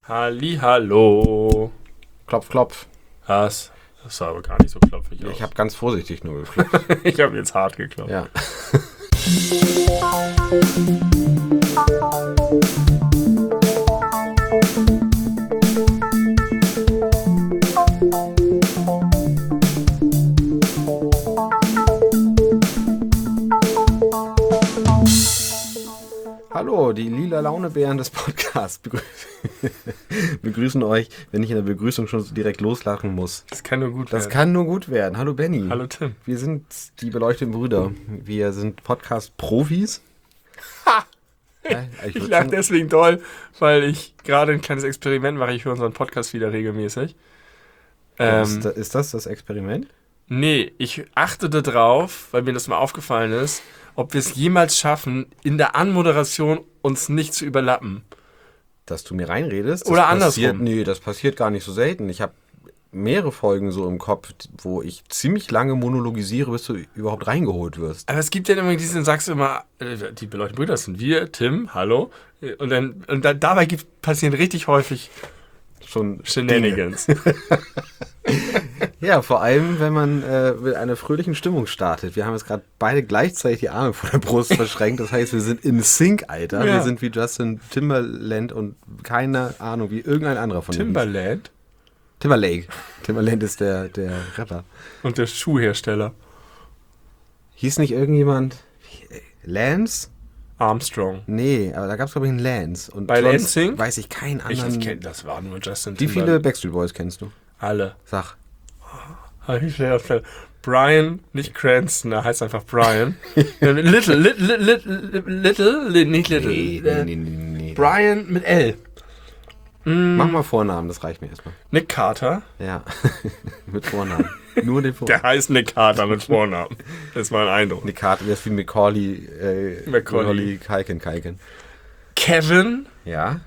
Hallihallo. Klopf, klopf. Was? Das war aber gar nicht so klopfig aus. Ich habe ganz vorsichtig nur geklopft. Ich habe jetzt hart geklopft. Ja. Hallo, die lila Launebären des Podcasts begrüßen euch, wenn ich in der Begrüßung schon direkt loslachen muss. Das kann nur gut Das werden. kann nur gut werden. Hallo Benny. Hallo Tim. Wir sind die beleuchteten Brüder. Wir sind Podcast-Profis. Ha! Ja, Ich lache deswegen doll, weil ich gerade ein kleines Experiment mache. Ich höre unseren Podcast wieder regelmäßig. Ist das Experiment? Nee, ich achte da drauf, weil mir das mal aufgefallen ist, ob wir es jemals schaffen, in der Anmoderation uns nicht zu überlappen. Dass du mir reinredest? Oder andersrum. Nee, das passiert gar nicht so selten. Ich habe mehrere Folgen so im Kopf, wo ich ziemlich lange monologisiere, bis du überhaupt reingeholt wirst. Aber es gibt ja immer diesen, sagst du immer, die beleuchteten Brüder, das sind wir, Tim, hallo. Und dann dabei passieren richtig häufig Schon Shenanigans. Ja, vor allem, wenn man mit einer fröhlichen Stimmung startet. Wir haben jetzt gerade beide gleichzeitig die Arme vor der Brust verschränkt. Das heißt, wir sind in Sync, Alter. Ja. Wir sind wie Justin Timberland und keine Ahnung, wie irgendein anderer von denen. Timberland Timberlake. Timberland ist der Rapper. und der Schuhhersteller Hieß nicht irgendjemand Lance? Armstrong. Nee, aber da gab es, glaube ich, einen Lance. Und Bei sonst Lansing? weiß ich keinen Ich anderen. kenne, das war nur Justin Wie Timberlake. viele Backstreet Boys kennst du? Alle. Sag. Hab ich schnell aufgestellt. Brian, nicht Cranston, er heißt einfach Brian. Little, nicht Little. Nee. Brian mit L. Mach mal Vornamen, das reicht mir erstmal. Nick Carter. Ja, mit Vornamen. Nur den Vornamen. Der heißt Nick Carter mit Vornamen. Das war ein Eindruck. Eine Karte, das ist wie Macaulay Culkin. Kevin, Ja.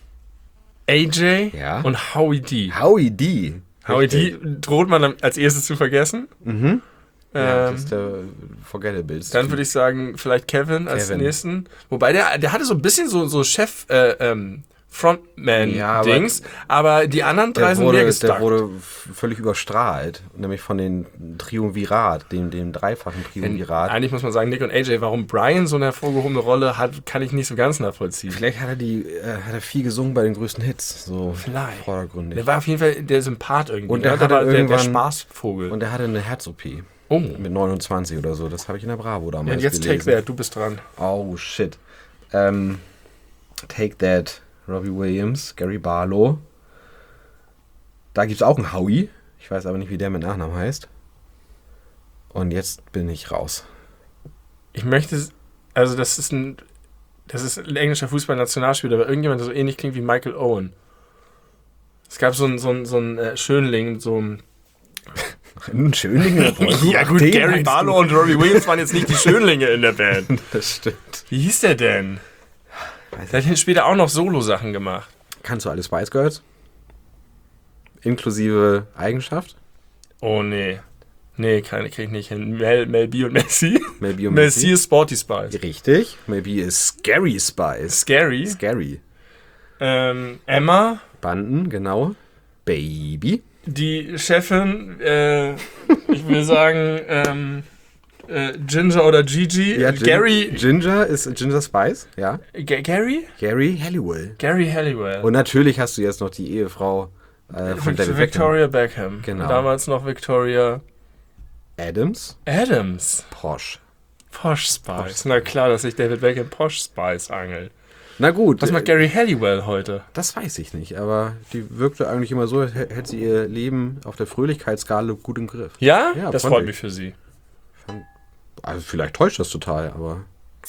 AJ Ja. und Howie D. Howie D. Howie D droht man dann als erstes zu vergessen. Ja, das ist der Forgettables. Dann würde ich sagen, vielleicht Kevin als Kevin. nächsten. Wobei der hatte so ein bisschen so Chef Frontman-Dings, aber die anderen drei sind mehr der gestuckt. wurde völlig überstrahlt. Nämlich von den Triumvirat, dem dreifachen Triumvirat. Eigentlich muss man sagen, Nick und AJ, warum Brian so eine hervorgehobene Rolle hat, kann ich nicht so ganz nachvollziehen. Vielleicht hat er viel gesungen bei den größten Hits. So Vielleicht. vordergründig. Der war auf jeden Fall der Sympath irgendwie. Und der ne? hatte war der irgendwann- Spaßvogel. Und er hatte eine Herz-OP. Oh. Mit 29 oder so. Das habe ich in der Bravo damals Ja, jetzt gelesen. Take That, du bist dran. Oh, shit. Take That, Robbie Williams, Gary Barlow. Da gibt es auch einen Howie. Ich weiß aber nicht, wie der mit Nachnamen heißt. Und jetzt bin ich raus. Ich möchte, also das ist ein englischer Fußballnationalspieler, aber irgendjemand, der so ähnlich klingt wie Michael Owen. Es gab so einen Schönling, so ein... Ein Schönling. Ja gut, Gary Barlow und Robbie Williams waren jetzt nicht die Schönlinge in der Band. Das stimmt. Wie hieß der denn? Weiß Der hat später auch noch Solo-Sachen gemacht. Kannst du alle Spice Girls? Inklusive Eigenschaft? Oh nee. Nee, krieg ich nicht hin. Mel B und Messi. Mel B und Mel Messi. C ist Sporty Spice. Richtig. Maybe ist Scary Spice. Scary. Scary. Emma, Banden, genau. Baby. die Chefin, ich will sagen, Ginger oder Gigi. Ja, Gary. Ginger ist Ginger Spice, ja. Gary? Gary Halliwell. Gary Halliwell. Und natürlich hast du jetzt noch die Ehefrau von David Beckham. Victoria Beckham. Genau. Damals noch Victoria Adams. Adams. Posh. Posh Spice. Na klar, dass sich David Beckham Posh Spice angelt. Na gut. Was macht Gary Halliwell heute? Das weiß ich nicht, aber die wirkte eigentlich immer so, als hätte sie ihr Leben auf der Fröhlichkeitsskala gut im Griff. Ja? Ja, Das fand freut ich. mich für sie. Also vielleicht täuscht das total, aber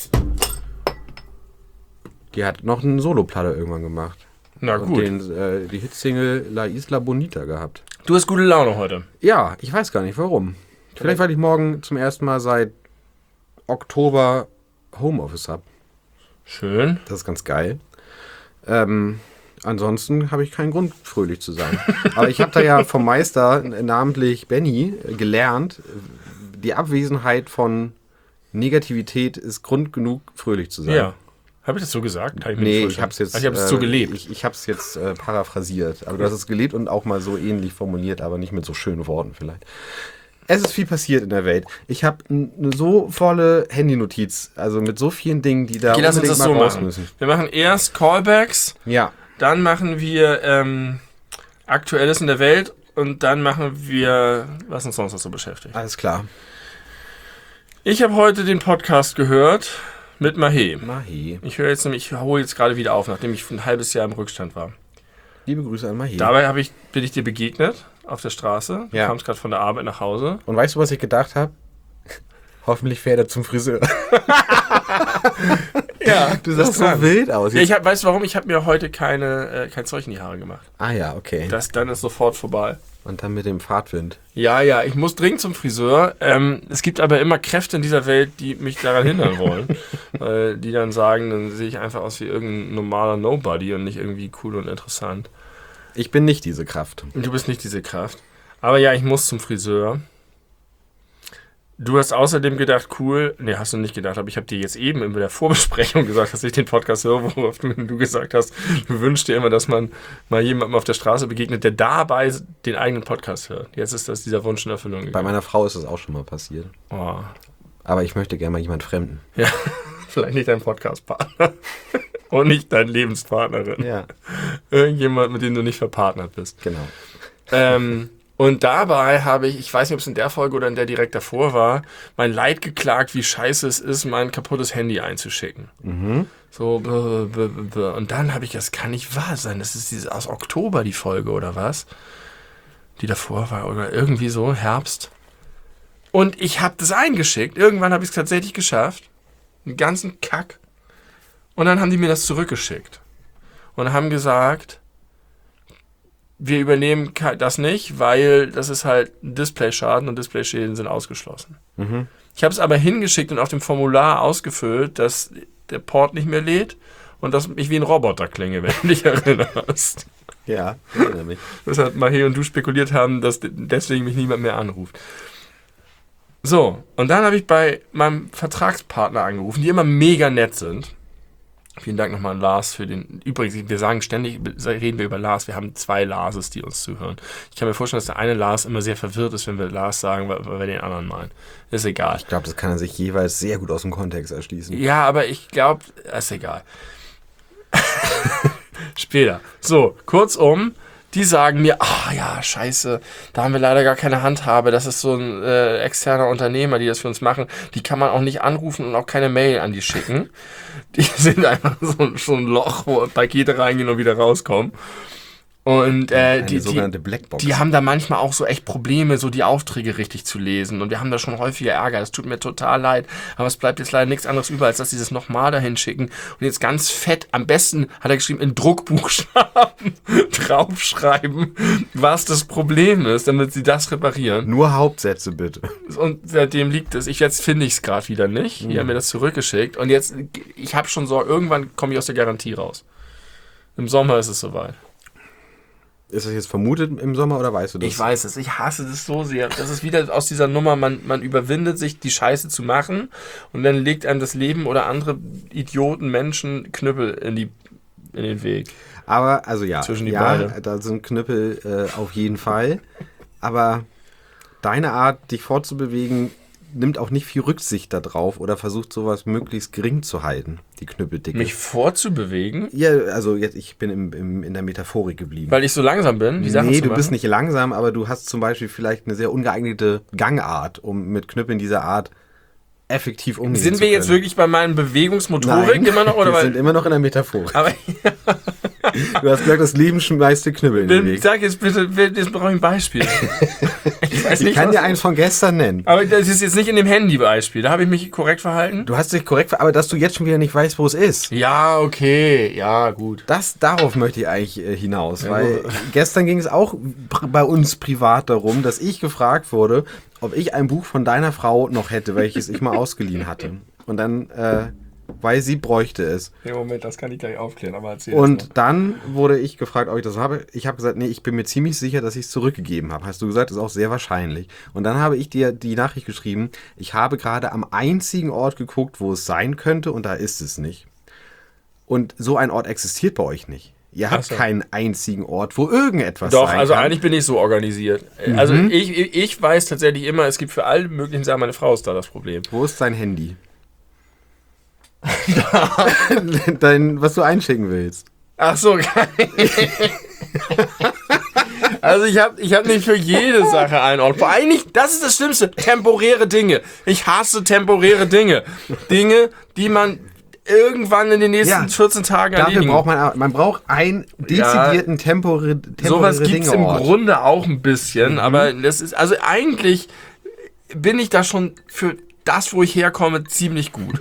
die hat noch eine Soloplatte irgendwann gemacht. Na Und gut. die Hitsingle La Isla Bonita gehabt. Du hast gute Laune heute. Ja, ich weiß gar nicht warum. Vielleicht, weil ich morgen zum ersten Mal seit Oktober Homeoffice habe. Schön. Das ist ganz geil. Ansonsten habe ich keinen Grund, fröhlich zu sein. Aber ich habe da ja vom Meister, namentlich Benny, gelernt, die Abwesenheit von Negativität ist Grund genug, fröhlich zu sein. Ja. Habe ich das so gesagt? Kann ich mir nicht Nee, vorstellen. ich habe es jetzt, Also ich habe es so gelebt. Ich habe es jetzt paraphrasiert. Aber du hast es gelebt und auch mal so ähnlich formuliert, aber nicht mit so schönen Worten vielleicht. Es ist viel passiert in der Welt. Ich habe eine so volle Handynotiz, also mit so vielen Dingen, die da Okay, lass uns das so raus machen. müssen. Wir machen erst Callbacks, Ja, dann machen wir Aktuelles in der Welt und dann machen wir, was uns sonst noch so beschäftigt. alles klar. Ich habe heute den Podcast gehört mit Mahé. Mahé. Ich hole jetzt gerade wieder auf, nachdem ich ein halbes Jahr im Rückstand war. Liebe Grüße an Mahé. Dabei bin ich dir begegnet auf der Straße. Du Ja. kamst gerade von der Arbeit nach Hause. Und weißt du, was ich gedacht habe? Hoffentlich fährt er zum Friseur. Ja, Du sahst so wild aus. Ja, weißt du warum? Ich habe mir heute kein Zeug in die Haare gemacht. Ah ja, okay. Dann ist sofort vorbei. Und dann mit dem Fahrtwind. Ja, ich muss dringend zum Friseur. Es gibt aber immer Kräfte in dieser Welt, die mich daran hindern wollen. Weil die dann sagen, dann sehe ich einfach aus wie irgendein normaler Nobody und nicht irgendwie cool und interessant. Ich bin nicht diese Kraft. Und du bist nicht diese Kraft. Aber ja, ich muss zum Friseur. Du hast außerdem gedacht, cool, nee, hast du nicht gedacht, aber ich habe dir jetzt eben in der Vorbesprechung gesagt, dass ich den Podcast höre, worauf du gesagt hast, du wünschst dir immer, dass man mal jemandem auf der Straße begegnet, der dabei den eigenen Podcast hört. Jetzt ist dieser Wunsch in Erfüllung Bei gegangen. meiner Frau ist es auch schon mal passiert. Oh. Aber ich möchte gerne mal jemand Fremden. Ja, vielleicht nicht dein Podcastpartner und nicht deine Lebenspartnerin. Ja, Irgendjemand, mit dem du nicht verpartnert bist. genau. Und dabei habe ich weiß nicht, ob es in der Folge oder in der direkt davor war, mein Leid geklagt, wie scheiße es ist, mein kaputtes Handy einzuschicken. So, und dann habe ich, das kann nicht wahr sein, das ist aus Oktober die Folge oder was? Die davor war oder irgendwie so, Herbst. Und ich habe das eingeschickt, irgendwann habe ich es tatsächlich geschafft, einen ganzen Kack. Und dann haben die mir das zurückgeschickt und haben gesagt, wir übernehmen das nicht, weil das ist halt ein Displayschaden und Displayschäden sind ausgeschlossen. Ich habe es aber hingeschickt und auf dem Formular ausgefüllt, dass der Port nicht mehr lädt und dass ich wie ein Roboter klinge, wenn du dich erinnerst. Ja, erinnere mich. Das hat Mahé und du spekuliert haben, dass deswegen mich niemand mehr anruft. So, und dann habe ich bei meinem Vertragspartner angerufen, die immer mega nett sind. Vielen Dank nochmal an Lars für den... Übrigens, wir sagen ständig, reden wir über Lars. Wir haben 2 Larses, die uns zuhören. Ich kann mir vorstellen, dass der eine Lars immer sehr verwirrt ist, wenn wir Lars sagen, weil wir den anderen meinen. Ist egal. Ich glaube, das kann er sich jeweils sehr gut aus dem Kontext erschließen. Ja, aber ich glaube, ist egal. Später. So, kurzum, die sagen mir, ja, scheiße, da haben wir leider gar keine Handhabe. Das ist so ein externer Unternehmer, die das für uns machen. Die kann man auch nicht anrufen und auch keine Mail an die schicken. Die sind einfach so ein Loch, wo Pakete reingehen und wieder rauskommen. Und Eine sogenannte Blackbox. die haben da manchmal auch so echt Probleme, so die Aufträge richtig zu lesen. Und wir haben da schon häufiger Ärger. Das tut mir total leid. Aber es bleibt jetzt leider nichts anderes über, als dass sie das nochmal dahin schicken. Und jetzt ganz fett, am besten, hat er geschrieben, in Druckbuchstaben draufschreiben, was das Problem ist, damit sie das reparieren. Nur Hauptsätze bitte. Und seitdem liegt es. Jetzt finde ich es gerade wieder nicht. Die haben mir das zurückgeschickt. Und jetzt, ich habe schon so, irgendwann komme ich aus der Garantie raus. Im Sommer ist es soweit. Ist das jetzt vermutet im Sommer oder weißt du das? Ich weiß es, ich hasse das so sehr. Das ist wieder aus dieser Nummer, man überwindet sich, die Scheiße zu machen und dann legt einem das Leben oder andere Idioten, Menschen Knüppel in den Weg. Aber, also ja, Zwischen die Beine. da sind Knüppel auf jeden Fall. Aber deine Art, dich fortzubewegen, nimmt auch nicht viel Rücksicht darauf oder versucht sowas möglichst gering zu halten, die Knüppeldicke. Mich vorzubewegen? Ja, also jetzt, ich bin in der Metaphorik geblieben. Weil ich so langsam bin, die Sachen Nee, zu du machen? bist nicht langsam, aber du hast zum Beispiel vielleicht eine sehr ungeeignete Gangart, um mit Knüppeln dieser Art effektiv umgehen zu können. Sind wir jetzt wirklich bei meinen Bewegungsmotorik Nein, immer noch? Oder wir sind immer noch in der Metaphorik. aber Du hast gesagt, das Leben schmeißt dir Knüppel in den Weg. sag jetzt bitte, jetzt brauche ich ein Beispiel. Ich weiß Ich nicht, kann was- dir eins von gestern nennen. Aber das ist jetzt nicht in dem Handy-Beispiel. Da habe ich mich korrekt verhalten. Du hast dich korrekt, aber dass du jetzt schon wieder nicht weißt, wo es ist. Ja, okay. Ja, gut. Darauf möchte ich eigentlich hinaus, weil gestern ging es auch bei uns privat darum, dass ich gefragt wurde, ob ich ein Buch von deiner Frau noch hätte, welches ich mal ausgeliehen hatte. Und dann, weil sie bräuchte es. Ja, Moment, das kann ich gleich aufklären, aber erzähl Und dann wurde ich gefragt, ob ich das habe. Ich habe gesagt, nee, ich bin mir ziemlich sicher, dass ich es zurückgegeben habe. Hast du gesagt, ist auch sehr wahrscheinlich. Und dann habe ich dir die Nachricht geschrieben, ich habe gerade am einzigen Ort geguckt, wo es sein könnte und da ist es nicht. Und so ein Ort existiert bei euch nicht. Ihr habt Ach so. keinen einzigen Ort, wo irgendetwas Doch, sein also kann. eigentlich bin ich so organisiert. Also ich weiß tatsächlich immer, es gibt für alle möglichen Sachen, meine Frau ist da das Problem. Wo ist dein Handy? Was du einschicken willst. Ach so, geil. Also ich hab nicht für jede Sache einen Ort. Eigentlich, das ist das Schlimmste, temporäre Dinge. Ich hasse temporäre Dinge. Dinge, die man irgendwann in den nächsten 14 Tagen Dafür erledigen. braucht man braucht einen dezidierten temporäre Sowas gibt es im Dingeort. Grunde auch ein bisschen, aber das ist, also eigentlich bin ich da schon für das, wo ich herkomme, ziemlich gut.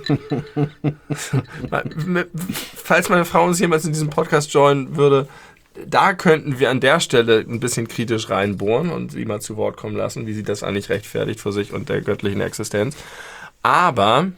Falls meine Frau uns jemals in diesem Podcast joinen würde, da könnten wir an der Stelle ein bisschen kritisch reinbohren und sie mal zu Wort kommen lassen, wie sie das eigentlich rechtfertigt vor sich und der göttlichen Existenz. Aber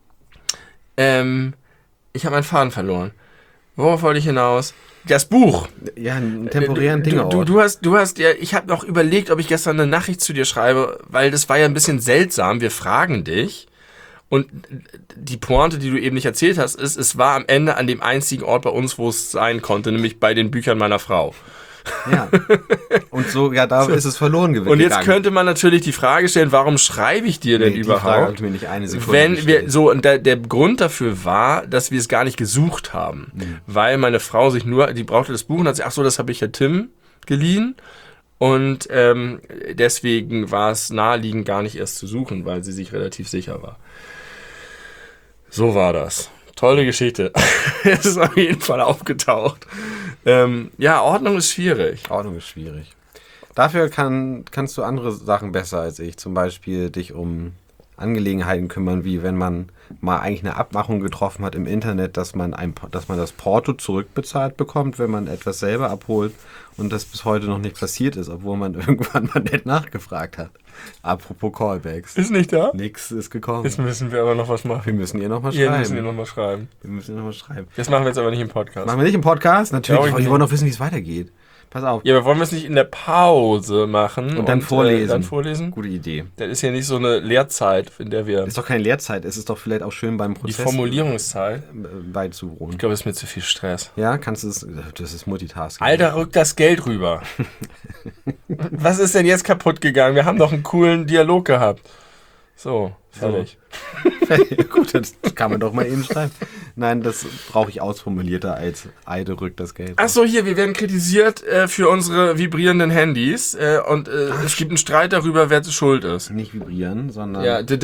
ich habe meinen Faden verloren. Worauf wollte ich hinaus? Das Buch. Ja, einen temporären Dingeort. Du hast ja, ich habe noch überlegt, ob ich gestern eine Nachricht zu dir schreibe, weil das war ja ein bisschen seltsam. Wir fragen dich und die Pointe, die du eben nicht erzählt hast, ist, es war am Ende an dem einzigen Ort bei uns, wo es sein konnte, nämlich bei den Büchern meiner Frau. Ja. Und so, ja, da ist es verloren gewesen. Und jetzt könnte man natürlich die Frage stellen, warum schreibe ich dir denn die Frage habe überhaupt? ich mir nicht eine Sekunde Wenn wir gestellt. so, und der Grund dafür war, dass wir es gar nicht gesucht haben. Weil meine Frau die brauchte das Buch und hat gesagt, ach so, das habe ich ja Tim geliehen. Und deswegen war es naheliegend, gar nicht erst zu suchen, weil sie sich relativ sicher war. So war das. Tolle Geschichte. Es ist auf jeden Fall aufgetaucht. Ja, Ordnung ist schwierig. Ordnung ist schwierig. Dafür kannst du andere Sachen besser als ich. Zum Beispiel dich um Angelegenheiten kümmern, wie wenn man mal eigentlich eine Abmachung getroffen hat im Internet, dass man das Porto zurückbezahlt bekommt, wenn man etwas selber abholt und das bis heute noch nicht passiert ist, obwohl man irgendwann mal nicht nachgefragt hat. Apropos Callbacks. Ist nicht da? Nix ist gekommen. Jetzt müssen wir aber noch was machen. Wir müssen ihr nochmal Wir müssen ihr schreiben. nochmal schreiben. Wir müssen ihr nochmal schreiben. Das machen wir jetzt aber nicht im Podcast. Machen wir nicht im Podcast? Natürlich, Ja, wir wollen doch wissen, wie es weitergeht. Pass auf. Ja, aber wollen wir es nicht in der Pause machen? Und dann vorlesen. Dann vorlesen? Gute Idee. Das ist ja nicht so eine Lehrzeit, in der wir... Ist doch keine Lehrzeit, es ist doch vielleicht auch schön beim Die Prozess Formulierungszeit. beizuwohnen. Ich glaube, das ist mir zu viel Stress. Ja, kannst du es, das ist Multitasking. Alter, rück das Geld rüber. Was ist denn jetzt kaputt gegangen? Wir haben doch einen coolen Dialog gehabt. So, fertig. Gut, das kann man doch mal eben schreiben. Nein, das brauche ich ausformulierter als Eide rückt das Geld. Achso, hier, wir werden kritisiert für unsere vibrierenden Handys und es gibt einen Streit darüber, wer schuld ist. Nicht vibrieren, sondern... Ja, Richtig,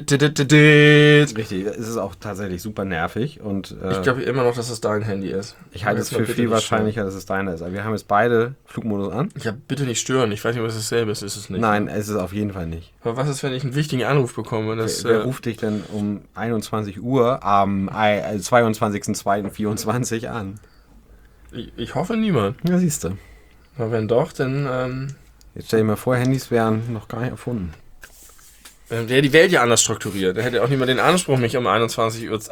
es ist auch tatsächlich super nervig und ich glaube immer noch, dass es dein Handy ist. ich halte es Jetzt mal für bitte viel nicht wahrscheinlicher, dass es deiner ist. Aber wir haben jetzt beide Flugmodus an. stören. Ja, bitte nicht stören. Ich weiß nicht, ob es dasselbe ist. Ist es nicht. Nein, es ist auf jeden Fall nicht. Aber was ist, wenn ich einen wichtigen Anruf bekomme? Wer ruft dich denn um 21 Uhr am 22.02.24 an? ich hoffe niemand. Ja, siehst du. Aber wenn doch, dann Jetzt stell dir mal vor, Handys wären noch gar nicht erfunden. wäre die Welt ja anders strukturiert. Da hätte auch niemand den Anspruch, mich um 21 Uhr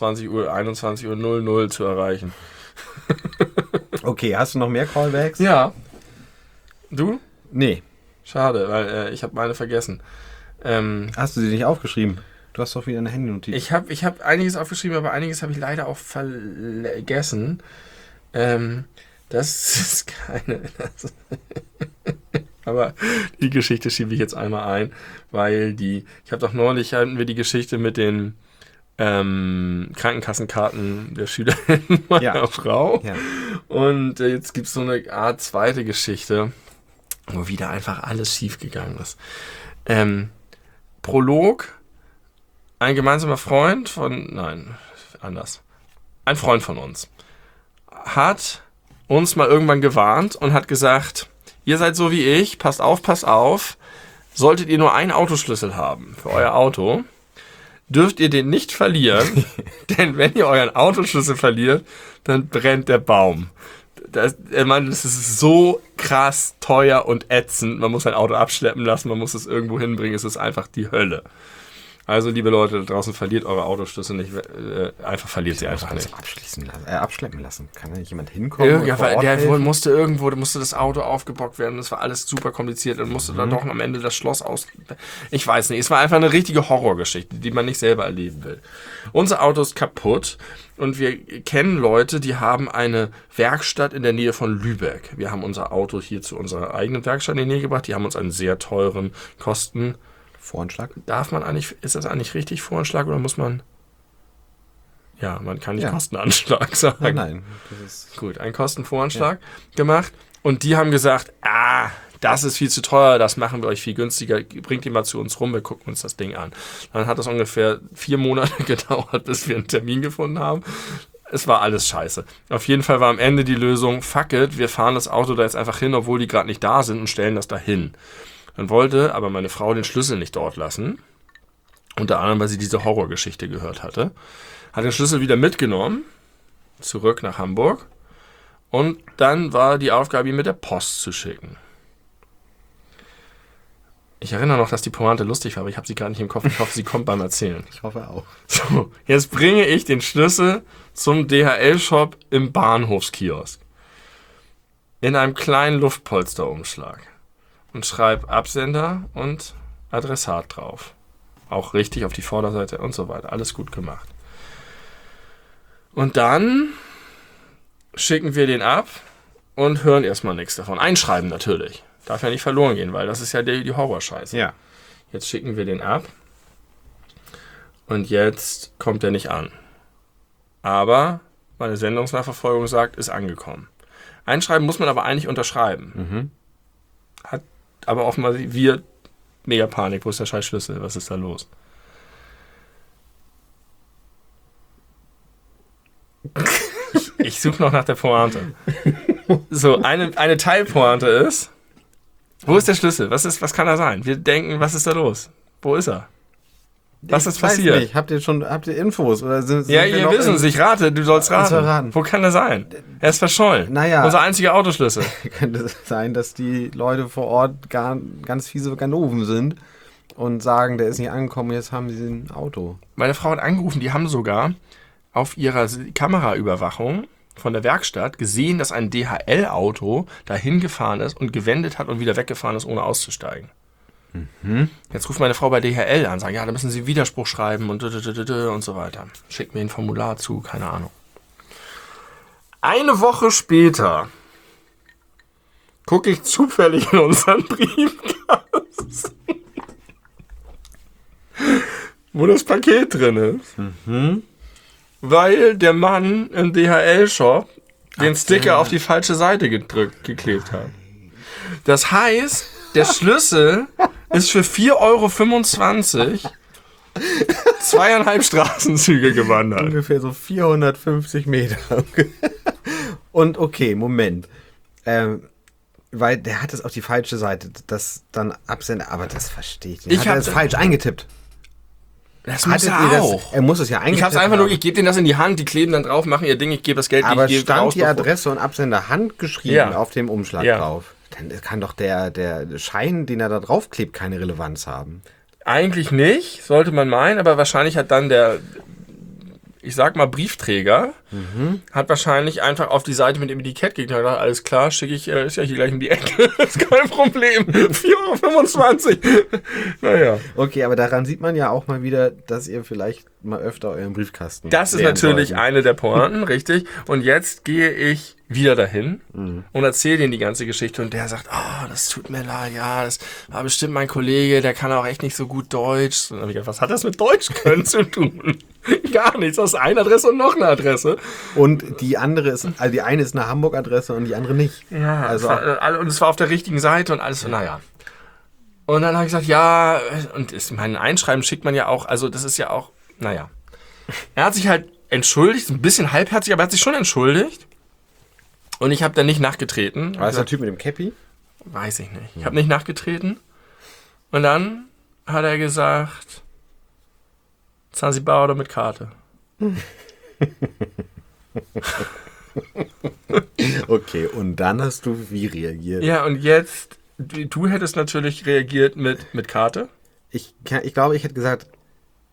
00 zu erreichen. Okay, hast du noch mehr Callbacks? Ja. Du? Nee. Schade, weil ich habe meine vergessen. Hast du sie nicht aufgeschrieben? Du hast doch wieder eine Handynotiz. Ich hab einiges aufgeschrieben, aber einiges habe ich leider auch vergessen. Das ist keine... aber die Geschichte schiebe ich jetzt einmal ein, weil ich habe doch neulich, hatten wir die Geschichte mit den Krankenkassenkarten der Schülerin meiner Frau. Ja. Und jetzt gibt es so eine Art zweite Geschichte, wo wieder einfach alles schief gegangen ist. Prolog: Ein gemeinsamer Freund ein Freund von uns hat uns mal irgendwann gewarnt und hat gesagt, ihr seid so wie ich, passt auf, solltet ihr nur einen Autoschlüssel haben für euer Auto, dürft ihr den nicht verlieren, denn wenn ihr euren Autoschlüssel verliert, dann brennt der Baum. Das ist so krass teuer und ätzend. Man muss sein Auto abschleppen lassen, man muss es irgendwo hinbringen, es ist einfach die Hölle. Also, liebe Leute da draußen, verliert eure Autoschlüssel nicht. Verliert sie einfach nicht. Abschleppen lassen. Kann da nicht jemand hinkommen? Musste das Auto aufgebockt werden. Das war alles super kompliziert. Und musste dann doch am Ende das Schloss aus... Ich weiß nicht. Es war einfach eine richtige Horrorgeschichte, die man nicht selber erleben will. Unser Auto ist kaputt. Und wir kennen Leute, die haben eine Werkstatt in der Nähe von Lübeck. Wir haben unser Auto hier zu unserer eigenen Werkstatt in die Nähe gebracht. Die haben uns einen sehr teuren Voranschlag? Ist das eigentlich richtig, Voranschlag, oder muss man... Ja, man kann nicht Kostenanschlag sagen. Nein. Das ist gut, einen Kostenvoranschlag gemacht. Und die haben gesagt, das ist viel zu teuer, das machen wir euch viel günstiger. Bringt die mal zu uns rum, wir gucken uns das Ding an. Dann hat es ungefähr 4 Monate gedauert, bis wir einen Termin gefunden haben. Es war alles scheiße. Auf jeden Fall war am Ende die Lösung, fuck it, wir fahren das Auto da jetzt einfach hin, obwohl die gerade nicht da sind, und stellen das da hin. Dann wollte aber meine Frau den Schlüssel nicht dort lassen. Unter anderem, weil sie diese Horrorgeschichte gehört hatte. Hat den Schlüssel wieder mitgenommen, zurück nach Hamburg. Und dann war die Aufgabe, ihn mit der Post zu schicken. Ich erinnere noch, dass die Pointe lustig war, aber ich habe sie gerade nicht im Kopf. Ich hoffe, sie kommt beim Erzählen. Ich hoffe auch. So, jetzt bringe ich den Schlüssel zum DHL-Shop im Bahnhofskiosk. In einem kleinen Luftpolsterumschlag. Und schreibe Absender und Adressat drauf. Auch richtig auf die Vorderseite und so weiter. Alles gut gemacht. Und dann schicken wir den ab und hören erstmal nichts davon. Einschreiben natürlich. Darf ja nicht verloren gehen, weil das ist ja die Horrorscheiße. Ja. Jetzt schicken wir den ab und jetzt kommt er nicht an. Aber meine Sendungsnachverfolgung sagt, ist angekommen. Einschreiben muss man aber eigentlich unterschreiben. Hat aber offenbar wir mega Panik. Wo ist der scheiß Schlüssel? Was ist da los? Ich suche noch nach der Pointe. So, eine Teilpointe ist... Wo ist der Schlüssel? Was kann er sein? Wir denken, was ist da los? Wo ist er? Was ist passiert? Nicht. Habt ihr Infos? Oder sind ihr wissen es. Ich rate, du sollst raten. Wo kann er sein? Er ist verschollen. Naja. Unser einziger Autoschlüssel. Könnte es sein, dass die Leute vor Ort ganz fiese Ganoven sind und sagen, der ist nicht angekommen, jetzt haben sie ein Auto. Meine Frau hat angerufen, die haben sogar auf ihrer Kameraüberwachung von der Werkstatt gesehen, dass ein DHL-Auto dahin gefahren ist und gewendet hat und wieder weggefahren ist, ohne auszusteigen. Jetzt ruft meine Frau bei DHL an, sagt, ja, da müssen Sie Widerspruch schreiben und so weiter. Schickt mir ein Formular zu, keine Ahnung. Eine Woche später gucke ich zufällig in unseren Briefkasten, wo das Paket drin ist. Weil der Mann im DHL-Shop den Sticker auf die falsche Seite geklebt hat. Das heißt, der Schlüssel ist für 4,25 € 2,5 Straßenzüge gewandert. Ungefähr so 450 Meter. Und okay, Moment. Weil der hat es auf die falsche Seite, das dann Absender, aber das verstehe ich nicht. Ich habe es falsch eingetippt. Das muss er auch. Er muss es ja eingetippt Ich habe es einfach nur, ich gebe denen das in die Hand, die kleben dann drauf, machen ihr Ding, ich gebe das Geld, aber ich gebe stand raus, die Adresse und Absender handgeschrieben auf dem Umschlag Ja. drauf. Dann kann doch der Schein, den er da drauf klebt, keine Relevanz haben. Eigentlich nicht, sollte man meinen, aber wahrscheinlich hat dann der, ich sag mal, Briefträger, hat wahrscheinlich einfach auf die Seite mit dem Etikett geklickt. Alles klar, schicke ich, ist ja hier gleich um die Ecke, ist kein Problem. 4,25 €. Naja. Okay, aber daran sieht man ja auch mal wieder, dass ihr vielleicht mal öfter euren Briefkasten. Das ist natürlich eine der Pointen, richtig. Und jetzt gehe ich wieder dahin und erzähle denen die ganze Geschichte. Und der sagt, oh, das tut mir leid, ja, das war bestimmt mein Kollege, der kann auch echt nicht so gut Deutsch. Und dann habe ich gedacht, was hat das mit Deutsch können zu tun? Gar nichts, das ist eine Adresse und noch eine Adresse. Und die andere ist, also die eine ist eine Hamburg-Adresse und die andere nicht. Ja, also und es war auf der richtigen Seite und alles, naja. Und dann habe ich gesagt, ja, und mein Einschreiben schickt man ja auch, also das ist ja auch, naja. Er hat sich halt entschuldigt, ein bisschen halbherzig, aber er hat sich schon entschuldigt. Und ich habe dann nicht nachgetreten. War das der Typ mit dem Käppi? Weiß ich nicht. Ich habe nicht nachgetreten. Und dann hat er gesagt, Zanzibar oder mit Karte. Okay, und dann hast du wie reagiert? Ja, und jetzt, du hättest natürlich reagiert mit Karte. Ich glaube, ich hätte gesagt,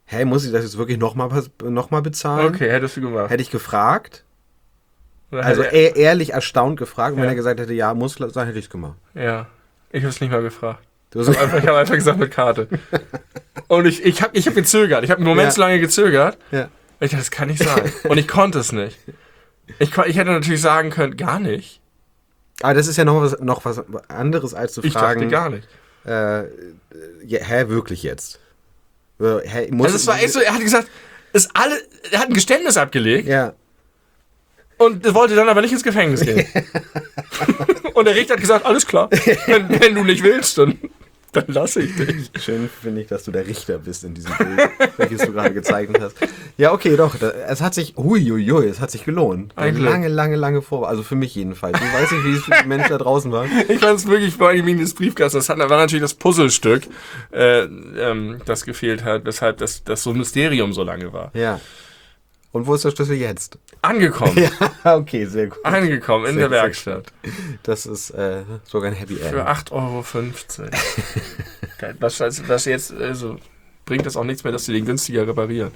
hey, muss ich das jetzt wirklich nochmal bezahlen? Okay, hättest du gemacht. Hätte ich gefragt. Oder Also hätte er- ehrlich erstaunt gefragt. Und wenn Ja. er gesagt hätte, ja, muss sein, hätte ich es gemacht. Ja. Ich habe es nicht mal gefragt. Du Ich habe einfach gesagt mit Karte. Und ich hab gezögert. Ich habe einen Moment Ja. zu lange gezögert. ja. Ich dachte, das kann nicht sein. Und ich konnte es nicht. Ich hätte natürlich sagen können, gar nicht. Aber das ist ja noch was anderes, als zu Ich fragen. dachte gar nicht. Ja, wirklich jetzt? Hä, Also es war echt so, er hat gesagt, er hat ein Geständnis abgelegt Ja. und wollte dann aber nicht ins Gefängnis gehen. Und der Richter hat gesagt, alles klar, wenn du nicht willst, dann lasse ich dich. Schön finde ich, dass du der Richter bist in diesem Bild, welches du gerade gezeichnet hast. Ja, okay, doch. Es hat sich, es hat sich gelohnt. Eigentlich. Lange vor. Also für mich jedenfalls. Ich weiß nicht, wie es für die Menschen da draußen war. Ich fand es wirklich vor allem wegen des Briefkastens. Das war natürlich das Puzzlestück, das gefehlt hat, weshalb das so ein Mysterium so lange war. Ja. Und wo ist der Schlüssel jetzt? Angekommen. Ja, okay, sehr gut. Angekommen in Sehr, der sehr Werkstatt. Das ist sogar ein Happy End. Für 8,15 €. Was jetzt, also, bringt das auch nichts mehr, dass sie den günstiger reparieren.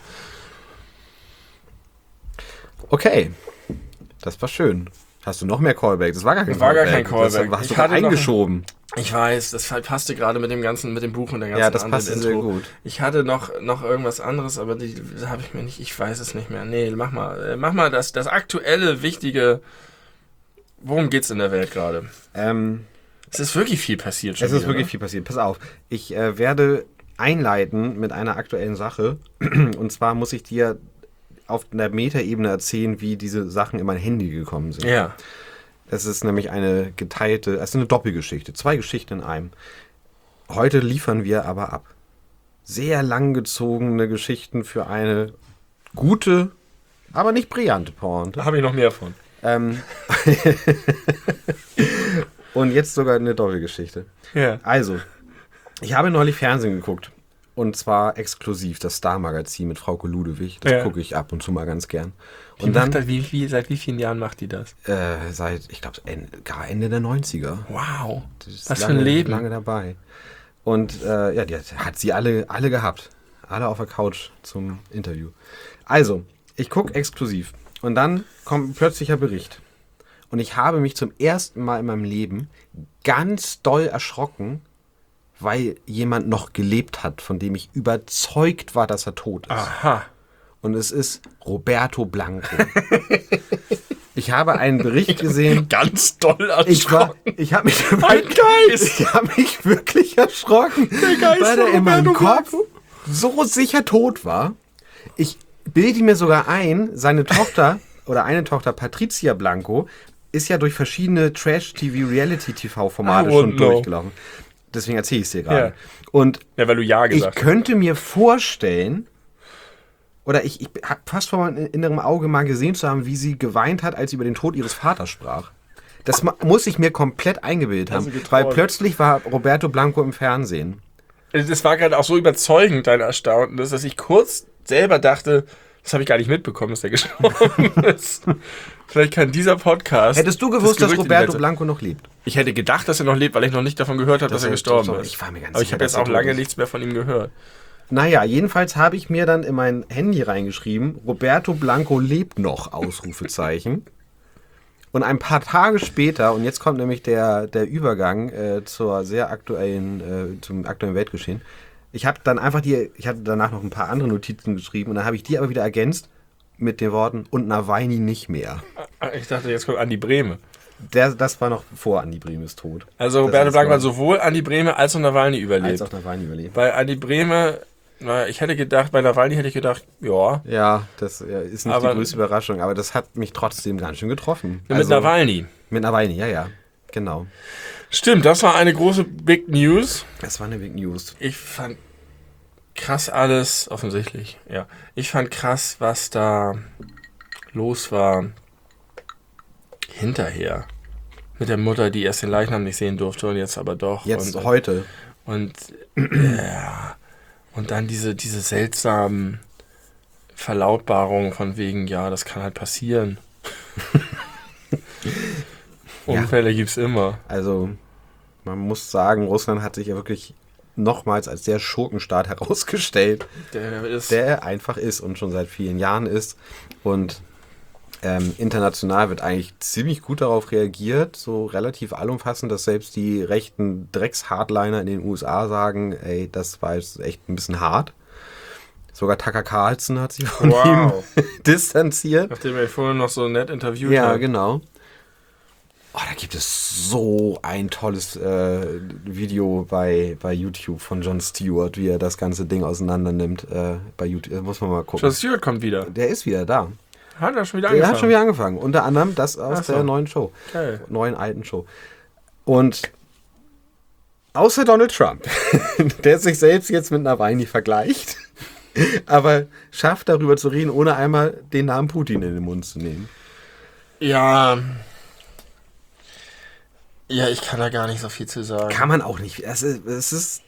Okay. Das war schön. Hast du noch mehr Callback? Das war gar kein Das war gar kein Callback. Das hast du Ich gerade hatte noch eingeschoben. Ich weiß, das passte gerade mit dem Buch und der ganzen Ja, das anderen passt sehr Intro. gut. Ich hatte noch irgendwas anderes, aber die habe ich mir nicht, ich weiß es nicht mehr. Nee, mach mal das aktuelle, wichtige, worum geht's in der Welt gerade? Es ist wirklich viel passiert schon Es ist wieder, wirklich ne? viel passiert. Pass auf. Ich werde einleiten mit einer aktuellen Sache. Und zwar muss ich dir auf der Metaebene erzählen, wie diese Sachen in mein Handy gekommen sind. Ja. Es ist nämlich eine Doppelgeschichte. 2 Geschichten in einem. Heute liefern wir aber ab. Sehr langgezogene Geschichten für eine gute, aber nicht brillante Pointe. Da habe ich noch mehr von. Und jetzt sogar eine Doppelgeschichte. Ja. Also, ich habe neulich Fernsehen geguckt. Und zwar exklusiv das Star-Magazin mit Frauke Ludewig. Das gucke ich ab und zu mal ganz gern. Und Seit wie vielen Jahren macht die das? seit, ich glaube, gar Ende der 90er. Wow. Das ist Was für ein Leben. Lange dabei. Und die hat sie alle gehabt. Alle auf der Couch zum Interview. Also, ich gucke exklusiv. Und dann kommt ein plötzlicher Bericht. Und ich habe mich zum ersten Mal in meinem Leben ganz doll erschrocken, weil jemand noch gelebt hat, von dem ich überzeugt war, dass er tot ist. Aha. Und es ist Roberto Blanco. Ich habe einen Bericht gesehen. Ganz doll Ich habe mich Ein Geist! Ich habe mich wirklich erschrocken, Geist weil er von in meinem Roberto Kopf so sicher tot war. Ich bilde mir sogar ein, seine Tochter oder eine Tochter, Patricia Blanco, ist ja durch verschiedene Trash-TV-Reality-TV-Formate schon durchgelaufen. Deswegen erzähle ich es dir gerade. Ja. Und Ja, weil du ja ich gesagt hast. könnte mir vorstellen, oder ich habe fast vor meinem inneren Auge mal gesehen zu haben, wie sie geweint hat, als sie über den Tod ihres Vaters sprach. Das muss ich mir komplett eingebildet haben, weil plötzlich war Roberto Blanco im Fernsehen. Das war gerade auch so überzeugend, dein Erstaunen, dass ich kurz selber dachte, das habe ich gar nicht mitbekommen, dass der gestorben ist. Vielleicht kann dieser Podcast... Hättest du gewusst, dass Gerücht in die Roberto Welt- Blanco noch lebt? Ich hätte gedacht, dass er noch lebt, weil ich noch nicht davon gehört habe, dass er gestorben ist. Ich war mir ganz Aber ich sicher, habe jetzt dass er auch tot lange ist. nichts mehr von ihm gehört. Naja, jedenfalls habe ich mir dann in mein Handy reingeschrieben, Roberto Blanco lebt noch, Ausrufezeichen. Und ein paar Tage später, und jetzt kommt nämlich der Übergang zum aktuellen Weltgeschehen. Ich hatte danach noch ein paar andere Notizen geschrieben und dann habe ich die aber wieder ergänzt mit den Worten, und Nawalny nicht mehr. Ich dachte, jetzt kommt Andi Brehme. Das war noch vor Andi Bremes Tod. Also Roberto Blanco hat sowohl Andi Brehme als auch Nawalny überlebt. Als auch Nawalny überlebt. Bei Andi Brehme, bei Nawalny hätte ich gedacht, ja. Ja, das ist nicht die größte Überraschung, aber das hat mich trotzdem ganz schön getroffen. Mit Nawalny. Mit Nawalny, ja, genau. Stimmt, das war eine große Big News. Das war eine Big News. Ich fand krass alles, offensichtlich, ja. Ich fand krass, was da los war hinterher. Mit der Mutter, die erst den Leichnam nicht sehen durfte und jetzt aber doch. Jetzt und, heute. Und und dann diese seltsamen Verlautbarungen von wegen, ja, das kann halt passieren. Unfälle gibt's immer. Also, man muss sagen, Russland hat sich ja wirklich nochmals als der Schurkenstaat herausgestellt, Der er einfach ist und schon seit vielen Jahren ist. Und international wird eigentlich ziemlich gut darauf reagiert, so relativ allumfassend, dass selbst die rechten Drecks-Hardliner in den USA sagen, ey, das war jetzt echt ein bisschen hart. Sogar Tucker Carlson hat sich von ihm distanziert. Nachdem er vorhin noch so nett interviewt hat. Ja, genau. Oh, da gibt es so ein tolles Video bei YouTube von Jon Stewart, wie er das ganze Ding auseinander nimmt. Bei YouTube, muss man mal gucken. Jon Stewart kommt wieder. Der ist wieder da. Hat er schon wieder Der angefangen? hat schon wieder angefangen. Unter anderem das aus der neuen Show. Geil. Neuen alten Show. Und außer Donald Trump, der sich selbst jetzt mit Nawalny vergleicht, aber schafft darüber zu reden, ohne einmal den Namen Putin in den Mund zu nehmen. Ja, ich kann da gar nicht so viel zu sagen. Kann man auch nicht. Es ist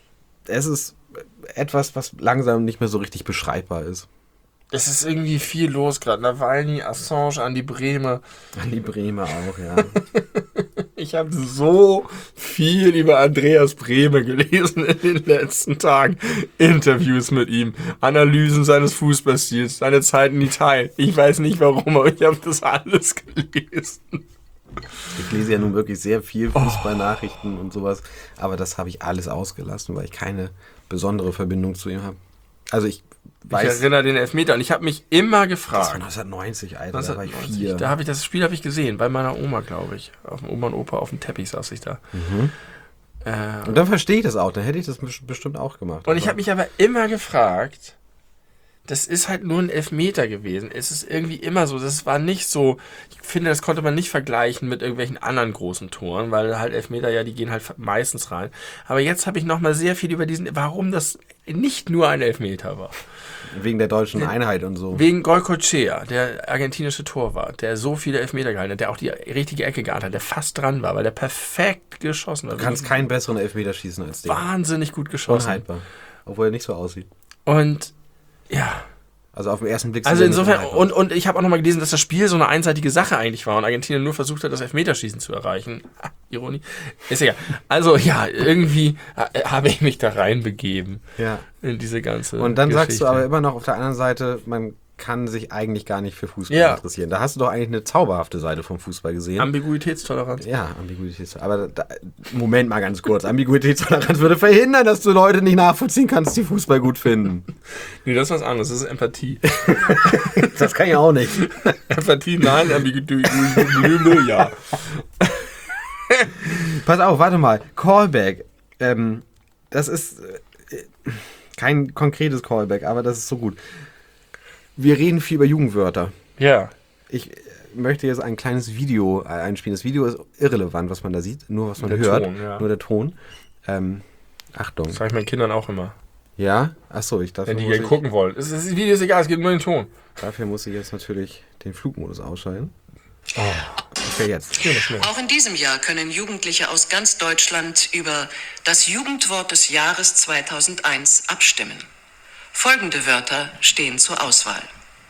etwas, was langsam nicht mehr so richtig beschreibbar ist. Es ist irgendwie viel los gerade. Nawalny, Assange, Andi Brehme. Andi Brehme auch, ja. Ich habe so viel über Andreas Brehme gelesen in den letzten Tagen. Interviews mit ihm, Analysen seines Fußballstils, seine Zeit in Italien. Ich weiß nicht warum, aber ich habe das alles gelesen. Ich lese ja nun wirklich sehr viel Fußballnachrichten und sowas, aber das habe ich alles ausgelassen, weil ich keine besondere Verbindung zu ihm habe. Also ich erinnere den Elfmeter und ich habe mich immer gefragt. Das war 1990, Alter, da war ich 4. Das Spiel habe ich gesehen, bei meiner Oma, glaube ich. Auf dem Oma und Opa auf dem Teppich saß ich da. Und dann verstehe ich das auch, dann hätte ich das bestimmt auch gemacht. Und ich habe mich aber immer gefragt, das ist halt nur ein Elfmeter gewesen. Es ist irgendwie immer so, das war nicht so, ich finde, das konnte man nicht vergleichen mit irgendwelchen anderen großen Toren, weil halt Elfmeter, ja, die gehen halt meistens rein. Aber jetzt habe ich nochmal sehr viel über warum das nicht nur ein Elfmeter war. Wegen der deutschen Einheit und so. Wegen Goycochea, der argentinische Torwart, der so viele Elfmeter gehalten hat, der auch die richtige Ecke gehalten hat, der fast dran war, weil der perfekt geschossen hat. Du kannst keinen besseren Elfmeter schießen als den. Wahnsinnig gut geschossen. Unhaltbar. Obwohl er nicht so aussieht. Und ja. Also auf den ersten Blick. Also insofern, und ich habe auch nochmal gelesen, dass das Spiel so eine einseitige Sache eigentlich war und Argentinien nur versucht hat, das Elfmeterschießen zu erreichen. Ironie. Ist egal. Also ja, irgendwie habe ich mich da reinbegeben. Ja. In diese ganze Und dann Geschichte. sagst du aber immer noch auf der anderen Seite, man kann sich eigentlich gar nicht für Fußball interessieren. Da hast du doch eigentlich eine zauberhafte Seite vom Fußball gesehen. Ambiguitätstoleranz. Ja, Ambiguitätstoleranz. Aber Moment mal ganz kurz. Ambiguitätstoleranz würde verhindern, dass du Leute nicht nachvollziehen kannst, die Fußball gut finden. Nee, das ist was anderes. Das ist Empathie. Das kann ich auch nicht. Empathie, nein. Ambiguität, ja. Pass auf, warte mal. Callback. Das ist kein konkretes Callback, aber das ist so gut. Wir reden viel über Jugendwörter. Ja. Ich möchte jetzt ein kleines Video einspielen. Das Video ist irrelevant, was man da sieht, nur was man hört. Ton, ja. Nur der Ton. Achtung. Das sage ich meinen Kindern auch immer. Ja? Achso, wenn die gerne gucken wollen. Das Video ist egal, es geht nur den Ton. Dafür muss ich jetzt natürlich den Flugmodus ausschalten. Okay, jetzt. Auch in diesem Jahr können Jugendliche aus ganz Deutschland über das Jugendwort des Jahres 2001 abstimmen. Folgende Wörter stehen zur Auswahl.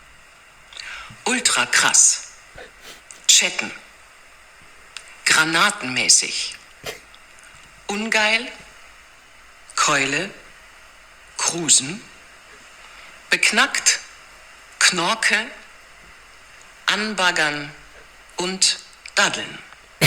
Ultra krass. Checken. Granatenmäßig. Ungeil. Keule. Cruisen. Beknackt. Knorke. Anbaggern. Und daddeln.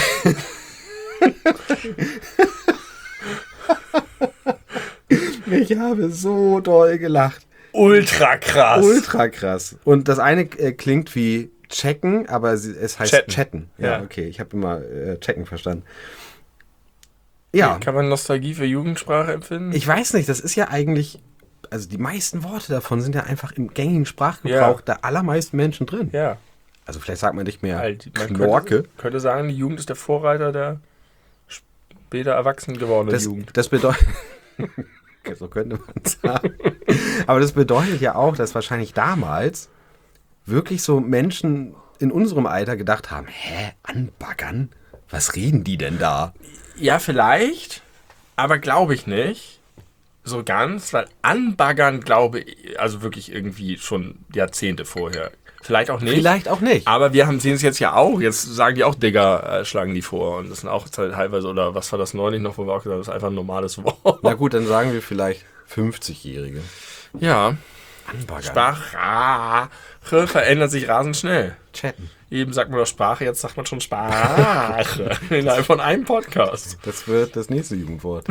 Ich habe so doll gelacht. Ultra krass. Ultra krass. Und das eine klingt wie checken, aber es heißt chatten. Ja, okay. Ich habe immer checken verstanden. Ja. Kann man Nostalgie für Jugendsprache empfinden? Ich weiß nicht, das ist ja eigentlich, also die meisten Worte davon sind ja einfach im gängigen Sprachgebrauch der allermeisten Menschen drin. Ja. Also vielleicht sagt man nicht mehr man Knorke. Könnte sagen, die Jugend ist der Vorreiter der später erwachsen gewordenen Jugend. Das bedeutet, so könnte man sagen. Aber das bedeutet ja auch, dass wahrscheinlich damals wirklich so Menschen in unserem Alter gedacht haben, anbaggern? Was reden die denn da? Ja, vielleicht, aber glaube ich nicht. So ganz, weil anbaggern, glaube ich, also wirklich irgendwie schon Jahrzehnte vorher Vielleicht auch nicht. Vielleicht auch nicht. Aber wir sehen es jetzt ja auch. Jetzt sagen die auch Digger, schlagen die vor. Und das sind auch teilweise, oder was war das neulich noch, wo wir auch gesagt haben, das ist einfach ein normales Wort. Na gut, dann sagen wir vielleicht 50-Jährige. Ja. Anbaggern. Sprache verändert sich rasend schnell. Chatten. Eben sagt man doch Sprache, jetzt sagt man schon Sprache. Innerhalb von einem Podcast. Das wird das nächste Jugendwort.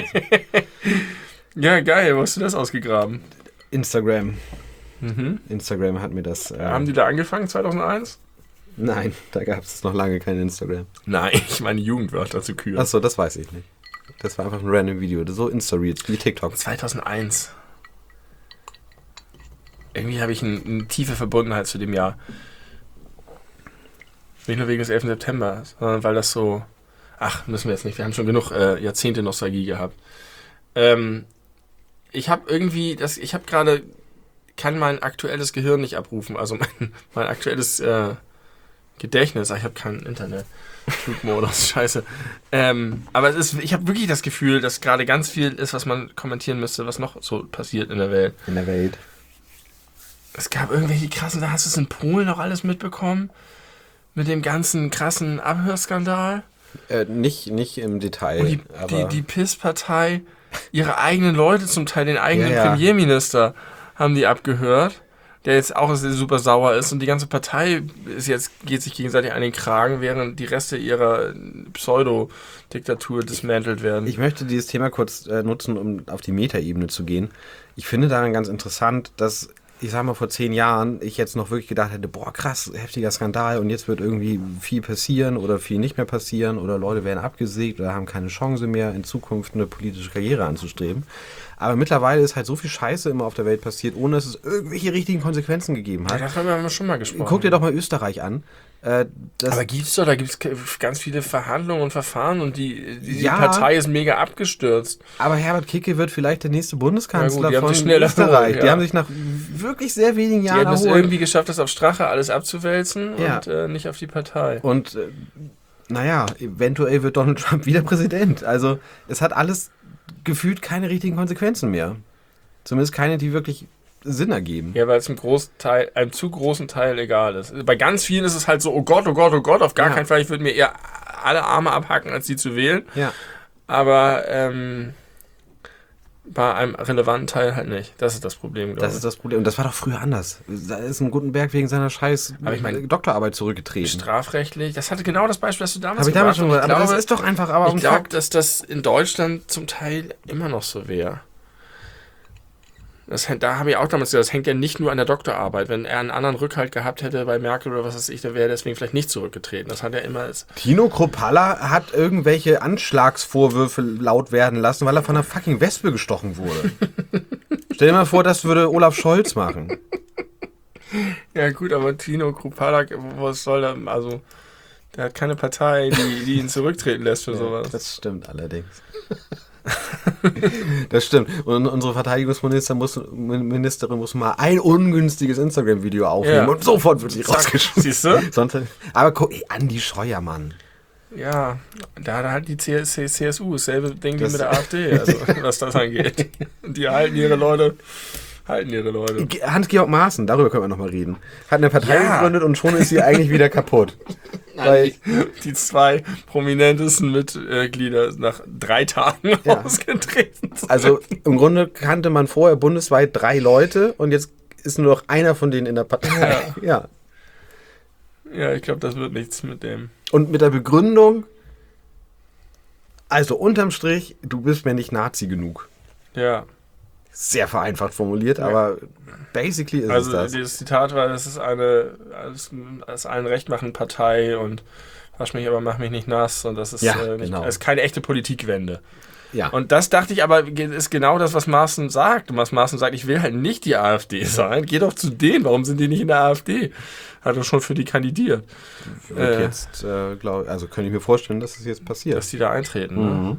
Ja, geil. Wo hast du das ausgegraben? Instagram. Instagram hat mir das... Haben die da angefangen, 2001? Nein, da gab es noch lange kein Instagram. Nein, ich meine Jugendwörter zu küren. Achso, das weiß ich nicht. Das war einfach ein random Video. So Insta-Reels wie TikTok. 2001. Irgendwie habe ich eine tiefe Verbundenheit zu dem Jahr. Nicht nur wegen des 11. September, sondern weil das so... Ach, müssen wir jetzt nicht. Wir haben schon genug Jahrzehnte Nostalgie gehabt. Ich habe irgendwie... Ich habe gerade... kann mein aktuelles Gehirn nicht abrufen. Also mein aktuelles Gedächtnis. Ich habe kein Internet. Flugmodus, scheiße. Aber ich habe wirklich das Gefühl, dass gerade ganz viel ist, was man kommentieren müsste, was noch so passiert in der Welt. In der Welt. Es gab irgendwelche krassen, da hast du es in Polen noch alles mitbekommen? Mit dem ganzen krassen Abhörskandal? Nicht im Detail. Und die PiS-Partei, ihre eigenen Leute, zum Teil den eigenen Premierminister, haben die abgehört, der jetzt auch super sauer ist und die ganze Partei geht sich gegenseitig an den Kragen, während die Reste ihrer Pseudo-Diktatur dismantelt werden. Ich möchte dieses Thema kurz nutzen, um auf die Metaebene zu gehen. Ich finde daran ganz interessant, dass, ich sag mal, vor 10 Jahren ich jetzt noch wirklich gedacht hätte, boah, krass, heftiger Skandal und jetzt wird irgendwie viel passieren oder viel nicht mehr passieren oder Leute werden abgesägt oder haben keine Chance mehr, in Zukunft eine politische Karriere anzustreben. Aber mittlerweile ist halt so viel Scheiße immer auf der Welt passiert, ohne dass es irgendwelche richtigen Konsequenzen gegeben hat. Ja, darüber haben wir schon mal gesprochen. Guck dir doch mal Österreich an. Aber da gibt es ganz viele Verhandlungen und Verfahren und die Partei ist mega abgestürzt. Aber Herbert Kickl wird vielleicht der nächste Bundeskanzler von Österreich. Die haben sich nach wirklich sehr wenigen Jahren erholt. Die haben es irgendwie geschafft, das auf Strache alles abzuwälzen und nicht auf die Partei. Und eventuell wird Donald Trump wieder Präsident. Also es hat alles gefühlt keine richtigen Konsequenzen mehr. Zumindest keine, die wirklich Sinn ergeben. Ja, weil es einem zu großen Teil egal ist. Bei ganz vielen ist es halt so, oh Gott, auf gar keinen Fall, ich würde mir eher alle Arme abhacken, als sie zu wählen. Ja. Aber bei einem relevanten Teil halt nicht. Das ist das Problem, glaube ich. Das ist das Problem. Und das war doch früher anders. Da ist ein Gutenberg wegen seiner scheiß Doktorarbeit zurückgetreten. Strafrechtlich. Das hatte genau das Beispiel, das du damals gebracht hast. Aber das ist doch einfach... Ich glaube, dass das in Deutschland zum Teil immer noch so wäre. Da habe ich auch damals gesagt, das hängt ja nicht nur an der Doktorarbeit. Wenn er einen anderen Rückhalt gehabt hätte bei Merkel oder was weiß ich, dann wäre er deswegen vielleicht nicht zurückgetreten. Das hat er immer als... Tino Kruppalla hat irgendwelche Anschlagsvorwürfe laut werden lassen, weil er von einer fucking Wespe gestochen wurde. Stell dir mal vor, das würde Olaf Scholz machen. Ja gut, aber Tino Kruppalla, was soll der... Also, der hat keine Partei, die ihn zurücktreten lässt für sowas. Das stimmt allerdings. Das stimmt. Und unsere Verteidigungsministerin muss mal ein ungünstiges Instagram-Video aufnehmen und sofort wird sie rausgeschmissen. Siehst du? Aber guck, Andi Scheuermann. Ja, da hat halt die CSU dasselbe Ding wie mit der AfD, also was das angeht. Die halten ihre Leute. Hans-Georg Maaßen, darüber können wir nochmal reden. Hat eine Partei gegründet und schon ist sie eigentlich wieder kaputt. Weil die 2 prominentesten Mitglieder nach 3 Tagen ausgetreten sind. Also im Grunde kannte man vorher bundesweit 3 Leute und jetzt ist nur noch einer von denen in der Partei. Ja, ich glaube, das wird nichts mit dem. Und mit der Begründung, also unterm Strich, du bist mir nicht Nazi genug. Ja. Sehr vereinfacht formuliert, aber basically ist es das. Also dieses Zitat war, das ist eine als allen recht machen Partei und wasch mich, aber mach mich nicht nass und das ist, das ist keine echte Politikwende. Ja. Und das dachte ich aber, ist genau das, was Maaßen sagt. Und was Maaßen sagt, ich will halt nicht die AfD sein. Geh doch zu denen, warum sind die nicht in der AfD? Hat er schon für die kandidiert. Jetzt, könnte ich mir vorstellen, dass es jetzt passiert. Dass die da eintreten, ne?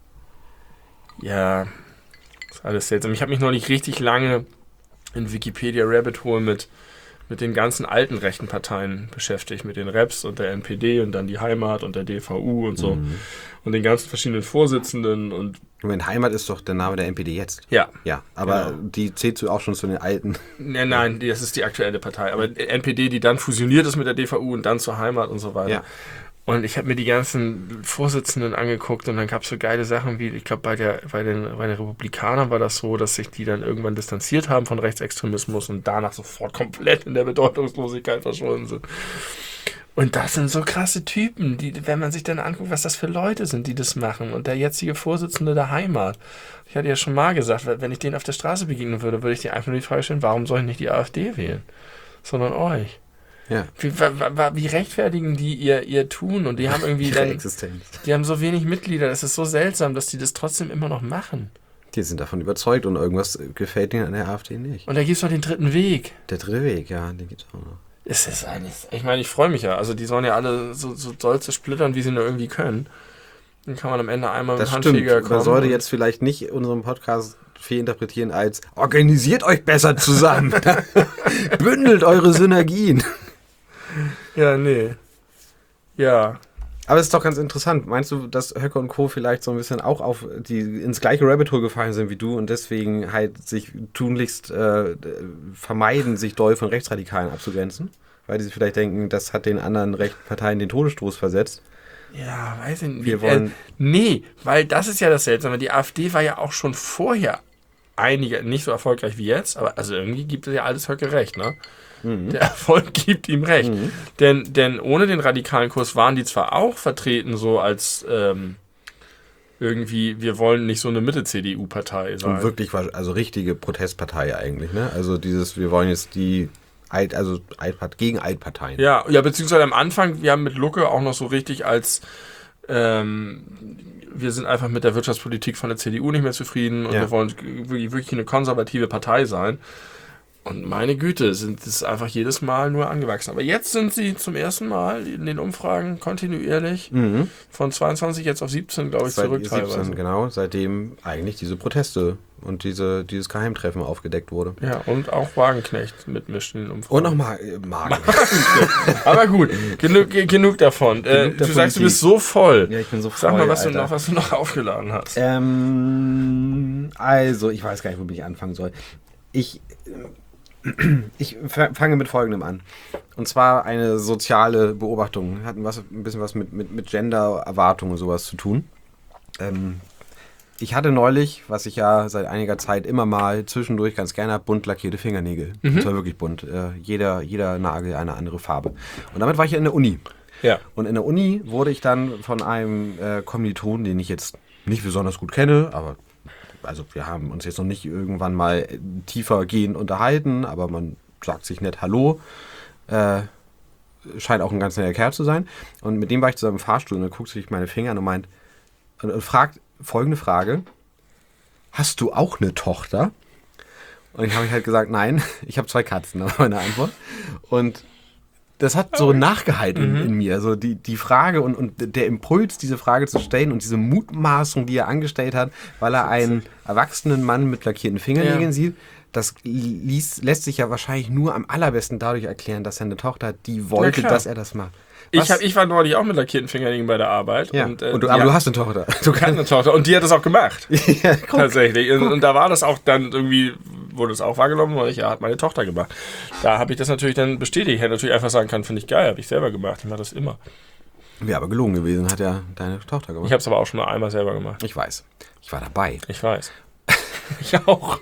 Ja, alles seltsam. Ich habe mich noch nicht richtig lange in Wikipedia Rabbit Hole mit mit den ganzen alten rechten Parteien beschäftigt, mit den Reps und der NPD und dann die Heimat und der DVU und so und den ganzen verschiedenen Vorsitzenden und Moment, Heimat ist doch der Name der NPD jetzt. ja. Ja, aber Genau. die zählt auch schon zu den alten. Nein, das ist die aktuelle Partei. Aber NPD, die dann fusioniert ist mit der DVU und dann zur Heimat und so weiter. Ja. Und ich habe mir die ganzen Vorsitzenden angeguckt und dann gab es so geile Sachen wie, ich glaube, bei den Republikanern war das so, dass sich die dann irgendwann distanziert haben von Rechtsextremismus und danach sofort komplett in der Bedeutungslosigkeit verschwunden sind. Und das sind so krasse Typen, die, wenn man sich dann anguckt, was das für Leute sind, die das machen. Und der jetzige Vorsitzende der Heimat. Ich hatte ja schon mal gesagt, wenn ich den auf der Straße begegnen würde, würde ich dir einfach nur die Frage stellen, warum soll ich nicht die AfD wählen, sondern euch? Ja. Wie rechtfertigen die ihr Tun? Und die haben irgendwie Ihre Existenz. die haben so wenig Mitglieder. Das ist so seltsam, dass die das trotzdem immer noch machen. Die sind davon überzeugt und irgendwas gefällt ihnen an der AfD nicht. Und da gibt es noch den dritten Weg. Der dritte Weg, ja, den gibt's auch noch. Es ist alles. Ich meine, ich freue mich ja. Also die sollen ja alle so doll zersplittern, wie sie nur irgendwie können. Dann kann man am Ende einmal mit Das dem Handfeger stimmt. kommen. Man sollte jetzt vielleicht nicht unseren Podcast fehlinterpretieren als organisiert euch besser zusammen. Bündelt eure Synergien. Ja, nee. Ja. Aber es ist doch ganz interessant. Meinst du, dass Höcke und Co. vielleicht so ein bisschen auch auf ins gleiche Rabbit Hole gefallen sind wie du und deswegen halt sich tunlichst vermeiden, sich doll von Rechtsradikalen abzugrenzen? Weil die sich vielleicht denken, das hat den anderen rechten Parteien den Todesstoß versetzt. Ja, weiß ich nicht. Wir wollen- Nee, weil das ist ja das Seltsame. Die AfD war ja auch schon vorher nicht so erfolgreich wie jetzt, aber also irgendwie gibt es ja alles Höcke recht, ne? Der Erfolg gibt ihm recht. Denn ohne den radikalen Kurs waren die zwar auch vertreten, so als irgendwie, wir wollen nicht so eine Mitte-CDU-Partei sein. Und wirklich, also richtige Protestpartei eigentlich, ne? Also wir wollen jetzt gegen Altparteien. Ja, beziehungsweise am Anfang, wir haben mit Lucke auch noch so richtig als wir sind einfach mit der Wirtschaftspolitik von der CDU nicht mehr zufrieden und wir wollen wirklich eine konservative Partei sein. Und meine Güte, sind es einfach jedes Mal nur angewachsen. Aber jetzt sind sie zum ersten Mal in den Umfragen kontinuierlich von 22 jetzt auf 17, glaube ich, Seit zurück 17, teilweise. genau, seitdem eigentlich diese Proteste und dieses Geheimtreffen aufgedeckt wurde. Ja, und auch Wagenknecht mitmischt in den Umfragen. Und nochmal Magen. Aber gut, genug davon. Du der sagst, du Politik. bist so voll. Ja, ich bin so voll, Sag mal, was Alter. du noch aufgeladen hast. Also, ich weiß gar nicht, womit ich anfangen soll. Ich fange mit Folgendem an. Und zwar eine soziale Beobachtung. Hat ein bisschen was mit Gender-Erwartungen und sowas zu tun. Ich hatte neulich, was ich ja seit einiger Zeit immer mal zwischendurch ganz gerne habe, bunt lackierte Fingernägel. Und zwar wirklich bunt. Jeder Nagel eine andere Farbe. Und damit war ich in der Uni. Ja. Und in der Uni wurde ich dann von einem Kommilitonen, den ich jetzt nicht besonders gut kenne, aber also wir haben uns jetzt noch nicht irgendwann mal tiefergehend unterhalten, aber man sagt sich nett Hallo. Scheint auch ein ganz netter Kerl zu sein. Und mit dem war ich zusammen im Fahrstuhl und dann guckt sich meine Finger an und fragt folgende Frage: Hast du auch eine Tochter? Und ich habe halt gesagt, nein, ich habe 2 Katzen, das war meine Antwort. Und das hat so nachgehalt in mir. Also die Frage und der Impuls, diese Frage zu stellen und diese Mutmaßung, die er angestellt hat, weil er einen erwachsenen Mann mit lackierten Fingernägeln sieht, das lässt sich ja wahrscheinlich nur am allerbesten dadurch erklären, dass er eine Tochter hat, die wollte, dass er das macht. Ich war neulich auch mit lackierten Fingernägeln bei der Arbeit. Ja. Und, aber du hast eine Tochter. Du kannst eine Tochter. Und die hat das auch gemacht. Ja, guck. Tatsächlich. Und da war das auch dann irgendwie, wurde es auch wahrgenommen, weil hat meine Tochter gemacht. Da habe ich das natürlich dann bestätigt. Ich hätte natürlich einfach sagen können, finde ich geil, habe ich selber gemacht. Ich mache das immer. Wäre aber gelogen gewesen, hat ja deine Tochter gemacht. Ich habe es aber auch schon mal einmal selber gemacht. Ich weiß. Ich war dabei. Ich weiß. Ich auch.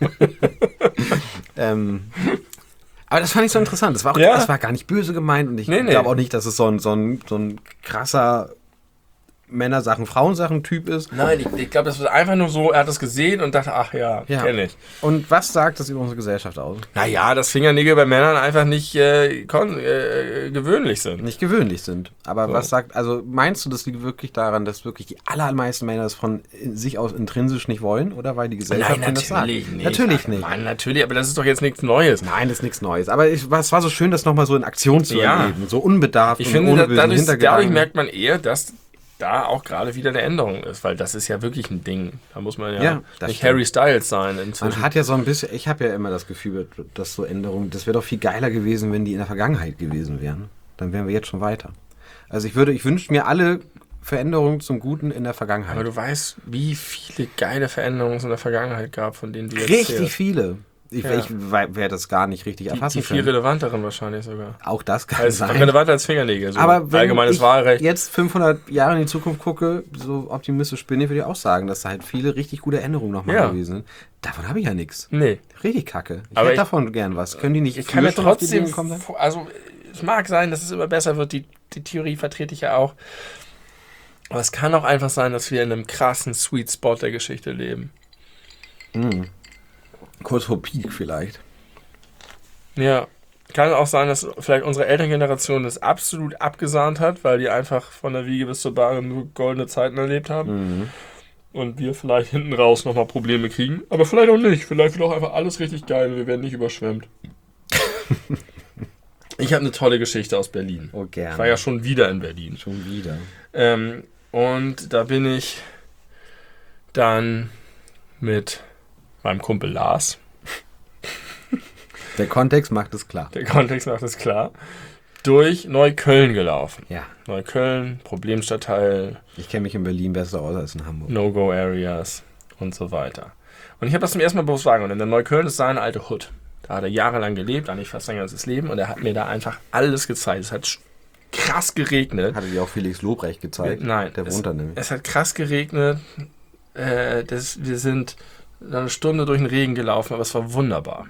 Aber das fand ich so interessant. Das war, das war gar nicht böse gemeint und ich glaube auch nicht, dass es so ein krasser Männersachen, Frauensachen-Typ ist. Nein, ich glaube, das war einfach nur so, er hat es gesehen und dachte, ach ja, kenne ich. Und was sagt das über unsere Gesellschaft aus? Naja, dass Fingernägel bei Männern einfach nicht gewöhnlich sind. Nicht gewöhnlich sind. Aber was sagt, also meinst du, das liegt wirklich daran, dass wirklich die allermeisten Männer das von sich aus intrinsisch nicht wollen? Oder weil die Gesellschaft das sagt? Nicht. Natürlich nicht. Mann, natürlich, aber das ist doch jetzt nichts Neues. Nein, das ist nichts Neues. Aber es war so schön, das nochmal so in Aktion zu erleben. So unbedarft Ich und finde, ohne bösen Hintergedanken. dadurch merkt man eher, dass da auch gerade wieder eine Änderung ist, weil das ist ja wirklich ein Ding. Da muss man Ja, das nicht stimmt. Harry Styles sein inzwischen. Man hat ja so ein bisschen, ich habe ja immer das Gefühl, dass so Änderungen, das wäre doch viel geiler gewesen, wenn die in der Vergangenheit gewesen wären. Dann wären wir jetzt schon weiter. Also ich wünsche mir alle Veränderungen zum Guten in der Vergangenheit. Aber du weißt, wie viele geile Veränderungen es in der Vergangenheit gab, von denen du jetzt Richtig erzählst. viele. Ich werde das gar nicht richtig Die erfassen viel können. relevanteren wahrscheinlich sogar. Auch das kann Also sein. relevanter als Fingernägel. So Aber wenn allgemeines ich Wahlrecht. jetzt 500 Jahre in die Zukunft gucke, so optimistisch bin ich, würde ich auch sagen, dass da halt viele richtig gute Änderungen nochmal Ja. gewesen sind. Davon habe ich ja nichts. Nee. Richtig kacke. Ich Aber hätte ich- davon gern was. Können die nicht Ich kann mir schon auf die trotzdem, Idee gekommen sein? also es mag sein, dass es immer besser wird, die Theorie vertrete ich ja auch. Aber es kann auch einfach sein, dass wir in einem krassen Sweet Spot der Geschichte leben. Kurz vor Peak vielleicht. Ja, kann auch sein, dass vielleicht unsere Elterngeneration das absolut abgesahnt hat, weil die einfach von der Wiege bis zur Bahre nur goldene Zeiten erlebt haben. Und wir vielleicht hinten raus nochmal Probleme kriegen. Aber vielleicht auch nicht. Vielleicht wird auch einfach alles richtig geil und wir werden nicht überschwemmt. Ich habe eine tolle Geschichte aus Berlin. Oh, gerne. Ich war ja schon wieder in Berlin. Schon wieder. Und da bin ich dann mit meinem Kumpel Lars. Der Kontext macht es klar. Der Kontext macht es klar. Durch Neukölln gelaufen. Ja. Neukölln, Problemstadtteil, Ich kenne mich in Berlin besser aus als in Hamburg. No-Go-Areas und so weiter. Und ich habe das zum ersten Mal bewusst wahrgenommen. Denn der Neukölln ist seine alte Hood. Da hat er jahrelang gelebt, eigentlich fast sein ganzes Leben. Und er hat mir da einfach alles gezeigt. Es hat krass geregnet. Hatte dir auch Felix Lobrecht gezeigt? Nein. Der wohnt da nämlich. Es hat krass geregnet. Wir sind eine Stunde durch den Regen gelaufen, aber es war wunderbar.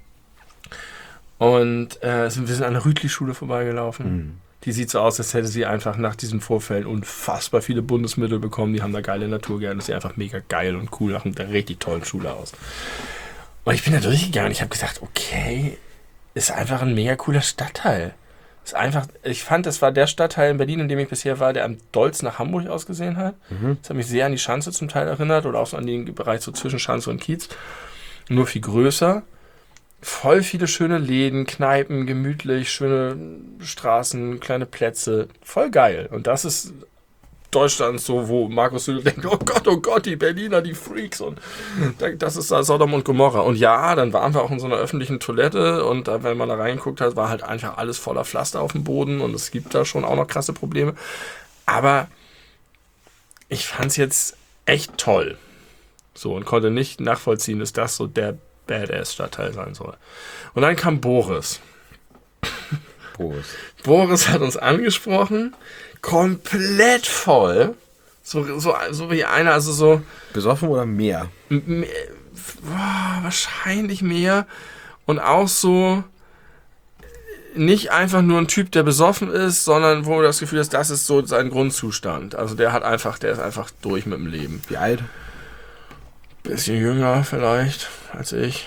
Und wir sind an der Rütli-Schule vorbeigelaufen. Die sieht so aus, als hätte sie einfach nach diesen Vorfällen unfassbar viele Bundesmittel bekommen. Die haben da geile Naturgärten. Das sieht einfach mega geil und cool nach einer richtig tollen Schule aus. Und ich bin da durchgegangen und ich habe gesagt, okay, ist einfach ein mega cooler Stadtteil. Ist einfach, ich fand, das war der Stadtteil in Berlin, in dem ich bisher war, der am dollsten nach Hamburg ausgesehen hat. Das hat mich sehr an die Schanze zum Teil erinnert oder auch so an den Bereich so zwischen Schanze und Kiez. Nur viel größer. Voll viele schöne Läden, Kneipen, gemütlich, schöne Straßen, kleine Plätze. Voll geil. Und das ist Deutschland so, wo Markus Söder denkt, oh Gott, die Berliner, die Freaks. Und das ist da Sodom und Gomorra. Und ja, dann waren wir auch in so einer öffentlichen Toilette und da, wenn man da reingeguckt hat, war halt einfach alles voller Pflaster auf dem Boden und es gibt da schon auch noch krasse Probleme. Aber ich fand es jetzt echt toll. So, und konnte nicht nachvollziehen, dass das so der Badass-Stadtteil sein soll. Und dann kam Boris. Prost. Boris hat uns angesprochen, komplett voll. So wie einer, also so Besoffen oder mehr? wahrscheinlich mehr. Und auch so nicht einfach nur ein Typ, der besoffen ist, sondern wo das Gefühl ist, das ist so sein Grundzustand. Also der ist einfach durch mit dem Leben. Wie alt? Bisschen jünger vielleicht als ich.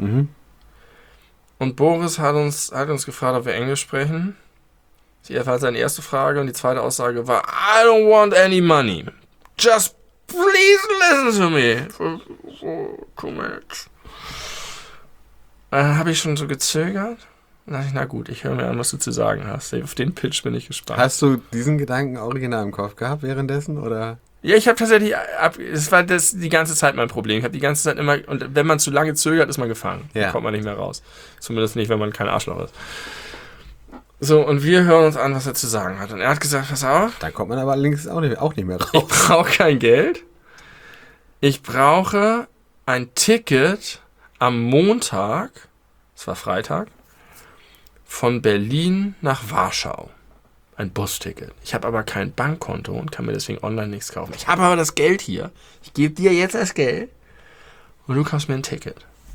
Und Boris hat uns gefragt, ob wir Englisch sprechen. Das war seine erste Frage und die zweite Aussage war, I don't want any money. Just please listen to me. For 2 minutes. Dann habe ich schon so gezögert. Dann dachte ich, na gut, ich höre mir an, was du zu sagen hast. Auf den Pitch bin ich gespannt. Hast du diesen Gedanken original im Kopf gehabt währenddessen? Oder? Ja, ich habe tatsächlich, es war das die ganze Zeit mein Problem. Ich habe die ganze Zeit immer, und wenn man zu lange zögert, ist man gefangen. Ja. Dann kommt man nicht mehr raus. Zumindest nicht, wenn man kein Arschloch ist. So, und wir hören uns an, was er zu sagen hat. Und er hat gesagt, pass auf, Da kommt man aber allerdings auch nicht mehr ich raus. brauche kein Geld. Ich brauche ein Ticket am Montag, es war Freitag, von Berlin nach Warschau. Ein Busticket. Ich habe aber kein Bankkonto und kann mir deswegen online nichts kaufen. Ich habe aber das Geld hier. Ich gebe dir jetzt das Geld und du kaufst mir ein Ticket.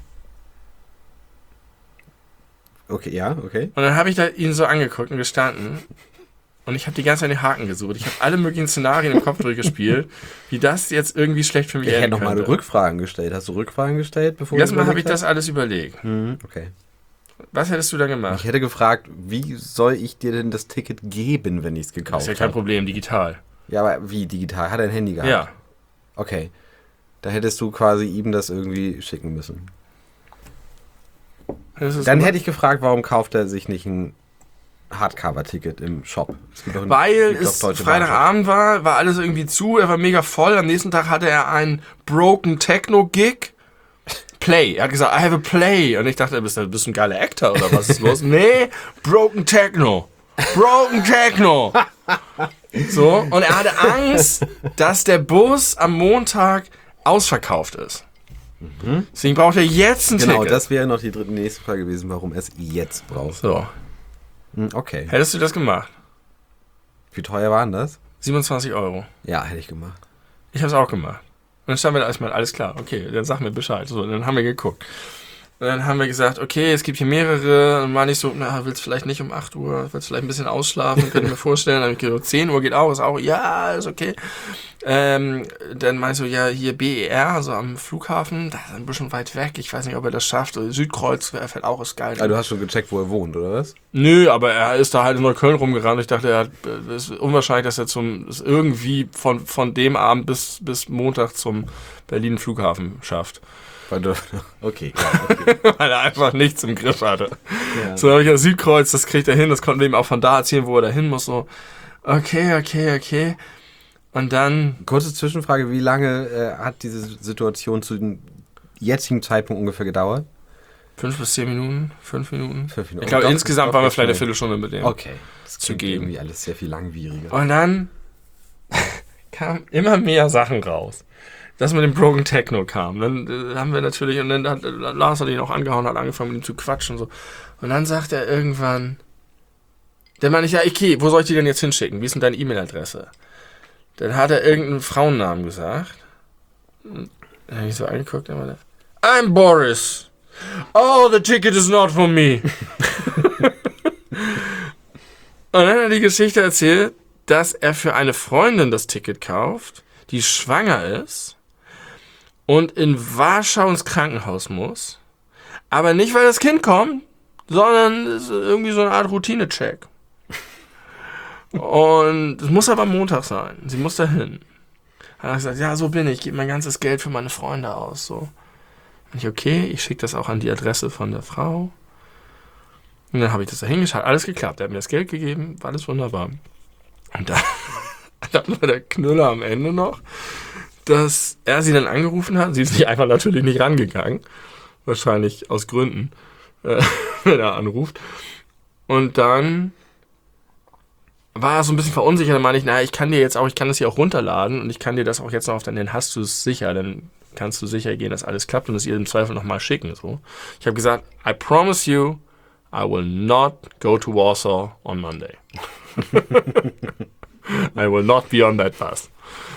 Okay, ja, okay. Und dann habe ich da ihn so angeguckt und gestanden und ich habe die ganze Zeit den Haken gesucht. Ich habe alle möglichen Szenarien im Kopf durchgespielt, wie das jetzt irgendwie schlecht für mich Ich hätte enden nochmal könnte. Rückfragen gestellt. Hast du Rückfragen gestellt, bevor Erstmal habe ich überlegt das alles überlegt. hast? Okay. Was hättest du da Ich gemacht? hätte gefragt, wie soll ich dir denn das Ticket geben, wenn ich es Das gekauft ist habe? ja kein Problem, digital. Ja, aber wie digital? Hat er ein Handy gehabt? Ja. Okay. Da hättest du quasi ihm das irgendwie schicken müssen. Das ist Dann so- hätte ich gefragt, warum kauft er sich nicht ein Hardcover-Ticket im Shop? Weil es Freitagabend war alles irgendwie zu, er war mega voll. Am nächsten Tag hatte er einen Broken Techno-Gig. Play. Er hat gesagt, I have a play. Und ich dachte, bist du ein geiler Actor oder was ist los? Nee, Broken Techno. Broken Techno. So, und er hatte Angst, dass der Bus am Montag ausverkauft ist. Deswegen braucht er jetzt ein Ticket. Genau, das wäre noch die nächste Frage gewesen, warum er es jetzt braucht. So. Okay. Hättest du das gemacht? Wie teuer waren das? 27 €. Ja, hätte ich gemacht. Ich habe es auch gemacht. Und dann standen wir da erstmal, alles klar, okay, dann sag mir Bescheid. So, dann haben wir geguckt. Und dann haben wir gesagt, okay, es gibt hier mehrere. Und war nicht so, willst du vielleicht nicht um 8 Uhr, willst du vielleicht ein bisschen ausschlafen, könnte ich mir vorstellen. Dann habe ich gesagt, 10 Uhr geht auch, ist auch, ja, ist okay. Dann meinst du, ja, hier BER, also am Flughafen, das ist ein bisschen weit weg. Ich weiß nicht, ob er das schafft. Südkreuz fährt auch, ist geil. Ah, du hast schon gecheckt, wo er wohnt, oder was? Nö, aber er ist da halt in Neukölln rumgerannt. Ich dachte, es ist unwahrscheinlich, dass er es irgendwie von dem Abend bis Montag zum Berlin Flughafen schafft. Okay. Weil er einfach nichts im Griff hatte. Ja. So habe ich ja Südkreuz, das kriegt er hin, das konnten wir ihm auch von da erzählen, wo er da hin muss. So, okay. Und dann... Kurze Zwischenfrage, wie lange hat diese Situation zu dem jetzigen Zeitpunkt ungefähr gedauert? 5 bis 10 Minuten, 5 Minuten. 5 Minuten. Ich glaube, insgesamt waren wir vielleicht eine Viertelstunde mit dem. Okay. Das zu geben. Irgendwie alles sehr viel langwieriger. Und dann kamen immer mehr Sachen raus. Das mit dem Broken Techno kam. Dann haben wir natürlich, und dann hat Lars hat ihn auch angehauen, hat angefangen mit ihm zu quatschen und so. Und dann sagt er irgendwann, dann meine ich, ja, okay, wo soll ich die denn jetzt hinschicken? Wie ist denn deine E-Mail-Adresse? Dann hat er irgendeinen Frauennamen gesagt. Dann habe ich so angeguckt, und meinte, I'm Boris. Oh, the ticket is not for me. Und dann hat er die Geschichte erzählt, dass er für eine Freundin das Ticket kauft, die schwanger ist und in Warschau ins Krankenhaus muss. Aber nicht, weil das Kind kommt, sondern es ist irgendwie so eine Art Routine-Check. Und es muss aber am Montag sein. Sie muss dahin. Hat er gesagt, ja, so bin ich, gebe mein ganzes Geld für meine Freunde aus. So. Und ich, okay, ich schicke das auch an die Adresse von der Frau. Und dann habe ich das da hingeschaut, alles geklappt. Er hat mir das Geld gegeben, war alles wunderbar. Und dann war der Knüller am Ende noch, dass er sie dann angerufen hat. Sie ist nicht einfach natürlich nicht rangegangen. Wahrscheinlich aus Gründen, wenn er anruft. Und dann war er so ein bisschen verunsichert. Dann meine ich, ich kann das hier auch runterladen und ich kann dir das auch jetzt noch dann hast du es sicher. Dann kannst du sicher gehen, dass alles klappt und es ihr im Zweifel nochmal schicken. So. Ich habe gesagt, I promise you, I will not go to Warsaw on Monday. I will not be on that bus.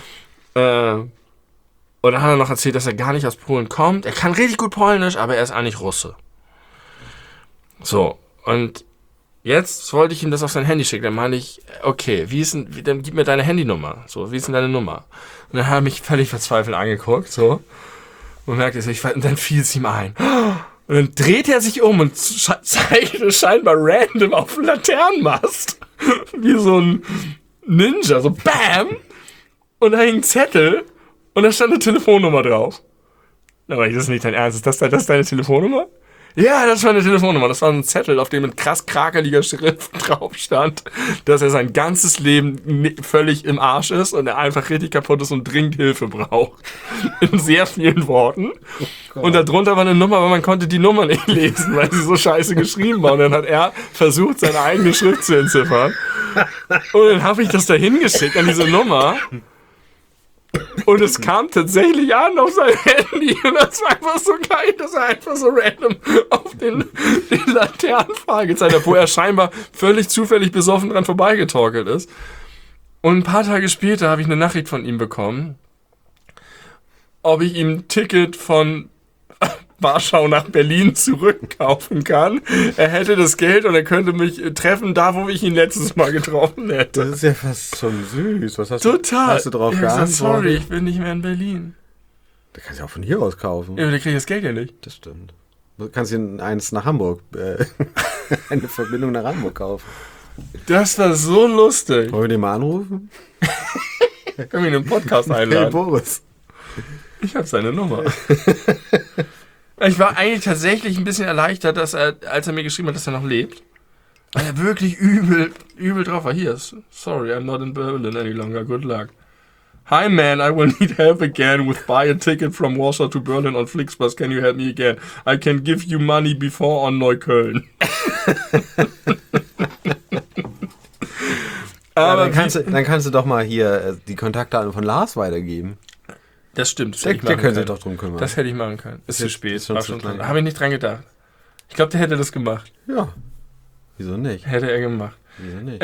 Und dann hat er noch erzählt, dass er gar nicht aus Polen kommt. Er kann richtig gut Polnisch, aber er ist eigentlich Russe. So, und jetzt wollte ich ihm das auf sein Handy schicken. Dann meinte ich, okay, dann gib mir deine Handynummer. So, wie ist denn deine Nummer? Und dann hat er mich völlig verzweifelt angeguckt, so. Und merkte so, und dann fiel es ihm ein. Und dann dreht er sich um und zeigt es scheinbar random auf dem Laternenmast. Wie so ein Ninja, so BAM! Und da hing ein Zettel und da stand eine Telefonnummer drauf. Da war ich, das ist nicht dein Ernst, ist das deine Telefonnummer? Ja, das war eine Telefonnummer. Das war ein Zettel, auf dem mit krass krakeliger Schrift drauf stand, dass er sein ganzes Leben völlig im Arsch ist und er einfach richtig kaputt ist und dringend Hilfe braucht. In sehr vielen Worten. Und darunter war eine Nummer, aber man konnte die Nummer nicht lesen, weil sie so scheiße geschrieben war. Und dann hat er versucht, seine eigene Schrift zu entziffern. Und dann habe ich das da hingeschickt an diese Nummer. Und es kam tatsächlich an auf sein Handy. Und das war einfach so geil, dass er einfach so random auf den Laternenpfahl gezeigt hat, wo er scheinbar völlig zufällig besoffen dran vorbeigetorkelt ist. Und ein paar Tage später habe ich eine Nachricht von ihm bekommen, ob ich ihm ein Ticket von Warschau nach Berlin zurückkaufen kann. Er hätte das Geld und er könnte mich treffen, da wo ich ihn letztes Mal getroffen hätte. Das ist ja fast schon süß. Was hast du drauf geantwortet? Gesagt, sorry, ich bin nicht mehr in Berlin. Da kannst du auch von hier aus kaufen. Ja, aber der kriegt das Geld ja nicht. Das stimmt. Du kannst dir eins nach Hamburg, eine Verbindung nach Hamburg kaufen. Das war so lustig. Wollen wir den mal anrufen? Können wir ihn in den Podcast einladen? Hey Boris. Ich habe seine Nummer. Ich war eigentlich tatsächlich ein bisschen erleichtert, dass als er mir geschrieben hat, dass er noch lebt. War ja wirklich übel drauf. War hier. Sorry, I'm not in Berlin any longer. Good luck. Hi man, I will need help again with buy a ticket from Warsaw to Berlin on Flixbus. Can you help me again? I can give you money before on Neukölln. Aber dann kannst du doch mal hier die Kontaktdaten von Lars weitergeben. Das stimmt. Der könnte sich doch drum kümmern. Das hätte ich machen können. Ist zu spät. Schon Habe ich nicht dran gedacht. Ich glaube, der hätte das gemacht. Ja. Wieso nicht? Hätte er gemacht. Wieso nicht?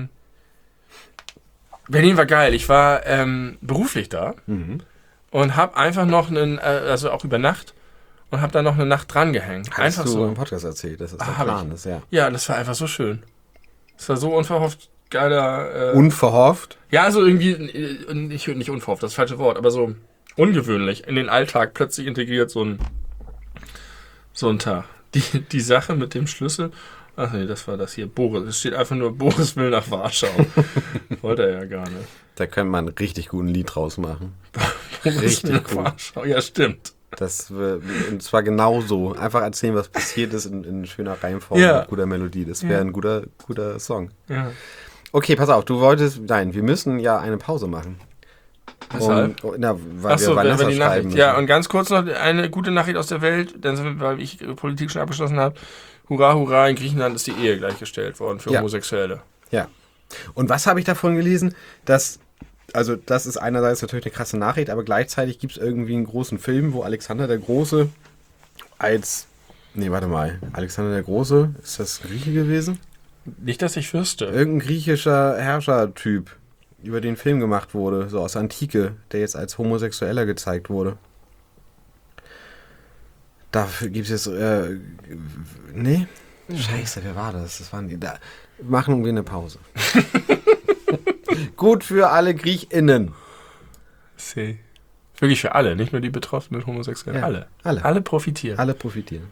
Berlin war geil. Ich war beruflich da und habe einfach noch also auch über Nacht und habe da noch eine Nacht dran gehängt. Hast einfach du so im Podcast erzählt, dass das der Plan ist, ja. Ja, das war einfach so schön. Das war so unverhofft geiler... Unverhofft? Ja, so irgendwie, nicht unverhofft, das ist das falsche Wort, aber so ungewöhnlich in den Alltag plötzlich integriert so ein Tag. Die Sache mit dem Schlüssel... Ach nee, das war das hier. Boris. Es steht einfach nur, Boris will nach Warschau. Wollte er ja gar nicht. Da könnte man einen richtig guten Lied draus machen. Boris will nach Warschau. Ja, stimmt. Und zwar genauso. Einfach erzählen, was passiert ist in schöner Reihenform mit guter Melodie. Das wäre ein guter Song. Ja. Okay, pass auf. wir müssen ja eine Pause machen. Weshalb? Weil Achso, wir die schreiben Nachricht. müssen. Ja, und ganz kurz noch eine gute Nachricht aus der Welt, denn weil ich Politik schon abgeschlossen habe. Hurra, hurra, in Griechenland ist die Ehe gleichgestellt worden für Homosexuelle. Ja. Und was habe ich davon gelesen? Das ist einerseits natürlich eine krasse Nachricht, aber gleichzeitig gibt es irgendwie einen großen Film, wo Alexander der Große Alexander der Große, ist das ein Grieche gewesen? Nicht, dass ich wüsste. Irgendein griechischer Herrschertyp, über den Film gemacht wurde, so aus der Antike, der jetzt als Homosexueller gezeigt wurde. Dafür gibt es jetzt, nee? Scheiße, wer war das? Machen wir eine Pause. Gut für alle GriechInnen. See. Wirklich für alle, nicht nur die betroffenen Homosexuellen. Ja, alle profitieren. Alle profitieren.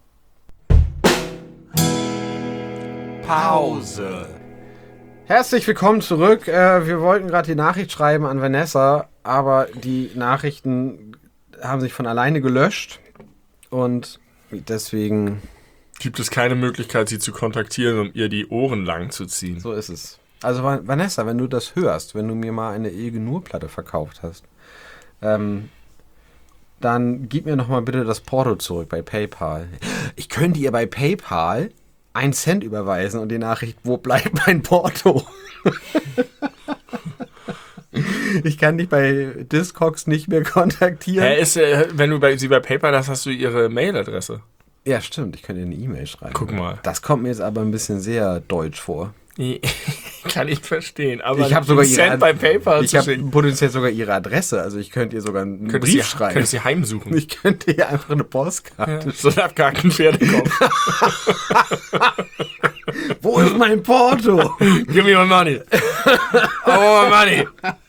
Pause. Herzlich willkommen zurück. Wir wollten gerade die Nachricht schreiben an Vanessa, aber die Nachrichten haben sich von alleine gelöscht. Und deswegen... Gibt es keine Möglichkeit, sie zu kontaktieren, um ihr die Ohren lang zu ziehen? So ist es. Also Vanessa, wenn du das hörst, wenn du mir mal eine Ilge Nur-Platte verkauft hast, dann gib mir nochmal bitte das Porto zurück bei PayPal. Ich könnte ihr bei PayPal 1 Cent überweisen und die Nachricht, wo bleibt mein Porto? Ich kann dich bei Discogs nicht mehr kontaktieren. Wenn du sie bei PayPal hast, hast du ihre Mailadresse. Ja, stimmt. Ich könnte ihr eine E-Mail schreiben. Guck mal. Das kommt mir jetzt aber ein bisschen sehr deutsch vor. Kann ich verstehen. Aber ich habe sogar Cent bei PayPal ich habe potenziell sogar ihre Adresse. Also ich könnte ihr sogar einen Brief schreiben. Könntest sie heimsuchen. Ich könnte ihr einfach eine Postkarte. Ja, so ein abgehackten Pferdekopf. Wo ist mein Porto? Give me my money. I want my money.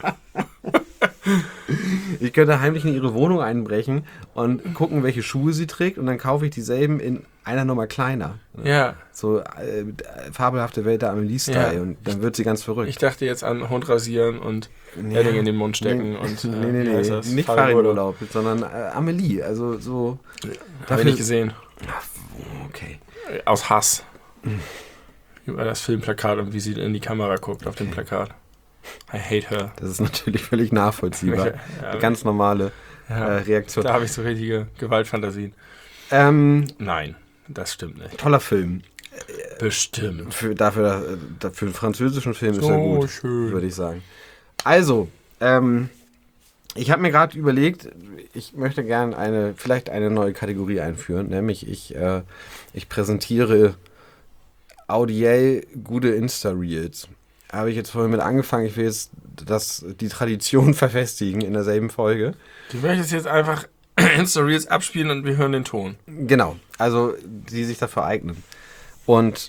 Ich könnte heimlich in ihre Wohnung einbrechen und gucken, welche Schuhe sie trägt und dann kaufe ich dieselben in einer Nummer kleiner. Ja. So fabelhafte Welt der Amelie-Style und dann wird sie ganz verrückt. Ich dachte jetzt an Hund rasieren und Edding in den Mund stecken. Nee. Nicht Fahrradurlaub, sondern Amelie. Also so... Habe ich nicht gesehen. Okay. Aus Hass. Über das Filmplakat und wie sie in die Kamera guckt auf dem Plakat. I hate her. Das ist natürlich völlig nachvollziehbar. Eine ganz normale Reaktion. Da habe ich so richtige Gewaltfantasien. Nein, das stimmt nicht. Toller Film. Bestimmt. Für einen französischen Film ist er gut, schön. würde ich sagen. Also, ich habe mir gerade überlegt, ich möchte gerne vielleicht eine neue Kategorie einführen, nämlich ich präsentiere audiell gute Insta-Reels. Habe ich jetzt vorhin mit angefangen. Ich will jetzt die Tradition verfestigen in derselben Folge. Du möchtest jetzt einfach Insta-Reels abspielen und wir hören den Ton. Genau, also die sich dafür eignen. Und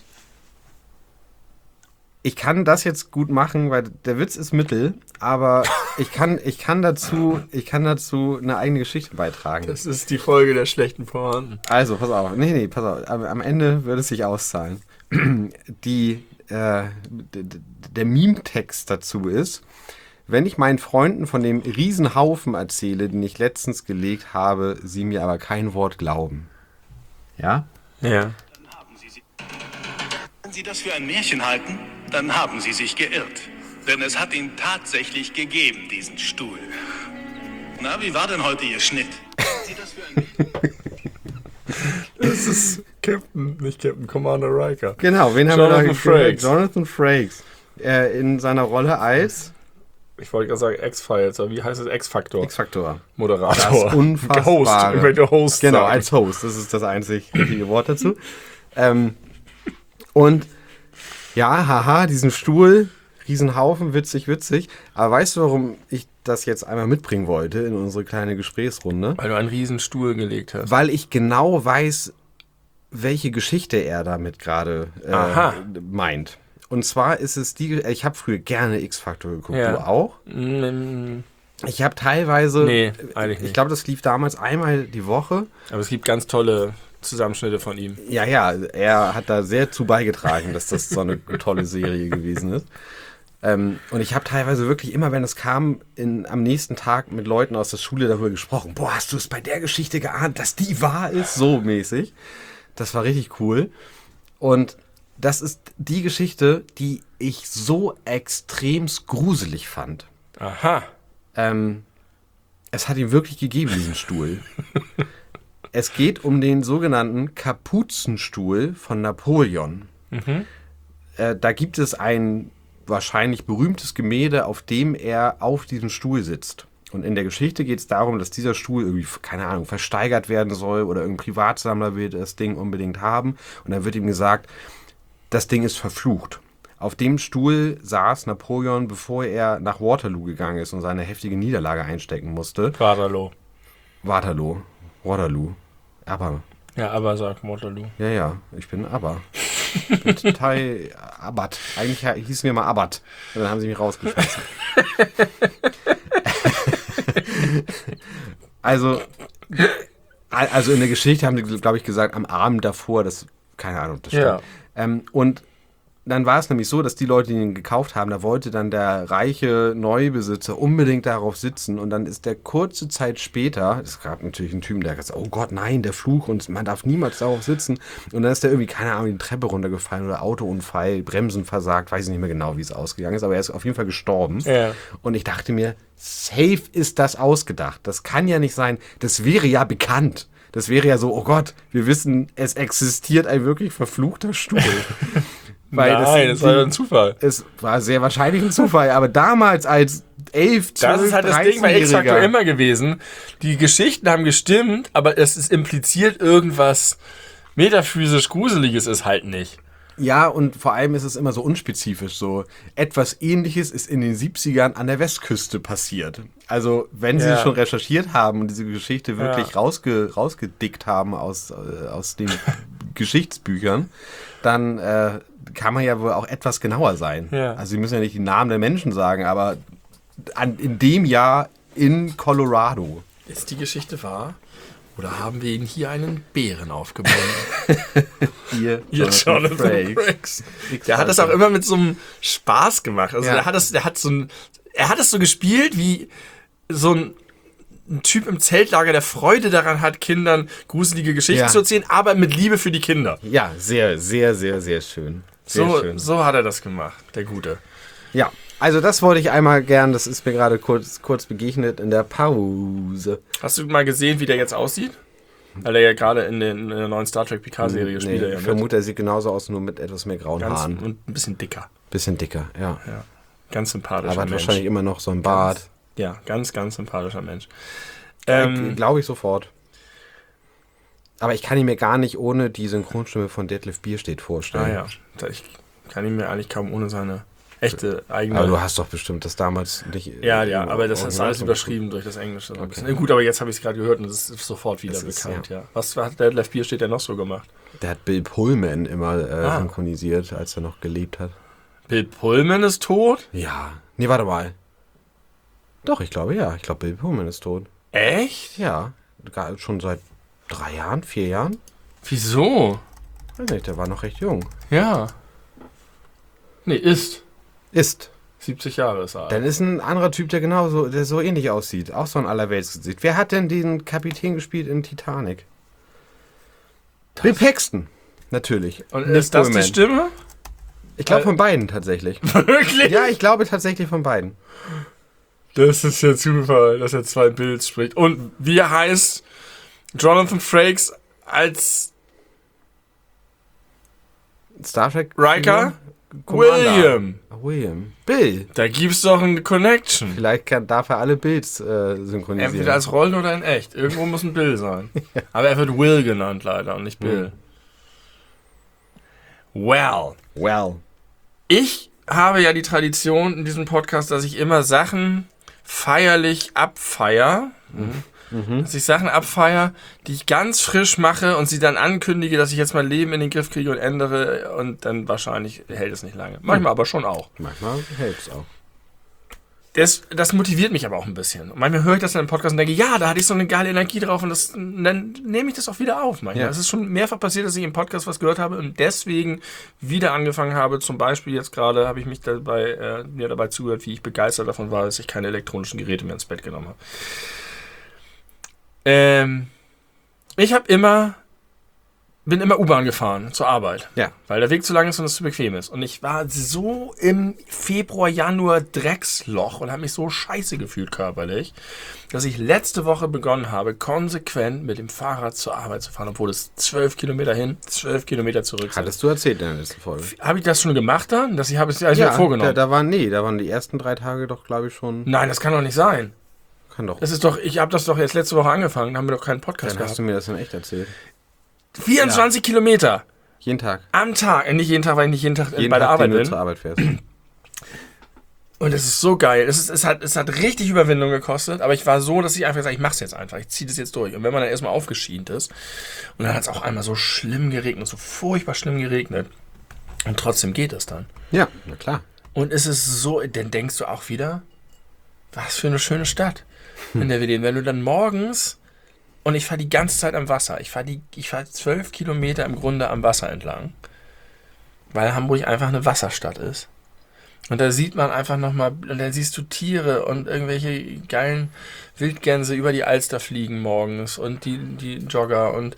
ich kann das jetzt gut machen, weil der Witz ist Mittel, aber ich kann dazu eine eigene Geschichte beitragen. Das ist die Folge der schlechten Pointen. Also, pass auf. Nee, pass auf. Am Ende wird es sich auszahlen. Der Meme-Text dazu ist, wenn ich meinen Freunden von dem Riesenhaufen erzähle, den ich letztens gelegt habe, sie mir aber kein Wort glauben. Ja? Ja. Sie das für ein Märchen halten, dann haben Sie sich geirrt. Denn es hat ihn tatsächlich gegeben, diesen Stuhl. Na, wie war denn heute Ihr Schnitt? Sie das für ein Märchen? Das ist Captain Commander Riker. Genau, wen haben wir da Jonathan Frakes. Jonathan Frakes. In seiner Rolle als Ich wollte gerade sagen X-Files, aber wie heißt es? X-Factor. X-Faktor. Moderator. Das Unfassbare. Host. Ich möchte Host Genau, sagen. als Host. Das ist das einzig richtige Wort dazu. Und ja, haha, diesen Stuhl, Riesenhaufen, witzig. Aber weißt du, warum ich das jetzt einmal mitbringen wollte in unsere kleine Gesprächsrunde? Weil du einen riesen Stuhl gelegt hast. Weil ich genau weiß, welche Geschichte er damit gerade meint. Und zwar ist es ich habe früher gerne X-Factor geguckt, Ja. du auch? Ich habe teilweise, Nee, eigentlich nicht. ich glaube, das lief damals einmal die Woche. Aber es gibt ganz tolle Zusammenschnitte von ihm. Ja, er hat da sehr zu beigetragen, dass das so eine tolle Serie gewesen ist. Und ich habe teilweise wirklich immer, wenn es kam, am nächsten Tag mit Leuten aus der Schule darüber gesprochen. Boah, hast du es bei der Geschichte geahnt, dass die wahr ist? So mäßig. Das war richtig cool. Und das ist die Geschichte, die ich so extremst gruselig fand. Aha. Es hat ihn wirklich gegeben, diesen Stuhl. Es geht um den sogenannten Kapuzenstuhl von Napoleon. Da gibt es ein wahrscheinlich berühmtes Gemälde, auf dem er auf diesem Stuhl sitzt. Und in der Geschichte geht es darum, dass dieser Stuhl irgendwie, keine Ahnung, versteigert werden soll oder irgendein Privatsammler will das Ding unbedingt haben. Und dann wird ihm gesagt, das Ding ist verflucht. Auf dem Stuhl saß Napoleon, bevor er nach Waterloo gegangen ist und seine heftige Niederlage einstecken musste. Waterloo. Waterloo. Aber. Ja, aber sag Waterloo. Ja, ich bin aber. Ich bin total Abbott. Eigentlich hießen wir mal Abbott. Und dann haben sie mich rausgeschmissen. Also in der Geschichte haben sie, glaube ich, gesagt, am Abend davor, keine Ahnung, ob das stimmt. Ja. Und dann war es nämlich so, dass die Leute, die ihn gekauft haben, da wollte dann der reiche Neubesitzer unbedingt darauf sitzen und dann ist der kurze Zeit später, es gab natürlich einen Typen, der gesagt hat, oh Gott, nein, der Fluch und man darf niemals darauf sitzen und dann ist der irgendwie, keine Ahnung, die Treppe runtergefallen oder Autounfall, Bremsen versagt, weiß ich nicht mehr genau, wie es ausgegangen ist, aber er ist auf jeden Fall gestorben. Ja. Und ich dachte mir, safe ist das ausgedacht. Das kann ja nicht sein, das wäre ja bekannt. Das wäre ja so, oh Gott, wir wissen, es existiert ein wirklich verfluchter Stuhl. Nein, das war ja ein Zufall. Es war sehr wahrscheinlich ein Zufall, aber damals als 11, 12, Das ist halt das Ding bei X-Factor 13-Jähriger. immer gewesen. Die Geschichten haben gestimmt, aber es ist impliziert irgendwas metaphysisch Gruseliges ist halt nicht. Ja, und vor allem ist es immer so unspezifisch. So etwas Ähnliches ist in den 70ern an der Westküste passiert. Also wenn sie schon recherchiert haben und diese Geschichte wirklich rausgedickt haben aus den Geschichtsbüchern, dann kann man ja wohl auch etwas genauer sein. Ja. Also sie müssen ja nicht die Namen der Menschen sagen, aber in dem Jahr in Colorado. Ist die Geschichte wahr? Oder haben wir Ihnen hier einen Bären aufgebunden? Hier Jonathan Frakes. Der hat das auch immer mit so einem Spaß gemacht. Also er hat es so gespielt, wie so ein Typ im Zeltlager, der Freude daran hat, Kindern gruselige Geschichten zu erzählen, aber mit Liebe für die Kinder. Ja, sehr, sehr, sehr, sehr schön. Sehr schön. So hat er das gemacht, der Gute. Ja, also das wollte ich einmal gern, das ist mir gerade kurz begegnet in der Pause. Hast du mal gesehen, wie der jetzt aussieht? Weil er ja gerade in der neuen Star Trek Picard-Serie spielt. Ich vermute, er sieht genauso aus, nur mit etwas mehr grauen Haaren. Und ein bisschen dicker. Bisschen dicker, ja. Ganz sympathischer Aber hat Mensch. wahrscheinlich immer noch so ein Bart. Ganz, ganz sympathischer Mensch. Glaube ich sofort. Aber ich kann ihn mir gar nicht ohne die Synchronstimme von Detlef Bierstedt vorstellen. Ich kann ihn mir eigentlich kaum ohne seine echte eigene... Aber du hast doch bestimmt das damals nicht... Ja, aber das ist alles überschrieben durch das Englische. So ein bisschen. Gut, aber jetzt habe ich es gerade gehört und es ist sofort wieder bekannt. Was hat Detlef Bierstedt denn noch so gemacht? Der hat Bill Pullman immer synchronisiert, als er noch gelebt hat. Bill Pullman ist tot? Ja. Nee, warte mal. Doch, ich glaube, ja. Ich glaube, Bill Pullman ist tot. Echt? Ja. Schon seit 3 Jahren, 4 Jahren? Wieso? Weiß nicht, der war noch recht jung. Ja. Nee, ist. 70 Jahre ist er alt. Dann ist ein anderer Typ, der so ähnlich aussieht. Auch so ein Allerweltsgesicht. Wer hat denn den Kapitän gespielt in Titanic? Bill Paxton. Natürlich. Und Nick ist das Pullman. die Stimme? Ich glaube von beiden tatsächlich. Wirklich? Ja, ich glaube tatsächlich von beiden. Das ist ja Zufall, dass er 2 Bills spricht. Und wie heißt Jonathan Frakes als Star Trek? Riker? William. Bill. Da gibt's doch eine Connection. Vielleicht darf er alle Bills synchronisieren. Entweder als Rollen oder in echt. Irgendwo muss ein Bill sein. Aber er wird Will genannt leider und nicht Bill. Well. Ich habe ja die Tradition in diesem Podcast, dass ich immer Sachen feierlich abfeier. Dass ich Sachen abfeier, die ich ganz frisch mache und sie dann ankündige, dass ich jetzt mein Leben in den Griff kriege und ändere und dann wahrscheinlich hält es nicht lange. Manchmal aber schon auch. Manchmal hält es auch. Das motiviert mich aber auch ein bisschen. Und manchmal höre ich das in einem Podcast und denke, ja, da hatte ich so eine geile Energie drauf und dann nehme ich das auch wieder auf. Manchmal. Es ist schon mehrfach passiert, dass ich im Podcast was gehört habe und deswegen wieder angefangen habe. Zum Beispiel jetzt gerade habe ich mich mir dabei zugehört, wie ich begeistert davon war, dass ich keine elektronischen Geräte mehr ins Bett genommen habe. Ich bin immer U-Bahn gefahren zur Arbeit. Ja. Weil der Weg zu lang ist und es zu bequem ist. Und ich war so im Februar, Januar Drecksloch und habe mich so scheiße gefühlt körperlich, dass ich letzte Woche begonnen habe, konsequent mit dem Fahrrad zur Arbeit zu fahren, obwohl es 12 Kilometer hin, 12 Kilometer zurück sind. Hattest du erzählt in der letzten Folge? Habe ich das schon gemacht dann? Ich habe es mir vorgenommen. Da waren die ersten 3 Tage doch, glaube ich, schon. Nein, das kann doch nicht sein. Kann doch. Ich habe das doch jetzt letzte Woche angefangen, da haben wir doch keinen Podcast Dann gehabt. hast du mir das dann echt erzählt. 24 Kilometer. Jeden Tag. Am Tag. Nicht jeden Tag, weil ich nicht jeden Tag bei der Tag, Arbeit den du bin. zur Arbeit fährst. Und es ist so geil. Es hat richtig Überwindung gekostet, aber ich war so, dass ich einfach sage, ich mach's jetzt einfach. Ich ziehe das jetzt durch. Und wenn man dann erstmal aufgeschient ist, und dann hat es auch einmal so schlimm geregnet, so furchtbar schlimm geregnet. Und trotzdem geht es dann. Ja, na klar. Und es ist so, dann denkst du auch wieder, was für eine schöne Stadt, in der wir leben. Wenn du dann morgens, und ich fahre die ganze Zeit am Wasser, ich fahre 12 Kilometer im Grunde am Wasser entlang, weil Hamburg einfach eine Wasserstadt ist. Und da sieht man einfach nochmal, und dann siehst du Tiere und irgendwelche geilen Wildgänse über die Alster fliegen morgens und die Jogger und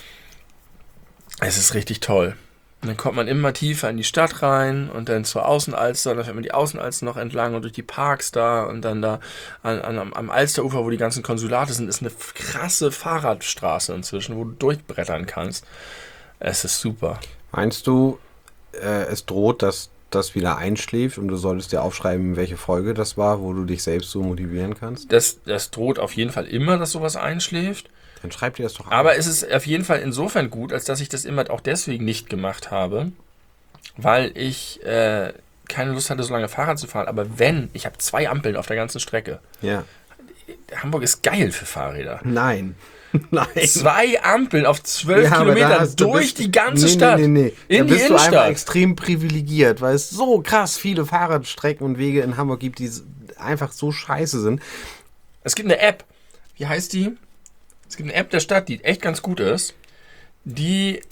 es ist richtig toll. Und dann kommt man immer tiefer in die Stadt rein und dann zur Außenalster, und dann fährt man die Außenalster noch entlang und durch die Parks da und dann da am Alsterufer, wo die ganzen Konsulate sind, ist eine krasse Fahrradstraße inzwischen, wo du durchbrettern kannst. Es ist super. Meinst du, es droht, dass das wieder einschläft und du solltest dir aufschreiben, welche Folge das war, wo du dich selbst so motivieren kannst? Das droht auf jeden Fall immer, dass sowas einschläft. Dann schreib dir das doch auf. Aber es ist auf jeden Fall insofern gut, als dass ich das immer auch deswegen nicht gemacht habe, weil ich keine Lust hatte, so lange Fahrrad zu fahren. Aber ich habe 2 Ampeln auf der ganzen Strecke. Ja. Hamburg ist geil für Fahrräder. Nein. 2 Ampeln auf 12 Kilometer durch die ganze Stadt. Nee. In da die bist du Innenstadt. einfach extrem privilegiert, weil es so krass viele Fahrradstrecken und Wege in Hamburg gibt, die einfach so scheiße sind. Es gibt eine App. Wie heißt die? Es gibt eine App der Stadt, die echt ganz gut ist, die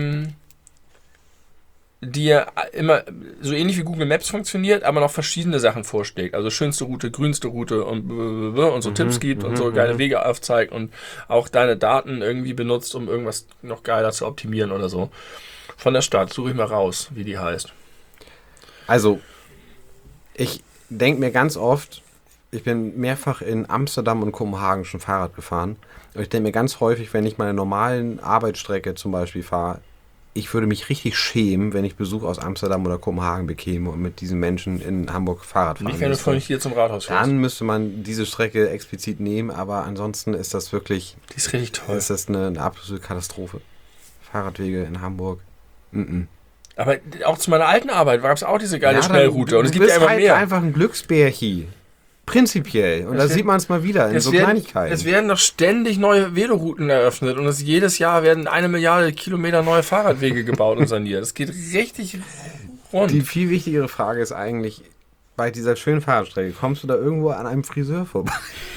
dir immer so ähnlich wie Google Maps funktioniert, aber noch verschiedene Sachen vorschlägt. Also schönste Route, grünste Route und so Tipps gibt und so geile Wege aufzeigt und auch deine Daten irgendwie benutzt, um irgendwas noch geiler zu optimieren oder so. Von der Stadt, suche ich mal raus, wie die heißt. Also, ich denke mir ganz oft, ich bin mehrfach in Amsterdam und Kopenhagen schon Fahrrad gefahren. Und ich denke mir ganz häufig, wenn ich meine normalen Arbeitsstrecke zum Beispiel fahre, ich würde mich richtig schämen, wenn ich Besuch aus Amsterdam oder Kopenhagen bekäme und mit diesen Menschen in Hamburg Fahrrad fahren Nicht, wenn du vorhin hier zum Rathaus fährst. Dann müsste man diese Strecke explizit nehmen, aber ansonsten ist das wirklich... Die ist richtig toll. Ist das eine absolute Katastrophe. Fahrradwege in Hamburg. Aber auch zu meiner alten Arbeit gab es auch diese geile Schnellroute. Und es gibt ja immer halt mehr. Einfach ein Glücksbärchi. Prinzipiell. Und da sieht man es mal wieder in so Kleinigkeiten. Es werden doch ständig neue Velorouten eröffnet und jedes Jahr werden 1 Milliarde Kilometer neue Fahrradwege gebaut und saniert. Es geht richtig rund. Die viel wichtigere Frage ist eigentlich, bei dieser schönen Fahrradstrecke, kommst du da irgendwo an einem Friseur vorbei?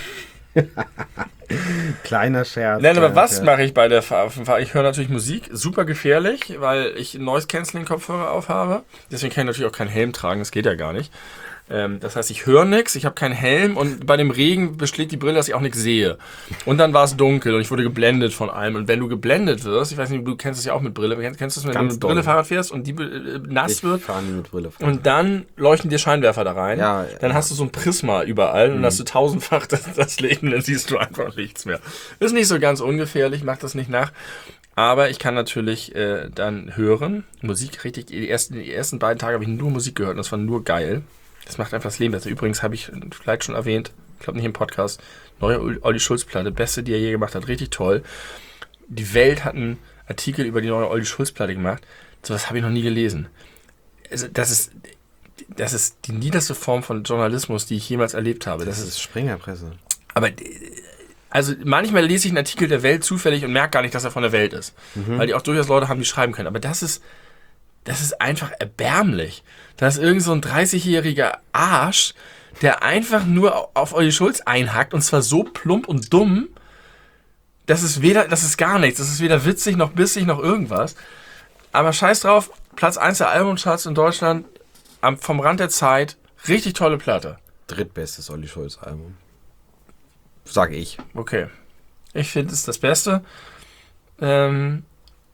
Kleiner Scherz. Nein, aber was mache ich bei der Fahrt? Ich höre natürlich Musik, super gefährlich, weil ich Noise-Canceling-Kopfhörer aufhabe. Deswegen kann ich natürlich auch keinen Helm tragen, das geht ja gar nicht. Das heißt, ich höre nichts, ich habe keinen Helm und bei dem Regen beschlägt die Brille, dass ich auch nichts sehe. Und dann war es dunkel und ich wurde geblendet von allem. Und wenn du geblendet wirst, ich weiß nicht, du kennst es ja auch mit Brille, kennst du es, wenn du mit Brille Fahrrad fährst und die nass wird? Ich fahre nie mit Brille Fahrrad. Und dann leuchten dir Scheinwerfer da rein. Ja, dann hast du so ein Prisma überall und hast du tausendfach das Leben, dann siehst du einfach nichts mehr. Ist nicht so ganz ungefährlich, mach das nicht nach. Aber ich kann natürlich dann hören, Musik richtig, die ersten beiden Tage habe ich nur Musik gehört und das war nur geil. Das macht einfach das Leben besser. Übrigens habe ich vielleicht schon erwähnt, ich glaube nicht im Podcast, neue Olli Schulz-Platte, beste, die er je gemacht hat, richtig toll. Die Welt hat einen Artikel über die neue Olli Schulz-Platte gemacht. Sowas habe ich noch nie gelesen. Also das ist die niederste Form von Journalismus, die ich jemals erlebt habe. Das ist Springerpresse. Aber also manchmal lese ich einen Artikel der Welt zufällig und merke gar nicht, dass er von der Welt ist. Weil die auch durchaus Leute haben, die schreiben können. Aber das ist einfach erbärmlich. Da ist irgend so ein 30-jähriger Arsch, der einfach nur auf Olli Schulz einhackt und zwar so plump und dumm, das ist gar nichts. Das ist weder witzig noch bissig noch irgendwas. Aber scheiß drauf, Platz 1 der Albumcharts in Deutschland, vom Rand der Zeit, richtig tolle Platte. Drittbestes Olli Schulz Album. Sage ich. Okay. Ich finde es das Beste. Ganz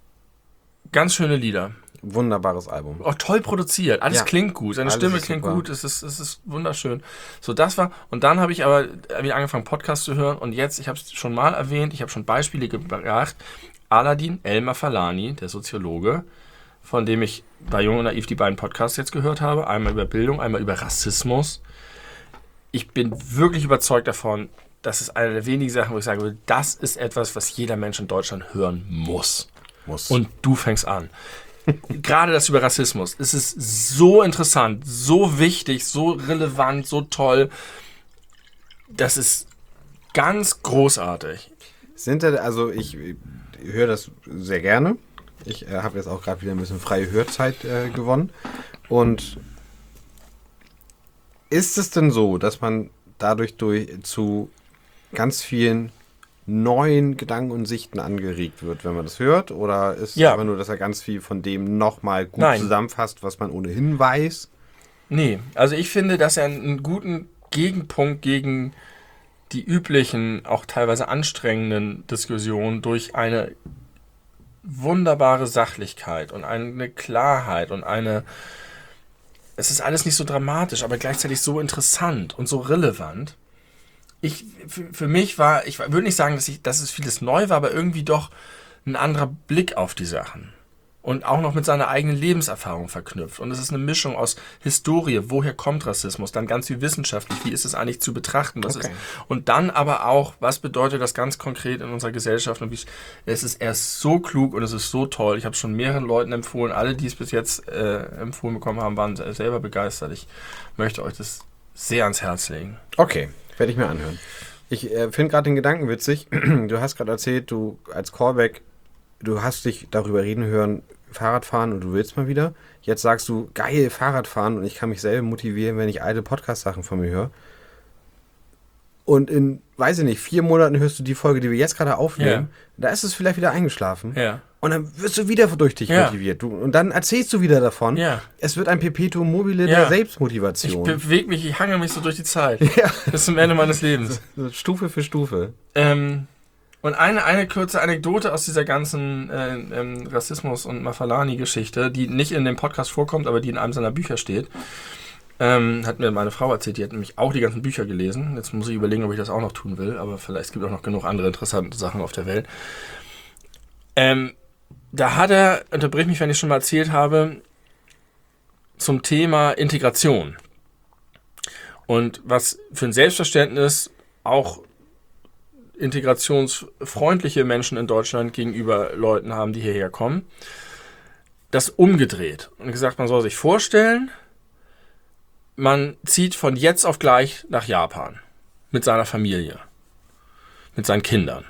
schöne Lieder. Wunderbares Album. Auch toll produziert. Alles klingt gut. Seine Stimme klingt super. gut. Es ist wunderschön. So, das war. Und dann habe ich aber wieder angefangen, Podcast zu hören. Und jetzt, ich habe es schon mal erwähnt, ich habe schon Beispiele gebracht. Aladin El-Mafalani, der Soziologe, von dem ich bei Jung und Naiv die beiden Podcasts jetzt gehört habe. Einmal über Bildung, einmal über Rassismus. Ich bin wirklich überzeugt davon, das ist eine der wenigen Sachen, wo ich sage, das ist etwas, was jeder Mensch in Deutschland hören muss. Und du fängst an. Gerade das über Rassismus. Es ist so interessant, so wichtig, so relevant, so toll. Das ist ganz großartig. Also ich höre das sehr gerne. Ich habe jetzt auch gerade wieder ein bisschen freie Hörzeit gewonnen. Und ist es denn so, dass man dadurch zu ganz vielen neuen Gedanken und Sichten angeregt wird, wenn man das hört? Oder ist es einfach nur, dass er ganz viel von dem nochmal gut zusammenfasst, was man ohnehin weiß? Nee, also ich finde, dass er einen guten Gegenpunkt gegen die üblichen, auch teilweise anstrengenden Diskussionen durch eine wunderbare Sachlichkeit und eine Klarheit und es ist alles nicht so dramatisch, aber gleichzeitig so interessant und so relevant. Für mich war, ich würde nicht sagen, dass es vieles neu war, aber irgendwie doch ein anderer Blick auf die Sachen. Und auch noch mit seiner eigenen Lebenserfahrung verknüpft. Und es ist eine Mischung aus Historie, woher kommt Rassismus, dann ganz viel wissenschaftlich, wie ist es eigentlich zu betrachten, und dann aber auch, was bedeutet das ganz konkret in unserer Gesellschaft. Und er ist so klug und es ist so toll. Ich habe es schon mehreren Leuten empfohlen, alle, die es bis jetzt empfohlen bekommen haben, waren selber begeistert. Ich möchte euch das sehr ans Herz legen. Okay. Werde ich mir anhören. Ich finde gerade den Gedanken witzig. Du hast gerade erzählt, du als Callback, du hast dich darüber reden hören, Fahrradfahren und du willst mal wieder. Jetzt sagst du, geil, Fahrradfahren und ich kann mich selber motivieren, wenn ich alte Podcast-Sachen von mir höre. Und in, weiß ich nicht, 4 Monaten hörst du die Folge, die wir jetzt gerade aufnehmen. Da ist es vielleicht wieder eingeschlafen. Ja. Und dann wirst du wieder durch dich motiviert. Und dann erzählst du wieder davon. Ja. Es wird ein Perpetuum mobile der Selbstmotivation. Ich bewege mich, ich hange mich so durch die Zeit. Bis zum Ende meines Lebens. Stufe für Stufe. Und eine kurze Anekdote aus dieser ganzen Rassismus- und Mafalani-Geschichte, die nicht in dem Podcast vorkommt, aber die in einem seiner Bücher steht. Hat mir meine Frau erzählt, die hat nämlich auch die ganzen Bücher gelesen. Jetzt muss ich überlegen, ob ich das auch noch tun will, aber vielleicht gibt es auch noch genug andere interessante Sachen auf der Welt. Da hat er, unterbrich mich, wenn ich schon mal erzählt habe, zum Thema Integration. Und was für ein Selbstverständnis auch integrationsfreundliche Menschen in Deutschland gegenüber Leuten haben, die hierher kommen, das umgedreht. Und gesagt, man soll sich vorstellen, man zieht von jetzt auf gleich nach Japan mit seiner Familie, mit seinen Kindern.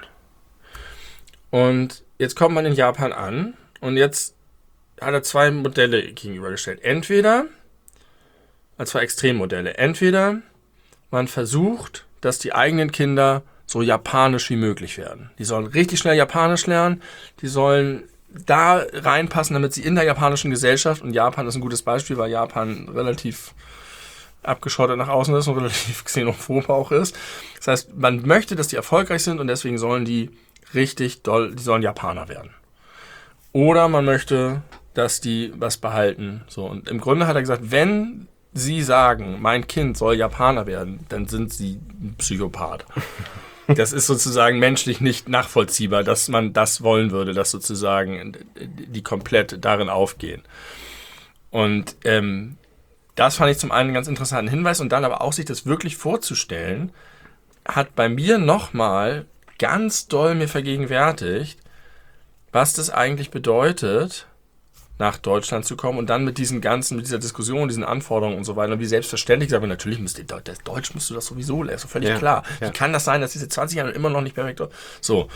Und jetzt kommt man in Japan an und jetzt hat er 2 Modelle gegenübergestellt. Entweder, also 2 Extremmodelle. Entweder man versucht, dass die eigenen Kinder so japanisch wie möglich werden. Die sollen richtig schnell Japanisch lernen, die sollen da reinpassen, damit sie in der japanischen Gesellschaft, und Japan ist ein gutes Beispiel, weil Japan relativ abgeschottet nach außen ist und relativ xenophob auch ist. Das heißt, man möchte, dass die erfolgreich sind und deswegen sollen die richtig doll, die sollen Japaner werden. Oder man möchte, dass die was behalten. So, und im Grunde hat er gesagt, wenn Sie sagen, mein Kind soll Japaner werden, dann sind Sie ein Psychopath. Das ist sozusagen menschlich nicht nachvollziehbar, dass man das wollen würde, dass sozusagen die komplett darin aufgehen. Und das fand ich zum einen einen ganz interessanten Hinweis und dann aber auch sich das wirklich vorzustellen, hat bei mir nochmal ganz doll mir vergegenwärtigt, was das eigentlich bedeutet, nach Deutschland zu kommen und dann mit diesen ganzen, mit dieser Diskussion, diesen Anforderungen und so weiter, und wie selbstverständlich, aber natürlich Deutsch musst du das sowieso lernen, ist doch völlig klar. Ja. Wie kann das sein, dass diese 20 Jahre immer noch nicht perfekt sind? So.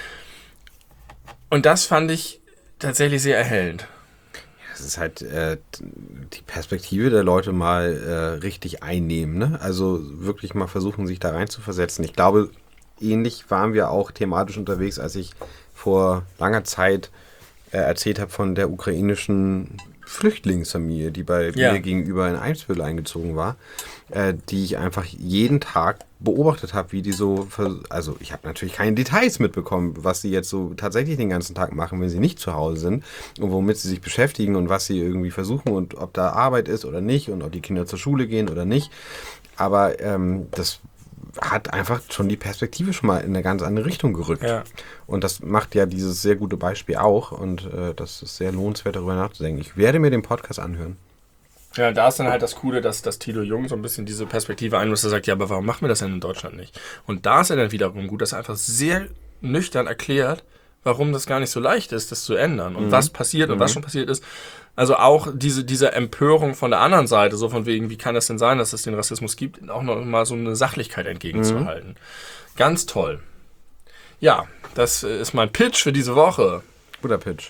Und das fand ich tatsächlich sehr erhellend. Das ist halt die Perspektive der Leute mal richtig einnehmen, ne? Also wirklich mal versuchen, sich da rein zu versetzen. Ich glaube, ähnlich waren wir auch thematisch unterwegs, als ich vor langer Zeit erzählt habe von der ukrainischen Flüchtlingsfamilie, die bei mir gegenüber in Eimsbüttel eingezogen war, die ich einfach jeden Tag beobachtet habe, wie die so, also ich habe natürlich keine Details mitbekommen, was sie jetzt so tatsächlich den ganzen Tag machen, wenn sie nicht zu Hause sind und womit sie sich beschäftigen und was sie irgendwie versuchen und ob da Arbeit ist oder nicht und ob die Kinder zur Schule gehen oder nicht. Aber das hat einfach schon die Perspektive schon mal in eine ganz andere Richtung gerückt. Ja. Und das macht ja dieses sehr gute Beispiel auch und das ist sehr lohnenswert, darüber nachzudenken. Ich werde mir den Podcast anhören. Ja, da ist dann halt das Coole, dass Thilo Jung so ein bisschen diese Perspektive einlässt, er sagt, ja, aber warum machen wir das denn in Deutschland nicht? Und da ist er dann wiederum gut, dass er einfach sehr nüchtern erklärt, warum das gar nicht so leicht ist, das zu ändern und was passiert und was schon passiert ist. Also auch diese Empörung von der anderen Seite, so von wegen, wie kann das denn sein, dass es den Rassismus gibt, auch noch mal so eine Sachlichkeit entgegenzuhalten. Ganz toll. Ja, das ist mein Pitch für diese Woche. Guter Pitch.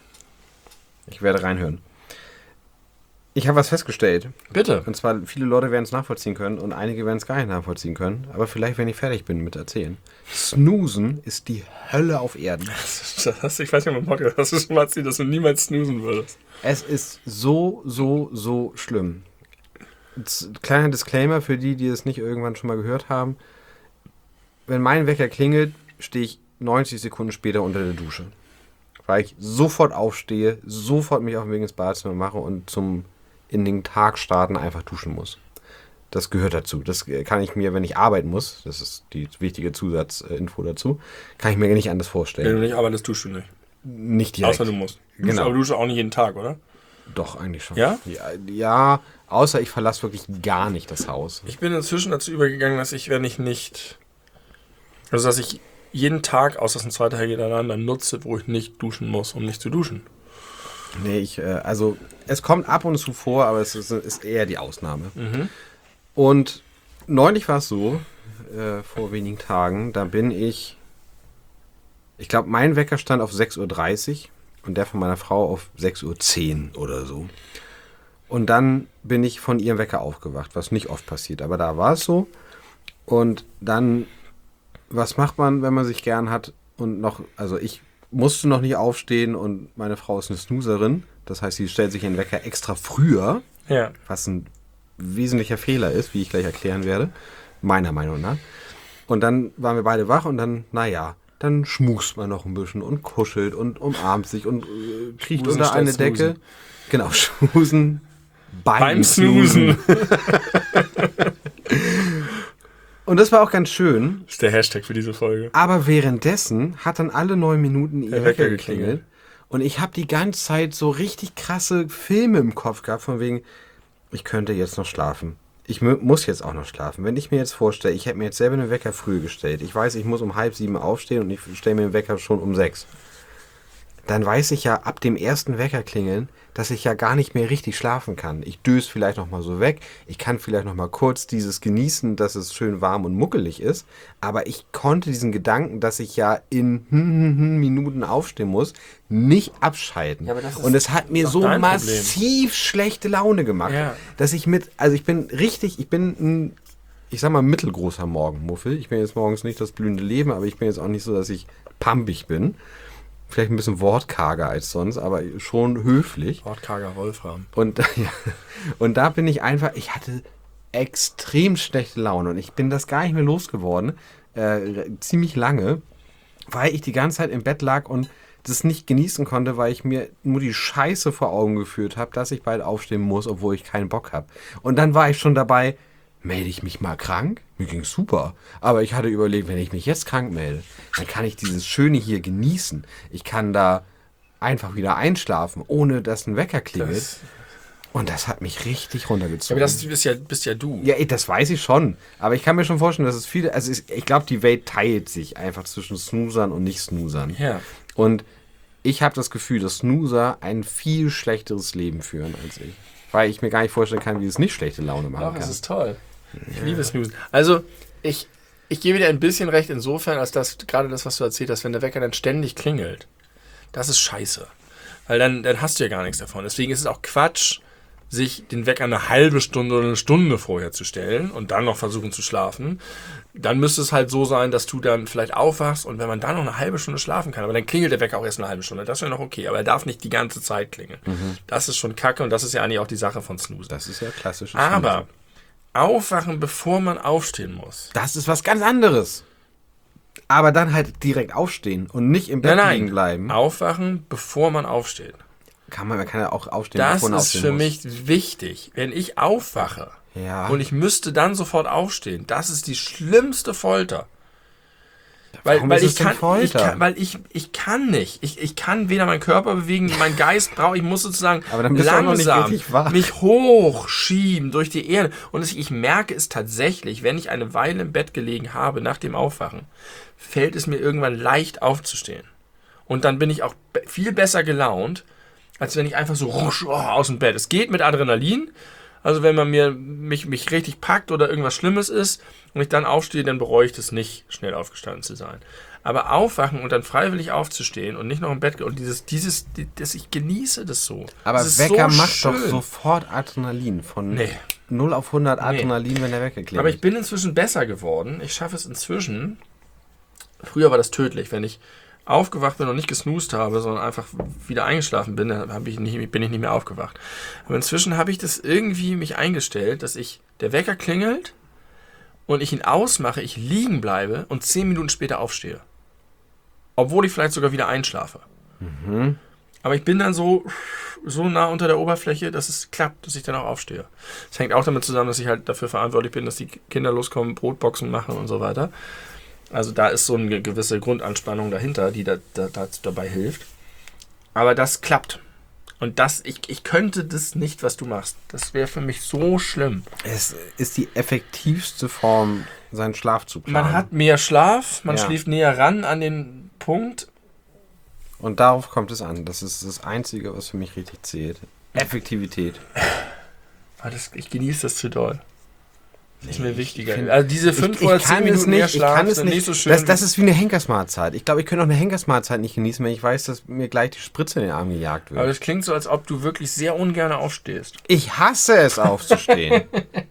Ich werde reinhören. Ich habe was festgestellt. Bitte. Und zwar, viele Leute werden es nachvollziehen können und einige werden es gar nicht nachvollziehen können. Aber vielleicht, wenn ich fertig bin mit erzählen. Snoozen ist die Hölle auf Erden. Ich weiß nicht, ob im Podcast hast du schon mal erzählt, dass du niemals snoozen würdest. Es ist so schlimm. Kleiner Disclaimer für die es nicht irgendwann schon mal gehört haben. Wenn mein Wecker klingelt, stehe ich 90 Sekunden später unter der Dusche. Weil ich sofort aufstehe, sofort mich auf den Weg ins Badezimmer mache und in den Tag starten einfach duschen muss. Das gehört dazu. Das kann ich mir, wenn ich arbeiten muss, das ist die wichtige Zusatzinfo dazu, kann ich mir nicht anders vorstellen. Wenn du nicht arbeitest, duschst du nicht. Nicht direkt. Außer du musst. Genau. Aber du duschst auch nicht jeden Tag, oder? Doch, eigentlich schon. Ja? Ja, außer ich verlasse wirklich gar nicht das Haus. Ich bin inzwischen dazu übergegangen, dass ich, wenn ich nicht, also dass ich jeden Tag, außer es ein zweiter Tag hintereinander, nutze, wo ich nicht duschen muss, um nicht zu duschen. Nee, also es kommt ab und zu vor, aber es ist eher die Ausnahme. Und neulich war es so, vor wenigen Tagen, da bin ich glaube, mein Wecker stand auf 6:30 Uhr und der von meiner Frau auf 6:10 Uhr oder so. Und dann bin ich von ihrem Wecker aufgewacht, was nicht oft passiert, aber da war es so. Und dann, was macht man, wenn man sich gern hat und noch, also ich musste noch nicht aufstehen und meine Frau ist eine Snoozerin. Das heißt, sie stellt sich ihren Wecker extra früher, was ein wesentlicher Fehler ist, wie ich gleich erklären werde, meiner Meinung nach. Und dann waren wir beide wach und dann, dann schmust man noch ein bisschen und kuschelt und umarmt sich und kriecht unter eine Decke. Genau, schmusen beim Snoozen. Und das war auch ganz schön. Das ist der Hashtag für diese Folge. Aber währenddessen hat dann alle 9 Minuten ihr Wecker geklingelt. Und ich habe die ganze Zeit so richtig krasse Filme im Kopf gehabt, von wegen, ich könnte jetzt noch schlafen. Ich muss jetzt auch noch schlafen. Wenn ich mir jetzt vorstelle, ich hätte mir jetzt selber einen Wecker früh gestellt. Ich weiß, ich muss um 6:30 aufstehen und ich stelle mir den Wecker schon um 6. Dann weiß ich ja ab dem ersten Wecker klingeln, dass ich ja gar nicht mehr richtig schlafen kann. Ich döse vielleicht noch mal so weg. Ich kann vielleicht noch mal kurz dieses genießen, dass es schön warm und muckelig ist. Aber ich konnte diesen Gedanken, dass ich ja in Minuten aufstehen muss, nicht abschalten. Ja, und es hat mir so massiv schlechte Laune gemacht, dass ich ich bin ein, ich sag mal, mittelgroßer Morgenmuffel. Ich bin jetzt morgens nicht das blühende Leben, aber ich bin jetzt auch nicht so, dass ich pampig bin. Vielleicht ein bisschen wortkarger als sonst, aber schon höflich. Wortkarger Wolfram. Und da bin ich einfach, ich hatte extrem schlechte Laune und ich bin das gar nicht mehr losgeworden, ziemlich lange, weil ich die ganze Zeit im Bett lag und das nicht genießen konnte, weil ich mir nur die Scheiße vor Augen geführt habe, dass ich bald aufstehen muss, obwohl ich keinen Bock habe. Und dann war ich schon dabei, melde ich mich mal krank? Mir ging's super. Aber ich hatte überlegt, wenn ich mich jetzt krank melde, dann kann ich dieses Schöne hier genießen. Ich kann da einfach wieder einschlafen, ohne dass ein Wecker klingelt. Und das hat mich richtig runtergezogen. Aber das bist ja du. Ja, das weiß ich schon. Aber ich kann mir schon vorstellen, dass es viele... Also ich glaube, die Welt teilt sich einfach zwischen Snoozern und Nicht-Snoozern. Ja. Und ich habe das Gefühl, dass Snoozer ein viel schlechteres Leben führen als ich. Weil ich mir gar nicht vorstellen kann, wie es nicht schlechte Laune machen kann. Das ist toll. Ich liebe Snoozen. Also, ich gebe dir ein bisschen recht insofern, als das, gerade das, was du erzählt hast, wenn der Wecker dann ständig klingelt, das ist scheiße. Weil dann hast du ja gar nichts davon. Deswegen ist es auch Quatsch, sich den Wecker eine halbe Stunde oder eine Stunde vorher zu stellen und dann noch versuchen zu schlafen. Dann müsste es halt so sein, dass du dann vielleicht aufwachst und wenn man dann noch eine halbe Stunde schlafen kann, aber dann klingelt der Wecker auch erst eine halbe Stunde, das wäre noch okay, aber er darf nicht die ganze Zeit klingeln. Das ist schon kacke und das ist ja eigentlich auch die Sache von Snooze. Das ist ja klassisches Aber aufwachen, bevor man aufstehen muss. das ist was ganz anderes. Aber dann halt direkt aufstehen und nicht im Bett liegen bleiben. Aufwachen, bevor man aufsteht. Man kann ja auch aufstehen, Das bevor man ist aufstehen für muss. mich wichtig. Wenn ich aufwache Ja. und ich müsste dann sofort aufstehen, das ist die schlimmste Folter. Warum Weil ist es ich denn kann, Folter? ich kann nicht. Ich kann weder meinen Körper bewegen, mein Geist braucht, ich muss sozusagen Aber dann bist du auch noch nicht langsam richtig wach. mich hochschieben durch die Erde. Und ich merke es tatsächlich, wenn ich eine Weile im Bett gelegen habe nach dem Aufwachen, fällt es mir irgendwann leicht aufzustehen. Und dann bin ich auch viel besser gelaunt, als wenn ich einfach so rusch aus dem Bett. Es geht mit Adrenalin. Also wenn man mich richtig packt oder irgendwas Schlimmes ist und ich dann aufstehe, dann bereue ich das nicht, schnell aufgestanden zu sein. Aber aufwachen und dann freiwillig aufzustehen und nicht noch im Bett und ich genieße das so. Aber das ist Wecker so macht schön. doch sofort Adrenalin. Von Nee. 0 auf 100 Adrenalin, wenn der Wecker klingelt. Aber ich bin inzwischen besser geworden. Ich schaffe es inzwischen. Früher war das tödlich, wenn ich aufgewacht bin und nicht gesnoost habe, sondern einfach wieder eingeschlafen bin, dann bin ich nicht mehr aufgewacht. Aber inzwischen habe ich das irgendwie mich eingestellt, dass der Wecker klingelt und ich ihn ausmache, ich liegen bleibe und 10 Minuten später aufstehe. Obwohl ich vielleicht sogar wieder einschlafe. Aber ich bin dann so nah unter der Oberfläche, dass es klappt, dass ich dann auch aufstehe. Das hängt auch damit zusammen, dass ich halt dafür verantwortlich bin, dass die Kinder loskommen, Brotboxen machen und so weiter. Also da ist so eine gewisse Grundanspannung dahinter, die dabei hilft. Aber das klappt. Und ich könnte das nicht, was du machst. Das wäre für mich so schlimm. Es ist die effektivste Form, seinen Schlaf zu planen. Man hat mehr Schlaf, man Ja. schläft näher ran an den Punkt. Und darauf kommt es an. Das ist das Einzige, was für mich richtig zählt. Effektivität. Aber ich genieße das zu doll. Das ist mir wichtiger. find- Also diese 5 oder 10 Minuten mehr Schlaf sind nicht so schön. Das ist wie eine Henkersmahlzeit. Ich glaube, ich könnte auch eine Henkersmahlzeit nicht genießen, wenn ich weiß, dass mir gleich die Spritze in den Arm gejagt wird. Aber das klingt so, als ob du wirklich sehr ungern aufstehst. Ich hasse es, aufzustehen.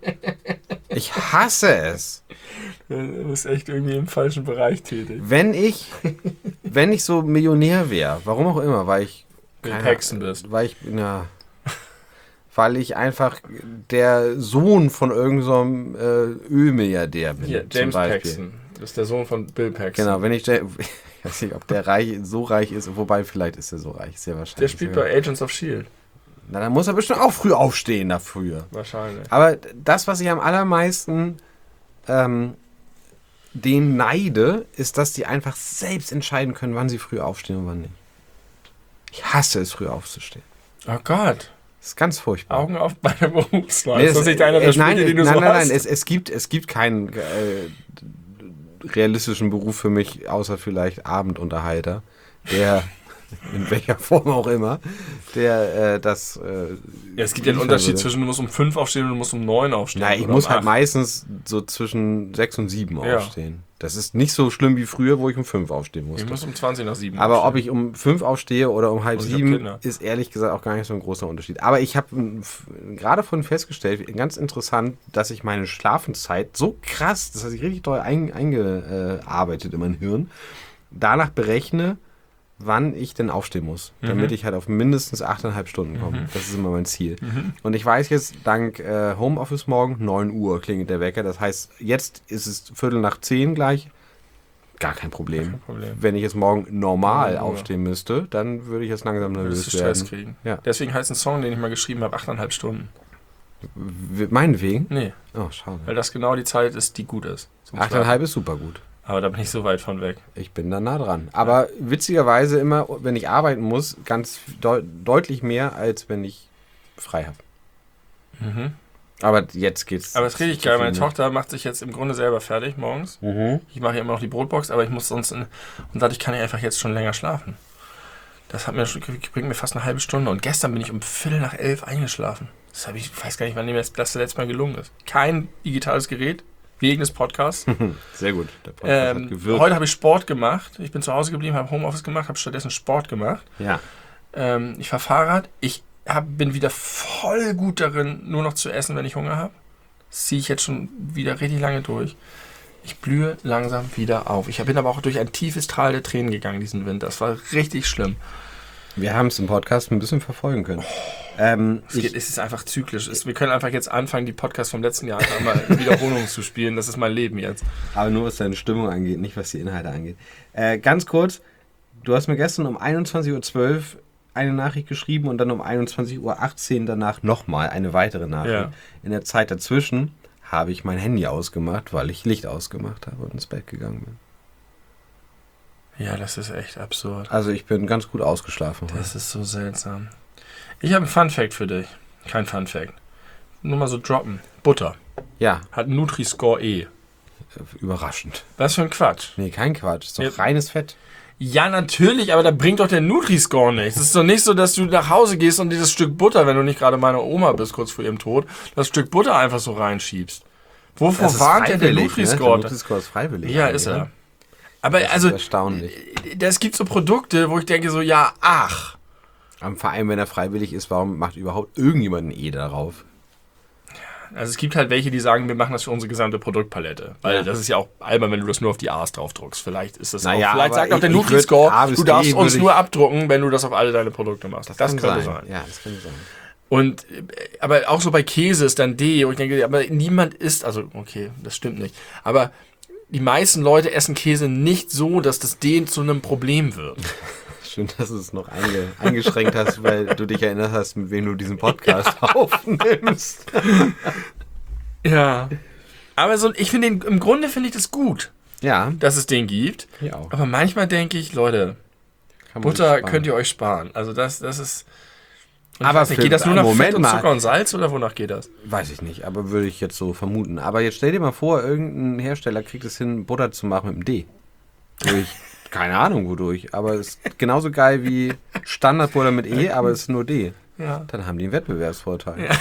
Ich hasse es. Du bist echt irgendwie im falschen Bereich tätig. Wenn ich so Millionär wäre, warum auch immer, weil ich Hexen bist. weil ich einfach der Sohn von irgendeinem so Ölmilliardär bin. Hier, zum James Beispiel. Paxton. Das ist der Sohn von Bill Paxton. Genau, wenn ich weiß nicht, ob der so reich ist, wobei vielleicht ist er so reich, sehr wahrscheinlich. Der spielt bei Agents of S.H.I.E.L.D. Na, dann muss er bestimmt auch früh aufstehen dafür. Wahrscheinlich. Aber das, was ich am allermeisten denen neide, ist, dass die einfach selbst entscheiden können, wann sie früh aufstehen und wann nicht. Ich hasse es, früh aufzustehen. Oh Gott. Das ist ganz furchtbar. Augen auf bei der Berufswahl. Nee, ist das nicht einer der Sprüche, den du so nein, hast? es gibt keinen realistischen Beruf für mich, außer vielleicht Abendunterhalter, der in welcher Form auch immer, der das Ja, es gibt ja einen Unterschied zwischen, du musst um 5 aufstehen und du musst um 9 aufstehen. Nein, ich oder muss um halt 8. meistens so zwischen 6 und 7 Ja. aufstehen. Das ist nicht so schlimm wie früher, wo ich um 5 aufstehen musste. Ich muss um 20 nach 7 Aber ob aufstehen. ich um 5 aufstehe oder um halb Und ich hab 7, Kinder. ist ehrlich gesagt auch gar nicht so ein großer Unterschied. Aber ich habe gerade von festgestellt, ganz interessant, dass ich meine Schlafenszeit so krass, das hat sich richtig doll eingearbeitet in mein Hirn, danach berechne, wann ich denn aufstehen muss, damit ich halt auf mindestens 8,5 Stunden komme. Das ist immer mein Ziel. Und ich weiß jetzt, dank Homeoffice morgen, 9 Uhr klingelt der Wecker. Das heißt, jetzt ist es 9:15 gleich. Gar kein Problem. Wenn ich jetzt morgen normal aufstehen müsste, dann würde ich jetzt langsam nervös werden. Stress kriegen. Ja. Deswegen heißt ein Song, den ich mal geschrieben habe, 8,5 Stunden. Meinetwegen? Nee, Oh, schade. weil das genau die Zeit ist, die gut ist. 8,5 ist super gut. Aber da bin ich so weit von weg. Ich bin da nah dran. Aber witzigerweise immer, wenn ich arbeiten muss, ganz deutlich mehr, als wenn ich frei habe. Aber jetzt geht's. Aber es ist richtig geil. Meine Tochter macht sich jetzt im Grunde selber fertig morgens. Ich mache ja immer noch die Brotbox, aber ich muss sonst... Und dadurch kann ich einfach jetzt schon länger schlafen. Das bringt mir fast eine halbe Stunde. Und gestern bin ich um 10:45 eingeschlafen. Ich weiß gar nicht, wann mir das letzte Mal gelungen ist. Kein digitales Gerät, wegen des Podcasts. Sehr gut. Der Podcast hat gewirkt. Heute habe ich Sport gemacht. Ich bin zu Hause geblieben, habe Homeoffice gemacht, habe stattdessen Sport gemacht. Ja. Ich fahre Fahrrad. Ich bin wieder voll gut darin, nur noch zu essen, wenn ich Hunger habe. Das ziehe ich jetzt schon wieder richtig lange durch. Ich blühe langsam wieder auf. Ich bin aber auch durch ein tiefes Tal der Tränen gegangen diesen Winter. Das war richtig schlimm. Wir haben es im Podcast ein bisschen verfolgen können. Es ist einfach zyklisch. Wir können einfach jetzt anfangen, die Podcasts vom letzten Jahr einmal in Wiederholung zu spielen. Das ist mein Leben jetzt. Aber nur was deine Stimmung angeht, nicht was die Inhalte angeht. Ganz kurz, du hast mir gestern um 21:12 Uhr eine Nachricht geschrieben und dann um 21:18 Uhr danach nochmal eine weitere Nachricht. Ja. In der Zeit dazwischen habe ich mein Handy ausgemacht, weil ich Licht ausgemacht habe und ins Bett gegangen bin. Ja, das ist echt absurd. Also ich bin ganz gut ausgeschlafen. Das ist so seltsam. Ich habe einen Fun-Fact für dich. Kein Fun-Fact. Nur mal so droppen. Butter. Ja. Hat Nutri-Score E. Überraschend. Was für ein Quatsch. Nee, kein Quatsch. Ist doch Ja. reines Fett. Ja, natürlich, aber da bringt doch der Nutri-Score nichts. Es ist doch nicht so, dass du nach Hause gehst und dieses Stück Butter, wenn du nicht gerade meine Oma bist, kurz vor ihrem Tod, das Stück Butter einfach so reinschiebst. Wovor Das ist warnt denn der freiwillig, Nutri-Score? Ne? Der Nutri-Score ist freiwillig. Ja, eigentlich, ist er. ne? Aber Das also, ist erstaunlich. es gibt so Produkte, wo ich denke so, ja, ach. Am Verein, wenn er freiwillig ist, warum macht überhaupt irgendjemand ein E darauf? Also es gibt halt welche, die sagen, wir machen das für unsere gesamte Produktpalette. Weil Ja. das ist ja auch albern, wenn du das nur auf die A's drauf druckst. Vielleicht ist das Naja, auch. Vielleicht aber sagt auch der ich Nutri-Score, würd A bis du darfst D uns würde nur ich- abdrucken, wenn du das auf alle deine Produkte machst. Das kann könnte sein. Ja, das könnte sein. Und aber auch so bei Käse ist dann D, und ich denke, aber niemand isst, also okay, das stimmt nicht. Aber die meisten Leute essen Käse nicht so, dass das D zu einem Problem wird. Schön, dass du es noch eingeschränkt hast, weil du dich erinnert hast, mit wem du diesen Podcast aufnimmst. Ja. Aber so, ich finde im Grunde finde ich das gut, Ja, dass es den gibt. ich auch. Aber manchmal denke ich, Leute, Kann man Butter sparen. könnt ihr euch sparen. Also das ist. Und Aber ich weiß nicht, für- geht das nur nach Moment Fett und mal. Zucker und Salz oder wonach geht das? Weiß ich nicht, aber würde ich jetzt so vermuten. Aber jetzt stell dir mal vor, irgendein Hersteller kriegt es hin, Butter zu machen mit einem D. Durch, keine Ahnung wodurch, aber es ist genauso geil wie Standardbutter mit E, aber es ist nur D. Ja. Dann haben die einen Wettbewerbsvorteil. Ja.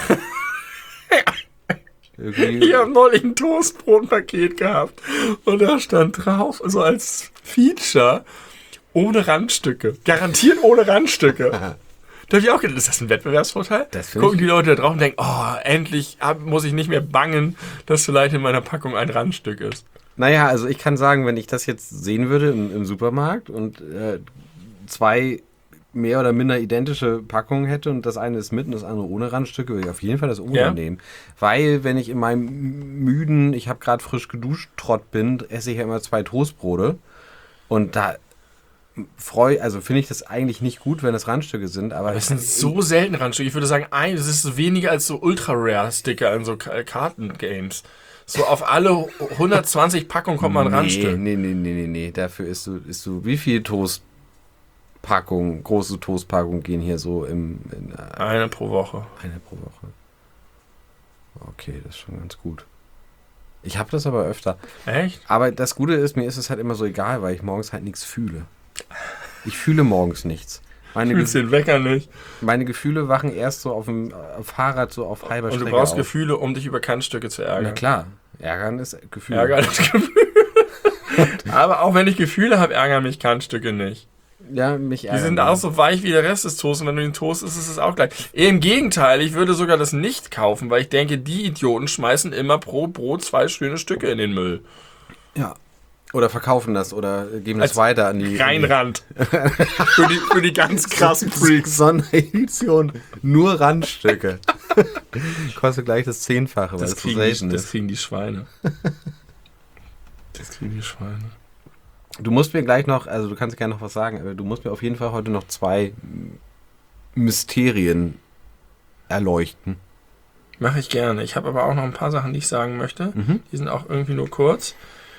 Irgendwie, Ich habe neulich ein Toastbrotpaket gehabt und da stand drauf, also als Feature, ohne Randstücke. Garantiert ohne Randstücke. Da habe ich auch gedacht, ist das ein Wettbewerbsvorteil? Das find Gucken ich- die Leute da drauf und denken, oh, endlich muss ich nicht mehr bangen, dass vielleicht in meiner Packung ein Randstück ist. Naja, also ich kann sagen, wenn ich das jetzt sehen würde im Supermarkt und zwei mehr oder minder identische Packungen hätte und das eine ist mit und das andere ohne Randstücke, würde ich auf jeden Fall das ohne Ja. nehmen. Weil, wenn ich in meinem müden, ich habe gerade frisch geduscht, Trott bin, esse ich ja immer 2 Toastbrote und da finde ich das eigentlich nicht gut, wenn es Randstücke sind, aber Das sind so selten Randstücke. Ich würde sagen, das ist so weniger als so Ultra-Rare-Sticker in so Kartengames. So auf alle 120 Packungen kommt mal ein Randstück. Nee. Dafür isst du wie viel Toastpackungen, große Toastpackungen gehen hier so Eine pro Woche. eine pro Woche. Okay, das ist schon ganz gut. Ich habe das aber öfter. Echt? Aber das Gute ist, mir ist es halt immer so egal, weil ich morgens halt nichts fühle. Ich fühle morgens nichts. Meine, Fühlst den Wecker nicht. meine Gefühle wachen erst so auf dem Fahrrad so auf halber Und Strecke du brauchst auf. Gefühle, um dich über Kantstücke zu Na ärgern. klar, ärgern ist Gefühl. Ärger ist Gefühl. Aber auch wenn ich Gefühle habe, ärgern mich Kantstücke nicht. Ja, mich Die ärgern. sind auch so weich wie der Rest des Toasts. Und wenn du den Toast isst, ist es auch gleich. Im Gegenteil, ich würde sogar das nicht kaufen, weil ich denke, die Idioten schmeißen immer pro Brot 2 schöne Stücke in den Müll. Ja. Oder verkaufen das oder geben das weiter an die... Rheinrand. für die ganz krassen Freaks. Sonderedition. Nur Randstücke. Kostet gleich das 10-fache, weil es so selten ist. Das kriegen die Schweine. Du musst mir gleich noch, also du kannst gerne noch was sagen, aber du musst mir auf jeden Fall heute noch 2 Mysterien erleuchten. Mache ich gerne. Ich habe aber auch noch ein paar Sachen, die ich sagen möchte. Die sind auch irgendwie nur kurz.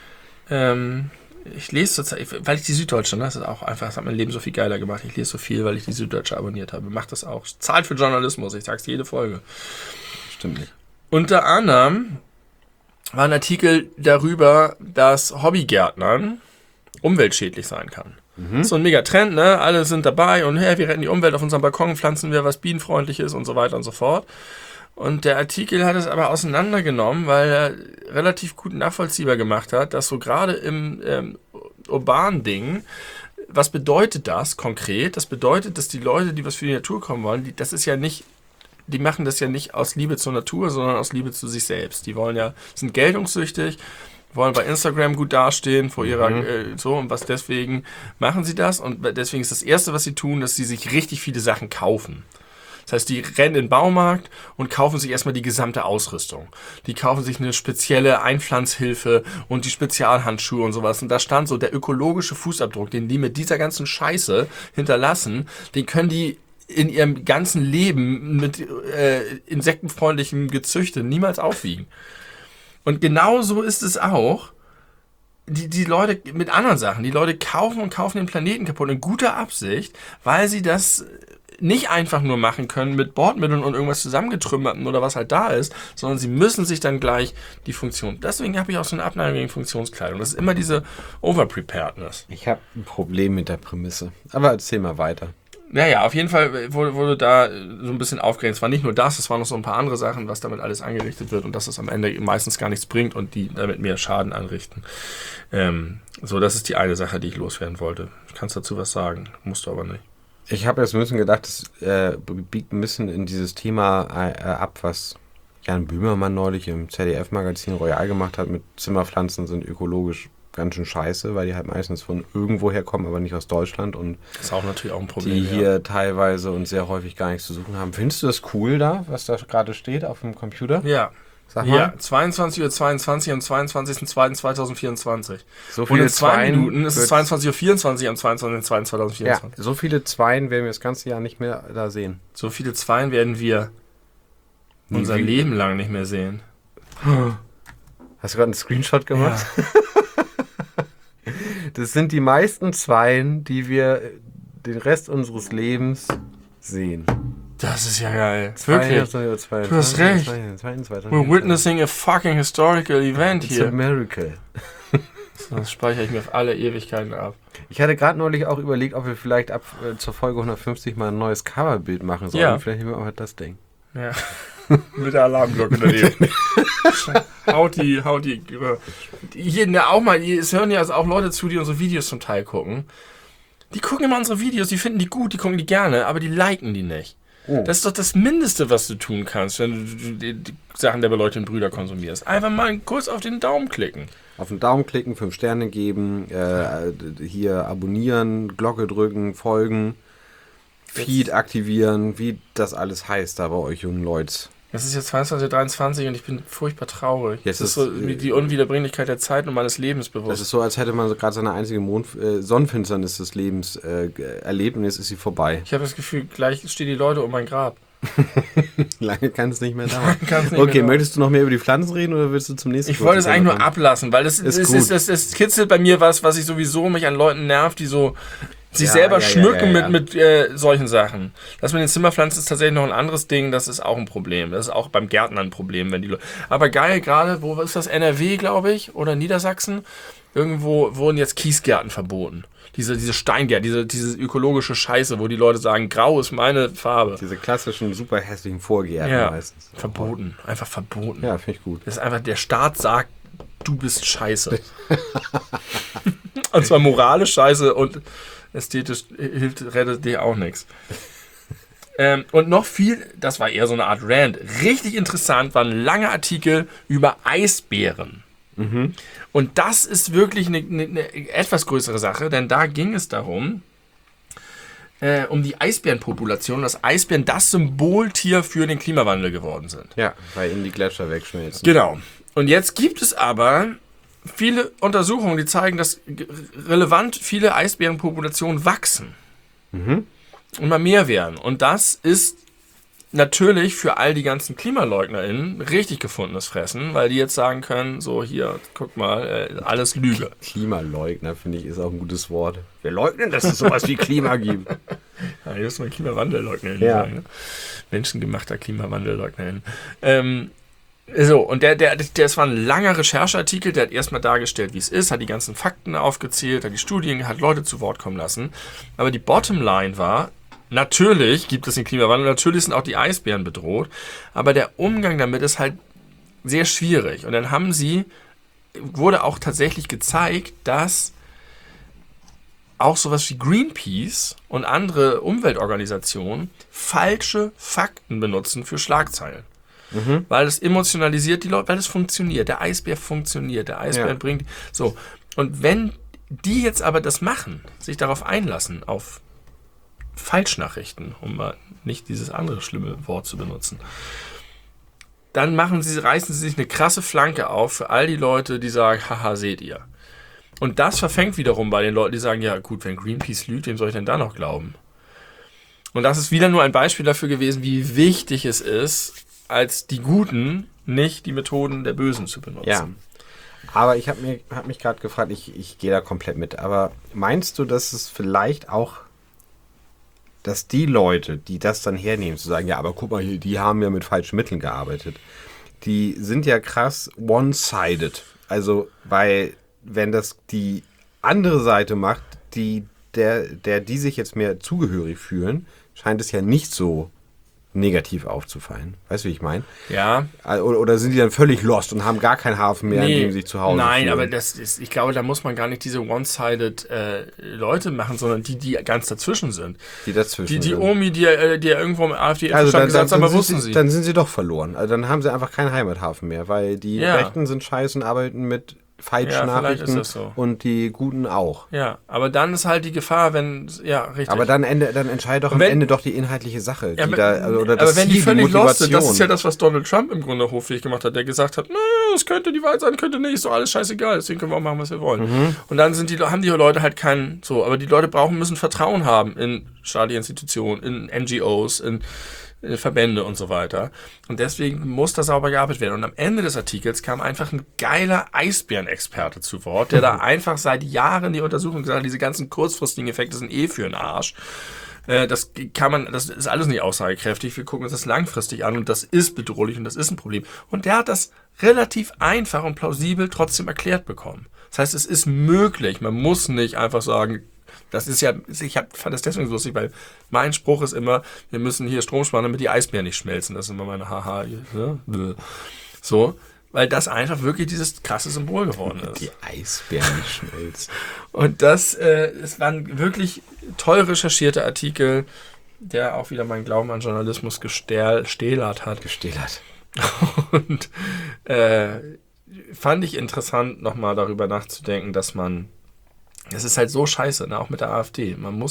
Ich lese zurzeit, weil ich die Süddeutsche, das ist auch einfach, das hat mein Leben so viel geiler gemacht. Ich lese so viel, weil ich die Süddeutsche abonniert habe. Macht das auch. Zahlt für Journalismus, ich sag's jede Folge. Stimmt nicht. Unter anderem war ein Artikel darüber, dass Hobbygärtnern umweltschädlich sein kann. So ein mega Trend, ne? Alle sind dabei und hey, wir retten die Umwelt, auf unserem Balkon pflanzen wir was bienenfreundlich ist und so weiter und so fort. Und der Artikel hat es aber auseinandergenommen, weil er relativ gut nachvollziehbar gemacht hat, dass so gerade im urbanen Ding, was bedeutet das konkret? Das bedeutet, dass die Leute, die was für die Natur kommen wollen, die machen das ja nicht aus Liebe zur Natur, sondern aus Liebe zu sich selbst. Die sind geltungssüchtig, wollen bei Instagram gut dastehen vor ihrer und was deswegen machen sie das und deswegen ist das Erste, was sie tun, dass sie sich richtig viele Sachen kaufen. Das heißt, die rennen in den Baumarkt und kaufen sich erstmal die gesamte Ausrüstung. Die kaufen sich eine spezielle Einpflanzhilfe und die Spezialhandschuhe und sowas. Und da stand so, der ökologische Fußabdruck, den die mit dieser ganzen Scheiße hinterlassen, den können die in ihrem ganzen Leben mit insektenfreundlichem Gezüchte niemals aufwiegen. Und genau so ist es auch. Die Leute mit anderen Sachen, die Leute kaufen den Planeten kaputt in guter Absicht, weil sie das nicht einfach nur machen können mit Bordmitteln und irgendwas zusammengetrümmerten oder was halt da ist, sondern sie müssen sich dann gleich die Funktion... Deswegen habe ich auch so eine Abneigung gegen Funktionskleidung. Das ist immer diese Overpreparedness. Ich habe ein Problem mit der Prämisse. Aber erzähl mal weiter. Naja, auf jeden Fall wurde da so ein bisschen aufgeregt. Es war nicht nur das, es waren noch so ein paar andere Sachen, was damit alles angerichtet wird und dass es am Ende meistens gar nichts bringt und die damit mehr Schaden anrichten. Das ist die eine Sache, die ich loswerden wollte. Ich kann dazu was sagen, musst du aber nicht. Ich habe jetzt ein bisschen gedacht, das biegt ein bisschen in dieses Thema ab, was Jan Böhmermann neulich im ZDF-Magazin Royal gemacht hat mit Zimmerpflanzen sind ökologisch ganz schön scheiße, weil die halt meistens von irgendwoher kommen, aber nicht aus Deutschland und das ist auch natürlich auch ein Problem, die hier teilweise und sehr häufig gar nichts zu suchen haben. Findest du das cool da, was da gerade steht auf dem Computer? Ja. Sag mal. Ja, 22:22 am 22.02.2024. So viele und in 2 Zweien Minuten ist es 22:24 am 22.02.2024. Ja, so viele Zweien werden wir das ganze Jahr nicht mehr da sehen. So viele Zweien werden wir unser Leben lang nicht mehr sehen. Hast du gerade einen Screenshot gemacht? Ja. Das sind die meisten Zweien, die wir den Rest unseres Lebens sehen. Das ist ja geil. Wirklich. Du hast recht. We're witnessing a fucking historical event here. It's a miracle. Das speichere ich mir auf alle Ewigkeiten ab. Ich hatte gerade neulich auch überlegt, ob wir vielleicht ab zur Folge 150 mal ein neues Coverbild machen sollen. Ja. Vielleicht nehmen wir auch das Ding. Ja. Mit der Alarmglocke daneben. haut die. Hier, auch mal, es hören ja also auch Leute zu, die unsere Videos zum Teil gucken. Die gucken immer unsere Videos, die finden die gut, die gucken die gerne, aber die liken die nicht. Oh. Das ist doch das Mindeste, was du tun kannst, wenn du die Sachen der beleuchteten Brüder konsumierst. Einfach mal kurz auf den Daumen klicken. Auf den Daumen klicken, 5 Sterne geben, hier abonnieren, Glocke drücken, folgen, Feed aktivieren, wie das alles heißt da bei euch jungen Leute. Es ist jetzt 22:23 und ich bin furchtbar traurig. Jetzt ist so die Unwiederbringlichkeit der Zeit und meines Lebens bewusst. Das ist so, als hätte man so gerade seine einzige Sonnenfinsternis des Lebens erlebt und jetzt ist sie vorbei. Ich habe das Gefühl, gleich stehen die Leute um mein Grab. Lange kann es nicht mehr dauern. Okay, möchtest du noch mehr über die Pflanzen reden oder willst du zum nächsten? Ich wollte es eigentlich nur ablassen, weil das kitzelt bei mir was ich sowieso mich an Leuten nervt, die so sich selber schmücken mit solchen Sachen. Das mit den Zimmerpflanzen ist tatsächlich noch ein anderes Ding, das ist auch ein Problem. Das ist auch beim Gärtnern ein Problem, wenn die Leute. Aber geil, gerade, wo ist das? NRW, glaube ich, oder Niedersachsen? Irgendwo wurden jetzt Kiesgärten verboten. Diese Steingärten, diese ökologische Scheiße, wo die Leute sagen, grau ist meine Farbe. Diese klassischen, super hässlichen Vorgärten meistens. Verboten. Einfach verboten. Ja, finde ich gut. Das ist einfach, der Staat sagt, du bist scheiße. Und zwar moralisch scheiße und ästhetisch rettet dir auch nichts. Und noch viel, das war eher so eine Art Rant, richtig interessant, war ein langer Artikel über Eisbären. Und das ist wirklich eine etwas größere Sache, denn da ging es darum, um die Eisbärenpopulation, dass Eisbären das Symboltier für den Klimawandel geworden sind. Ja, weil ihnen die Gletscher wegschmelzen. Genau. Und jetzt gibt es aber viele Untersuchungen, die zeigen, dass relevant viele Eisbärenpopulationen wachsen. Und mal mehr werden. Und das ist natürlich für all die ganzen KlimaleugnerInnen richtig gefundenes Fressen, weil die jetzt sagen können, so hier, guck mal, alles Lüge. Klimaleugner, finde ich, ist auch ein gutes Wort. Wir leugnen, dass es sowas wie Klima gibt. Ja, hier ist mal KlimawandelleugnerInnen sagen, ne? Menschengemachter KlimawandelleugnerInnen. So, und das war ein langer Rechercheartikel, der hat erstmal dargestellt, wie es ist, hat die ganzen Fakten aufgezählt, hat die Studien, hat Leute zu Wort kommen lassen. Aber die Bottomline war, natürlich gibt es den Klimawandel, natürlich sind auch die Eisbären bedroht, aber der Umgang damit ist halt sehr schwierig. Und dann wurde auch tatsächlich gezeigt, dass auch sowas wie Greenpeace und andere Umweltorganisationen falsche Fakten benutzen für Schlagzeilen. Weil es emotionalisiert die Leute, weil es funktioniert. Der Eisbär funktioniert, der Eisbär bringt... So, und wenn die jetzt aber das machen, sich darauf einlassen, auf Falschnachrichten, um mal nicht dieses andere schlimme Wort zu benutzen, dann reißen sie sich eine krasse Flanke auf für all die Leute, die sagen, haha, seht ihr. Und das verfängt wiederum bei den Leuten, die sagen, ja gut, wenn Greenpeace lügt, wem soll ich denn da noch glauben? Und das ist wieder nur ein Beispiel dafür gewesen, wie wichtig es ist, als die Guten nicht die Methoden der Bösen zu benutzen. Ja. Aber ich hab mich gerade gefragt, ich gehe da komplett mit, aber meinst du, dass es vielleicht auch, dass die Leute, die das dann hernehmen, zu sagen, ja, aber guck mal hier, die haben ja mit falschen Mitteln gearbeitet, die sind ja krass one-sided. Also, weil, wenn das die andere Seite macht, die sich jetzt mehr zugehörig fühlen, scheint es ja nicht so negativ aufzufallen. Weißt du, wie ich meine? Ja. Oder sind die dann völlig lost und haben gar keinen Hafen mehr, in dem sie sich zu Hause Nein, fühlen? aber ich glaube, da muss man gar nicht diese one-sided Leute machen, sondern die ganz dazwischen sind. Die dazwischen Die sind. Omi, die irgendwo im AfD Also gesagt hat, aber wussten sie. Dann sind sie doch verloren. Also dann haben sie einfach keinen Heimathafen mehr, weil die Rechten sind scheiße und arbeiten mit Falschnachrichten und die Guten auch. Ja, aber dann ist halt die Gefahr, richtig. Aber dann entscheidet doch am Ende doch die inhaltliche Sache. Ja, oder das aber wenn Ziel, die völlig die lost sind, Motivation. das ist ja das, was Donald Trump im Grunde hoffähig gemacht hat, der gesagt hat, es könnte die Wahl sein, könnte nicht, ist doch alles scheißegal, deswegen können wir auch machen, was wir wollen. Und dann haben die Leute halt aber die Leute müssen Vertrauen haben in staatliche Institutionen, in NGOs, in Verbände und so weiter. Und deswegen muss da sauber gearbeitet werden. Und am Ende des Artikels kam einfach ein geiler Eisbärenexperte zu Wort, der da einfach seit Jahren die Untersuchung gesagt hat, diese ganzen kurzfristigen Effekte sind für den Arsch. Das ist alles nicht aussagekräftig. Wir gucken uns das langfristig an und das ist bedrohlich und das ist ein Problem. Und der hat das relativ einfach und plausibel trotzdem erklärt bekommen. Das heißt, es ist möglich. Man muss nicht einfach sagen, das ist ja, fand das deswegen so lustig, weil mein Spruch ist immer, wir müssen hier Strom sparen, damit die Eisbären nicht schmelzen. Das ist immer meine so, weil das einfach wirklich dieses krasse Symbol geworden ist. Die Eisbären nicht schmelzen. Und es waren wirklich toll recherchierte Artikel, der auch wieder meinen Glauben an Journalismus gestählert hat. Und fand ich interessant, nochmal darüber nachzudenken, dass es ist halt so scheiße, ne? Auch mit der AfD. Man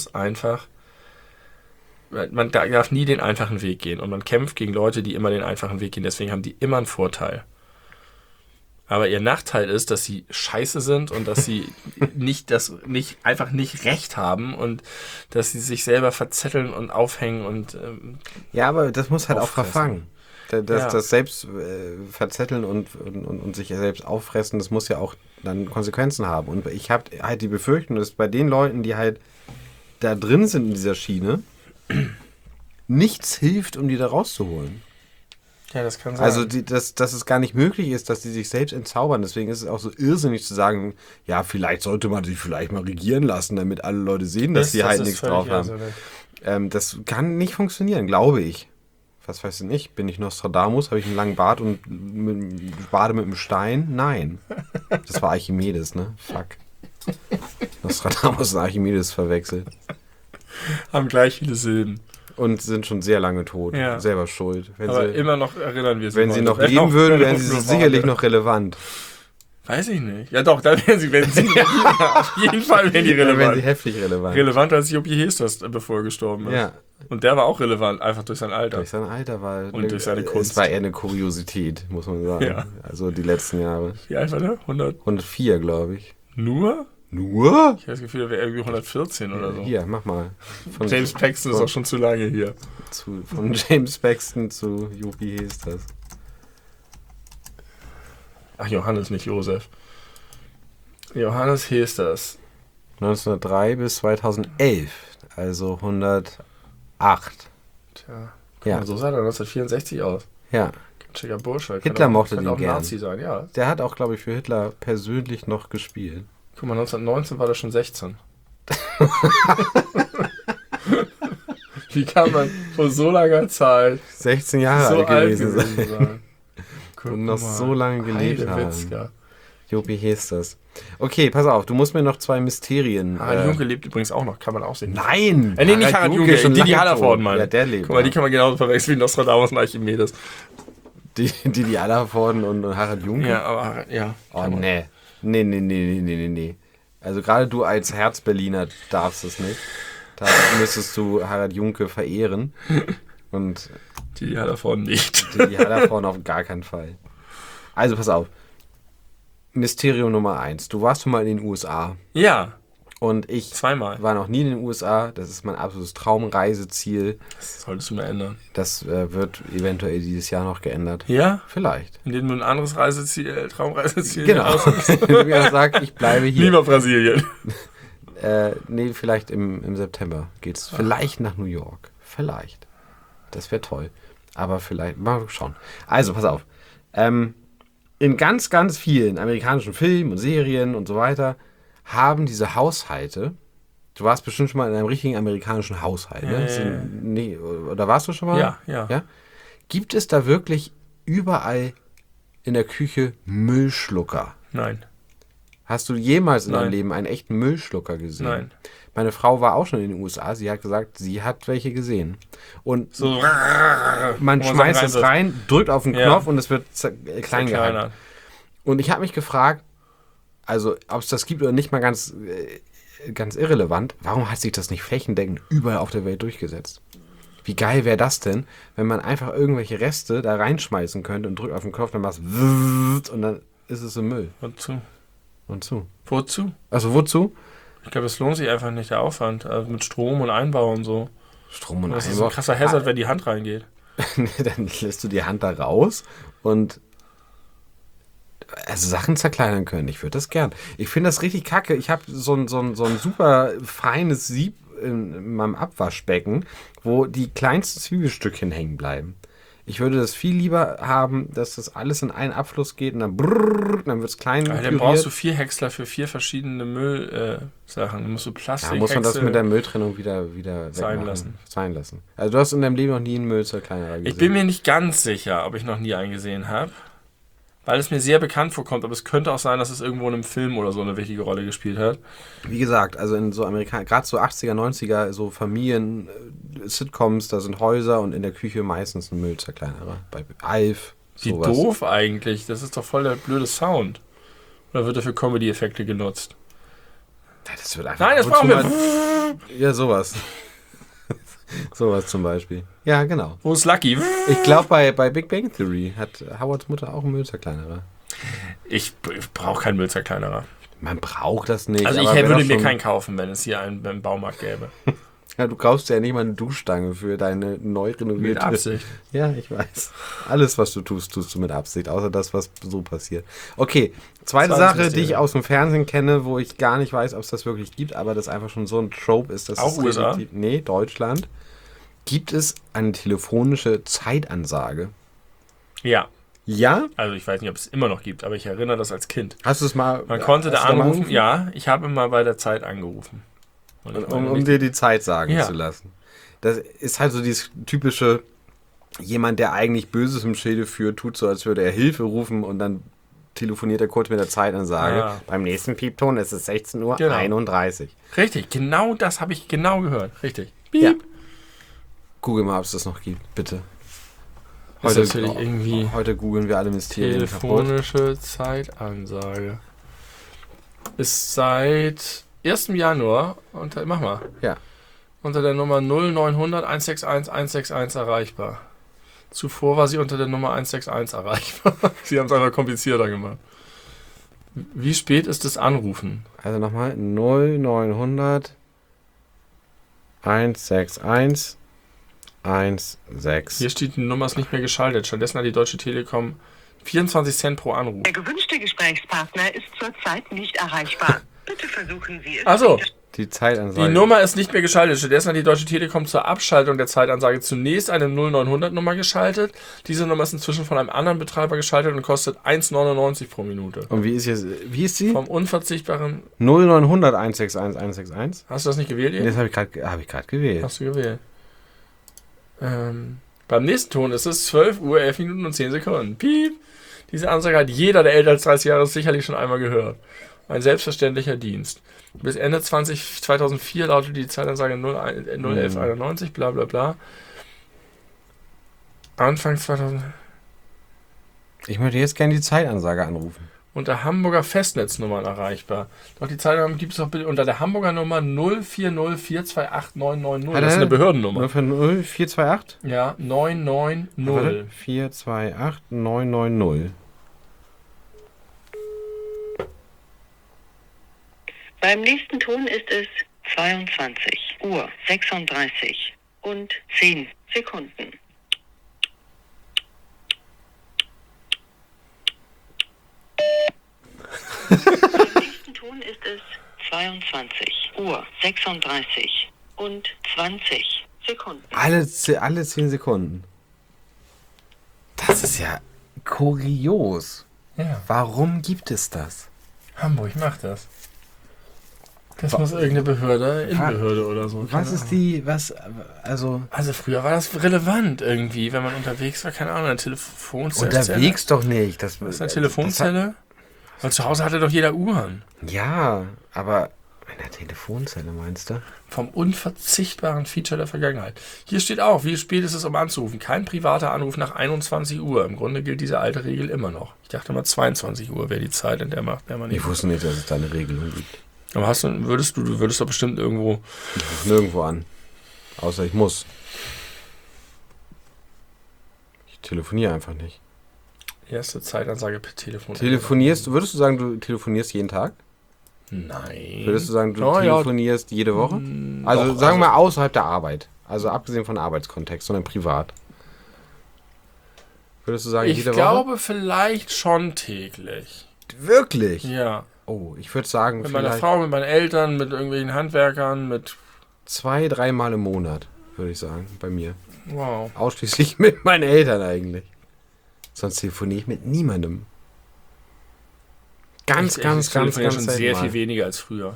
darf nie den einfachen Weg gehen und man kämpft gegen Leute, die immer den einfachen Weg gehen. Deswegen haben die immer einen Vorteil. Aber ihr Nachteil ist, dass sie scheiße sind und dass sie einfach nicht recht haben und dass sie sich selber verzetteln und aufhängen und ja, aber das muss halt auch verfangen. Das selbst verzetteln und sich selbst auffressen, das muss ja auch dann Konsequenzen haben. Und ich habe halt die Befürchtung, dass bei den Leuten, die halt da drin sind in dieser Schiene, nichts hilft, um die da rauszuholen. Ja, das kann sein. Also, dass es gar nicht möglich ist, dass die sich selbst entzaubern. Deswegen ist es auch so irrsinnig zu sagen, ja, vielleicht sollte man sich vielleicht mal regieren lassen, damit alle Leute sehen, dass die halt nichts drauf haben. Das kann nicht funktionieren, glaube ich. Was weiß ich nicht? Bin ich Nostradamus? Habe ich einen langen Bart und bade mit einem Stein? Nein. Das war Archimedes, ne? Fuck. Nostradamus und Archimedes verwechselt. Haben gleich viele Silben. Und sind schon sehr lange tot. Ja. Selber schuld. Aber immer noch erinnern wir sie. Wenn sie noch leben würden, wären sie sicherlich noch relevant. Weiß ich nicht. Ja doch, da wären sie auf jeden Fall wären die Dann wären relevant. sie heftig relevant. Relevanter als Juppie Hesters, bevor er gestorben ist. Ja. Und der war auch relevant, einfach durch sein Alter. Durch sein Alter war... Und durch seine Kunst. Es war eher eine Kuriosität, muss man sagen. Ja. Also die letzten Jahre. Wie alt war der? 100? 104, glaube ich. Nur? Nur? Ich habe das Gefühl, der wäre irgendwie 114 oder so. Hier, mach mal. James Paxton ist auch schon zu lange hier. Von James Paxton zu Juppie Hesters. Ach, Johannes, nicht Josef. Johannes Hesters. 1903 bis 2011, also 108. Tja, Ja. so sah der 1964 aus. Ja, Schicker Bursche. Hitler mochte kann den auch gern. Nazi sein, ja. der hat auch, glaube ich, für Hitler persönlich noch gespielt. Guck mal, 1919 war der schon 16. Wie kann man vor so langer Zeit 16 Jahre so alt gewesen sein. sein? Guck Und noch mal, so lange gelebt Heidewitzka. Juppie Hesters. Okay, pass auf, du musst mir noch 2 Mysterien... Harald Junke lebt übrigens auch noch, kann man auch sehen. Nein! Nee, nicht Harald Junke, ist schon Didi lange Hallervorden, tot. Mann. Ja, der lebt. Guck mal, die kann man genauso verwechseln wie Nostradamus und Archimedes. Die Hallervorden und Harald Junke? Ja, aber ja. Oh, nee. Nee. Also gerade du als Herz-Berliner darfst es nicht. Da müsstest du Harald Junke verehren. Und Die Hallervorden nicht. die Hallervorden auf gar keinen Fall. Also pass auf. Mysterium Nummer 1. Du warst schon mal in den USA. Ja, Und ich zweimal. war noch nie in den USA. Das ist mein absolutes Traumreiseziel. Das solltest du mir ändern. Das wird eventuell dieses Jahr noch geändert. Ja? Vielleicht. Indem du ein anderes Reiseziel, Traumreiseziel Genau. aussuchst. Wenn du mir sagst, ich bleibe hier. Lieber Brasilien. Nee, vielleicht im September geht's. Vielleicht nach New York. Vielleicht. Das wäre toll. Aber vielleicht, mal schauen. Also, pass auf. In ganz, ganz vielen amerikanischen Filmen und Serien und so weiter haben diese Haushalte, du warst bestimmt schon mal in einem richtigen amerikanischen Haushalt, ne? Nee, oder warst du schon mal? Ja. Gibt es da wirklich überall in der Küche Müllschlucker? Nein. Hast du jemals in deinem Nein. Leben einen echten Müllschlucker gesehen? Nein. Meine Frau war auch schon in den USA. Sie hat gesagt, sie hat welche gesehen. Und So. man schmeißt es rein, drückt auf den Ja. Knopf und es wird klein gehalten. Kleiner. Und ich habe mich gefragt, also ob es das gibt oder nicht, mal ganz irrelevant, warum hat sich das nicht flächendeckend überall auf der Welt durchgesetzt? Wie geil wäre das denn, wenn man einfach irgendwelche Reste da reinschmeißen könnte und drückt auf den Knopf, dann macht es und dann ist es im Müll. Wozu? Und zu. Wozu? Also wozu? Ich glaube, es lohnt sich einfach nicht, der Aufwand. Also mit Strom und Einbau und so. Strom und Das ist ein Einbau. krasser Hazard, wenn die Hand reingeht. Dann lässt du die Hand da raus und also Sachen zerkleinern können. Ich würde das gern. Ich finde das richtig kacke. Ich habe so ein super feines Sieb in meinem Abwaschbecken, wo die kleinsten Zwiebelstückchen hängen bleiben. Ich würde das viel lieber haben, dass das alles in einen Abfluss geht und dann wird es klein. Aber dann brauchst du 4 Häcksler für 4 verschiedene Müllsachen. Dann musst du Plastik. Ja, muss man das mit der Mülltrennung wieder sein wegmachen. Sein lassen. Also du hast in deinem Leben noch nie einen Müllzerkleinerer gesehen. Ich bin mir nicht ganz sicher, ob ich noch nie einen gesehen habe. Weil es mir sehr bekannt vorkommt, aber es könnte auch sein, dass es irgendwo in einem Film oder so eine wichtige Rolle gespielt hat. Wie gesagt, also in so gerade so 80er, 90er, so Familien, Sitcoms, da sind Häuser und in der Küche meistens ein Müllzerkleinerer. Bei Alf, Wie sowas. doof eigentlich. Das ist doch voll der blöde Sound. Oder wird er für Comedy-Effekte genutzt? Ja, das wird einfach Nein, das ab und brauchen zu wir. mal- Ja, sowas. Sowas zum Beispiel. Ja, genau. Wo ist Lucky? Ich glaube, bei Big Bang Theory hat Howards Mutter auch einen Müllzerkleinerer. Ich brauche keinen Müllzerkleinerer. Man braucht das nicht. Also ich aber wenn würde das mir schon- keinen kaufen, wenn es hier einen beim Baumarkt gäbe. Ja, du kaufst ja nicht mal eine Duschstange für deine neu renovierte... Mit Absicht. Ja, ich weiß. Alles, was du tust, tust du mit Absicht, außer das, was so passiert. Okay, zweite Zweites Sache, die Mysterium. ich aus dem Fernsehen kenne, wo ich gar nicht weiß, ob es das wirklich gibt, aber das einfach schon so ein Trope ist. Dass Auch es USA? Nee, Deutschland. Gibt es eine telefonische Zeitansage? Ja. Ja? Also ich weiß nicht, ob es immer noch gibt, aber ich erinnere das als Kind. Hast du es mal... Man konnte da hast du mal anrufen. Ja, ich habe mal bei der Zeit angerufen. Und ich meine Um nicht- dir die Zeit sagen Ja. zu lassen. Das ist halt so dieses typische, jemand, der eigentlich Böses im Schilde führt, tut so, als würde er Hilfe rufen und dann telefoniert er kurz mit der Zeitansage. Ja. Beim nächsten Piepton ist es 16:31 Uhr. Richtig, genau das habe ich genau gehört. Richtig. Piep. Ja. Google mal, ob es das noch gibt, bitte. Das ist natürlich irgendwie heute googeln wir alle Mysterien kaputt. telefonische Zeitansage. Ist seit 1. Januar, mach mal, Ja. unter der Nummer 0900 161 161 erreichbar. Zuvor war sie unter der Nummer 161 erreichbar. Sie haben es einfach komplizierter gemacht. Wie spät ist das Anrufen? Also nochmal 0900 161 16. Hier steht, die Nummer ist nicht mehr geschaltet. Stattdessen hat die Deutsche Telekom 24 Cent pro Anruf. Der gewünschte Gesprächspartner ist zurzeit nicht erreichbar. Bitte versuchen Sie es. Achso, Die Zeitansage. die Nummer ist nicht mehr geschaltet. Stattdessen hat die Deutsche Telekom zur Abschaltung der Zeitansage zunächst eine 0900-Nummer geschaltet. Diese Nummer ist inzwischen von einem anderen Betreiber geschaltet und kostet 1,99 pro Minute. Und wie ist sie? Vom unverzichtbaren... 0900 161 161? Hast du das nicht gewählt, Das habe ich gerade gewählt. Hast du gewählt. Beim nächsten Ton ist es 12 Uhr, 11 Minuten und 10 Sekunden. Piep! Diese Ansage hat jeder, der älter als 30 Jahre ist, sicherlich schon einmal gehört. Ein selbstverständlicher Dienst. Bis Ende 2004 lautete die Zeitansage 01191, bla bla bla. Anfang 2000... Ich möchte jetzt gerne die Zeitansage anrufen. Unter Hamburger Festnetznummern erreichbar. Doch die Zeitansage gibt es auch bitte unter der Hamburger Nummer 0404288990. Das ist eine Behördennummer. 0428? Ja, 990. 428 990. Beim nächsten Ton ist es 22 Uhr 36 und 10 Sekunden. Beim nächsten Ton ist es 22 Uhr 36 und 20 Sekunden. Alle 10 Sekunden. Das ist ja kurios. Ja, Warum gibt es das? Hamburg macht das. Das muss irgendeine Behörde, Innenbehörde oder so. Also früher war das relevant irgendwie, wenn man unterwegs war, keine Ahnung, eine Telefonzelle. unterwegs doch nicht. Das ist eine Telefonzelle? Weil zu Hause hatte doch jeder Uhren. Ja, aber in der Telefonzelle meinst du? Vom unverzichtbaren Feature der Vergangenheit. Hier steht auch, wie spät ist es, um anzurufen. Kein privater Anruf nach 21 Uhr. Im Grunde gilt diese alte Regel immer noch. Ich dachte mal 22 Uhr wäre die Zeit, in der man nicht... Ich wusste nicht, dass es da eine Regelung gibt. Aber du würdest doch bestimmt irgendwo... Ich rufe nirgendwo an. Außer ich muss. Ich telefoniere einfach nicht. Erste Zeitansage per Telefon. Würdest du sagen, du telefonierst jeden Tag? Nein. Würdest du sagen, du telefonierst jede Woche? Also doch, sagen wir mal außerhalb der Arbeit. Also abgesehen von Arbeitskontext, sondern privat. Würdest du sagen, jede Woche? Ich glaube vielleicht schon täglich. Wirklich? Ja. Oh, ich würde sagen, Mit meiner Frau, mit meinen Eltern, mit irgendwelchen Handwerkern, mit... 2-3 Mal im Monat, würde ich sagen, bei mir. Wow. Ausschließlich mit meinen Eltern eigentlich. Sonst telefoniere ich mit niemandem. Ganz schon sehr selten viel weniger als früher.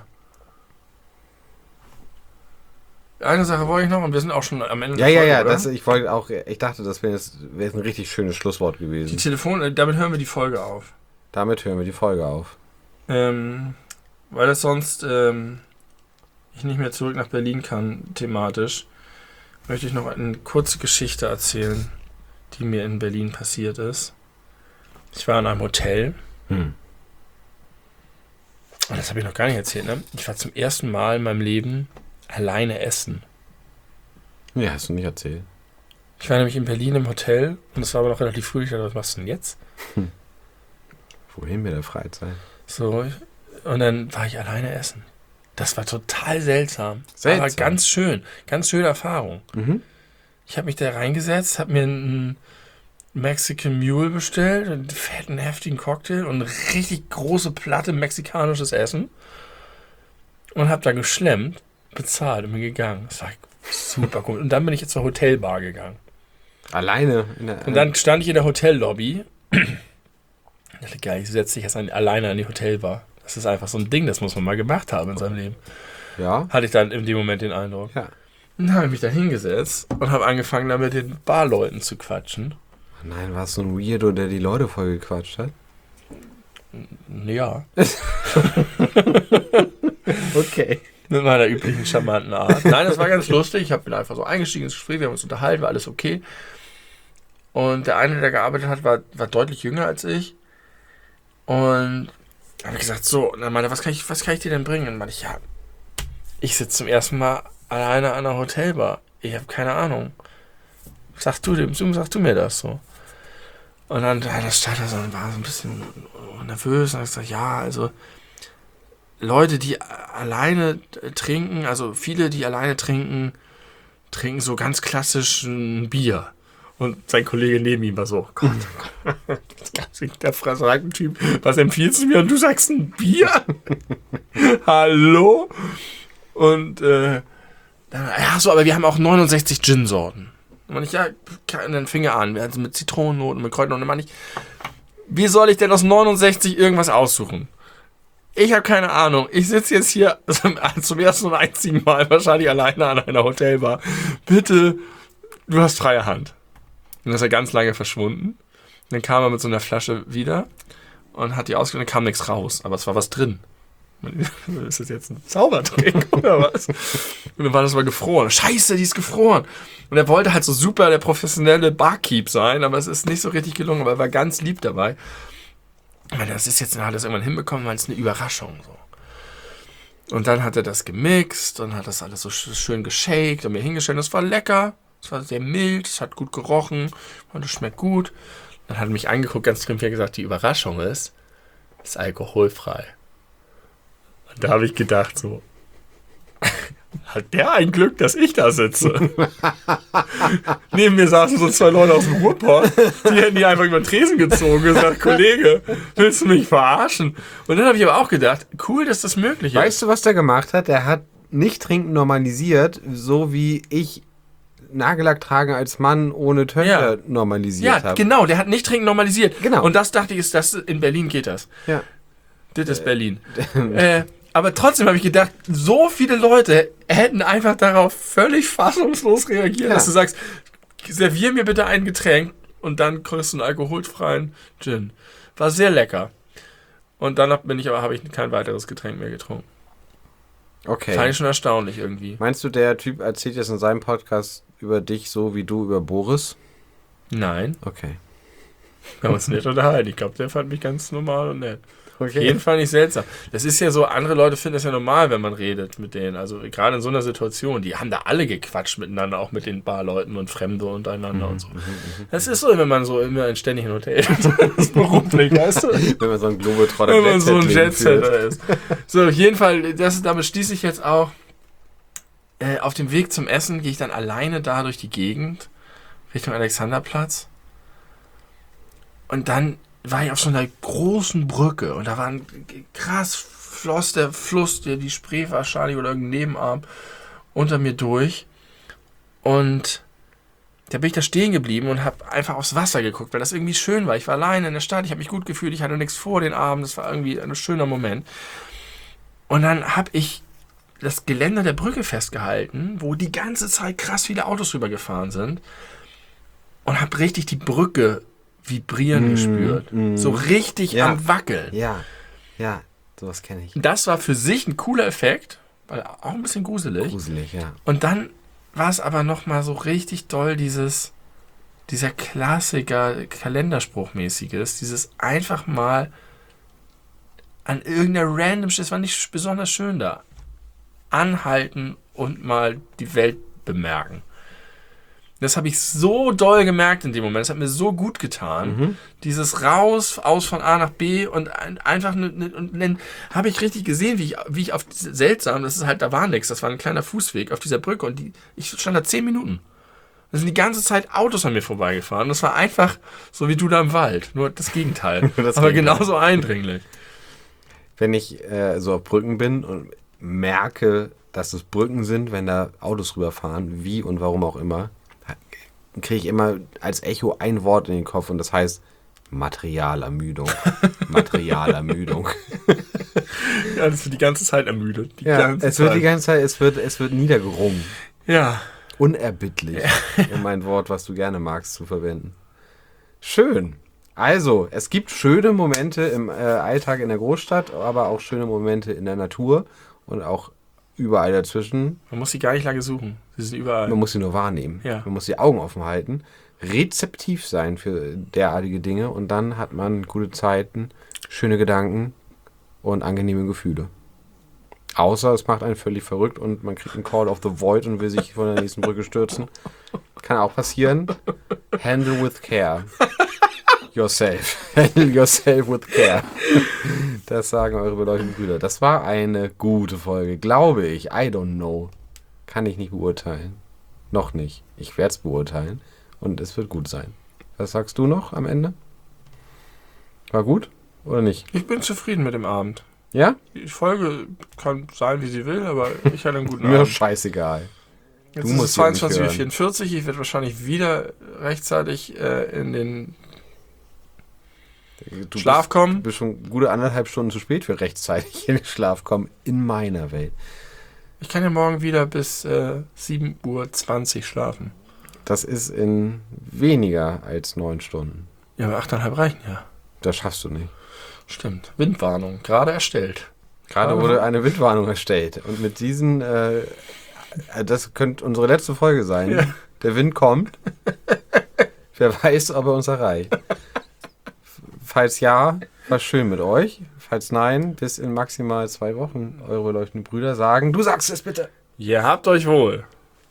Eine Sache wollte ich noch und wir sind auch schon am Ende der Folge, oder? Ich dachte, das wäre ein richtig schönes Schlusswort gewesen. Damit hören wir die Folge auf. Weil das sonst ich nicht mehr zurück nach Berlin kann, thematisch, möchte ich noch eine kurze Geschichte erzählen, die mir in Berlin passiert ist. Ich war in einem Hotel. Und das habe ich noch gar nicht erzählt, ne? Ich war zum ersten Mal in meinem Leben alleine essen. Ja, hast du nicht erzählt. Ich war nämlich in Berlin im Hotel und es war aber noch relativ früh. Ich dachte, was machst du denn jetzt? Wohin mit der Freizeit? So, und dann war ich alleine essen. Das war total seltsam. Seltsam? Aber ganz schön. Ganz schöne Erfahrung. Mhm. Ich habe mich da reingesetzt, habe mir einen Mexican Mule bestellt, einen fetten, heftigen Cocktail und eine richtig große Platte mexikanisches Essen und habe da geschlemmt, bezahlt und bin gegangen. Das war super cool. Und dann bin ich jetzt zur Hotelbar gegangen. Alleine? Und dann stand ich in der Hotellobby. Ich dachte, geil, ich setze dich jetzt alleine an die Hotelbar. Das ist einfach so ein Ding, das muss man mal gemacht haben in seinem Leben. Ja. Hatte ich dann in dem Moment den Eindruck. Ja. Und dann habe ich mich da hingesetzt und habe angefangen, da mit den Barleuten zu quatschen. Nein, war es so ein Weirdo, der die Leute voll gequatscht hat? Ja. Okay. Mit meiner üblichen charmanten Art. Nein, das war ganz lustig. Ich bin einfach so eingestiegen ins Gespräch, wir haben uns unterhalten, war alles okay. Und der eine, der gearbeitet hat, war deutlich jünger als ich. Und da habe ich gesagt, so, und dann meinte er, was kann ich dir denn bringen? Und dann meinte ich, ja, ich sitze zum ersten Mal alleine an einer Hotelbar. Ich habe keine Ahnung. Sag du mir das so. Und dann das stand da so und war so ein bisschen nervös und hat gesagt, ja, also Leute, die alleine trinken, also viele, die alleine trinken so ganz klassisch ein Bier. Und sein Kollege neben ihm war so, Gott, der fragt ein Typ, was empfiehlst du mir? Und du sagst ein Bier? Hallo? Und dann, ja, so, aber wir haben auch 69 Gin-Sorten. Und ich, ja, dann fing er an, wir hatten mit Zitronennoten, mit Kräutern, und dann meinte ich, wie soll ich denn aus 69 irgendwas aussuchen? Ich habe keine Ahnung. Ich sitze jetzt hier zum ersten und einzigen Mal wahrscheinlich alleine an einer Hotelbar. Bitte, du hast freie Hand. Und dann ist er ganz lange verschwunden. Dann kam er mit so einer Flasche wieder und hat die ausgenommen, dann kam nichts raus. Aber es war was drin. Ist das jetzt ein Zaubertrink oder was? Und dann war das mal gefroren. Scheiße, die ist gefroren. Und er wollte halt so super der professionelle Barkeep sein, aber es ist nicht so richtig gelungen. Aber er war ganz lieb dabei. Ich meine, das ist jetzt, er hat das irgendwann hinbekommen, weil es eine Überraschung so. Und dann hat er das gemixt und hat das alles so schön geshakt und mir hingestellt. Das war lecker. Es war sehr mild, es hat gut gerochen und es schmeckt gut. Dann hat er mich angeguckt, ganz triumphierend gesagt, die Überraschung ist alkoholfrei. Und da habe ich gedacht so, hat der ein Glück, dass ich da sitze? Neben mir saßen so 2 Leute aus dem Ruhrpott, die hätten die einfach über den Tresen gezogen und gesagt, Kollege, willst du mich verarschen? Und dann habe ich aber auch gedacht, cool, dass das möglich ist. Weißt du, was der gemacht hat? Der hat nicht trinken normalisiert, so wie ich Nagellack tragen als Mann ohne Töchter normalisiert habe. Ja, genau, der hat nicht trinken normalisiert. Genau. Und das dachte ich, in Berlin geht das. Ja. Das ist Berlin. Aber trotzdem habe ich gedacht, so viele Leute hätten einfach darauf völlig fassungslos reagiert, dass du sagst, servier mir bitte ein Getränk und dann kriegst du einen alkoholfreien Gin. War sehr lecker. Und dann habe ich kein weiteres Getränk mehr getrunken. Okay. Fand ich schon erstaunlich irgendwie. Meinst du, der Typ erzählt jetzt in seinem Podcast über dich so wie du über Boris? Nein. Okay. Wir haben uns nicht unterhalten. Ich glaube, der fand mich ganz normal und nett. Okay. Jeden Fall nicht seltsam. Das ist ja so, andere Leute finden das ja normal, wenn man redet mit denen. Also gerade in so einer Situation, die haben da alle gequatscht miteinander, auch mit den Barleuten und Fremde untereinander und so. Das ist so, wenn man so immer in ständigen Hotels ist, beruflich, weißt du? Wenn man so ein Globetrotter Wenn man so ein Jetsetter ist. So, auf jeden Fall, damit schließe ich jetzt auch. Auf dem Weg zum Essen gehe ich dann alleine da durch die Gegend, Richtung Alexanderplatz. Und dann war ich auf so einer großen Brücke und da war floss der Fluss, die Spree wahrscheinlich oder irgendein Nebenarm unter mir durch. Und da bin ich da stehen geblieben und habe einfach aufs Wasser geguckt, weil das irgendwie schön war. Ich war alleine in der Stadt, ich habe mich gut gefühlt, ich hatte nichts vor den Abend, das war irgendwie ein schöner Moment. Und dann habe ich das Geländer der Brücke festgehalten, wo die ganze Zeit krass viele Autos rübergefahren sind und habe richtig die Brücke vibrieren gespürt. So richtig am Wackeln. Ja, sowas kenne ich. Das war für sich ein cooler Effekt, weil auch ein bisschen gruselig. Gruselig, ja. Und dann war es aber nochmal so richtig doll dieser Klassiker, Kalenderspruchmäßiges, dieses einfach mal an irgendeiner random, es war nicht besonders schön da, anhalten und mal die Welt bemerken. Das habe ich so doll gemerkt in dem Moment. Das hat mir so gut getan. Dieses aus von A nach B und einfach und dann habe ich richtig gesehen, wie ich auf seltsam, da war nichts, das war ein kleiner Fußweg auf dieser Brücke und ich stand da 10 Minuten. Da sind die ganze Zeit Autos an mir vorbeigefahren. Das war einfach so wie du da im Wald, nur das Gegenteil. Aber genauso eindringlich. Wenn ich so auf Brücken bin und merke, dass es Brücken sind, wenn da Autos rüberfahren, wie und warum auch immer, kriege ich immer als Echo ein Wort in den Kopf und das heißt Materialermüdung. Materialermüdung. Ja, das wird die ganze Zeit ermüdet. Es wird niedergerungen. Ja. Unerbittlich, um ein Wort, was du gerne magst, zu verwenden. Schön. Also, es gibt schöne Momente im Alltag in der Großstadt, aber auch schöne Momente in der Natur und auch überall dazwischen. Man muss sie gar nicht lange suchen. Sie sind überall. Man muss sie nur wahrnehmen. Ja. Man muss die Augen offen halten. rezeptiv sein für derartige Dinge und dann hat man gute Zeiten, schöne Gedanken und angenehme Gefühle. Außer es macht einen völlig verrückt und man kriegt einen Call of the Void und will sich von der nächsten Brücke stürzen. Kann auch passieren. Handle with care. Yourself. Handle yourself with care. Das sagen eure beleuchteten Brüder. Das war eine gute Folge, glaube ich. I don't know. Kann ich nicht beurteilen. Noch nicht. Ich werde es beurteilen. Und es wird gut sein. Was sagst du noch am Ende? War gut oder nicht? Ich bin zufrieden mit dem Abend. Ja? Die Folge kann sein, wie sie will, aber ich hatte einen guten Mir Abend. scheißegal. Jetzt ist es 22:44 Uhr. Ich werde wahrscheinlich wieder rechtzeitig in den Schlaf kommen. Du bist schon gute 1,5 Stunden zu spät für rechtzeitig in den Schlaf kommen in meiner Welt. Ich kann ja morgen wieder bis 7:20 Uhr schlafen. Das ist in weniger als 9 Stunden. Ja, aber 8,5 reichen ja. Das schaffst du nicht. Stimmt. Windwarnung, gerade erstellt. Gerade wurde eine Windwarnung erstellt. Und mit diesen, das könnte unsere letzte Folge sein. Ja. Der Wind kommt. Wer weiß, ob er uns erreicht. Falls ja, war schön mit euch. Falls nein, bis in maximal 2 Wochen. Eure beleuchteten Brüder sagen, du sagst es bitte. Ihr habt euch wohl.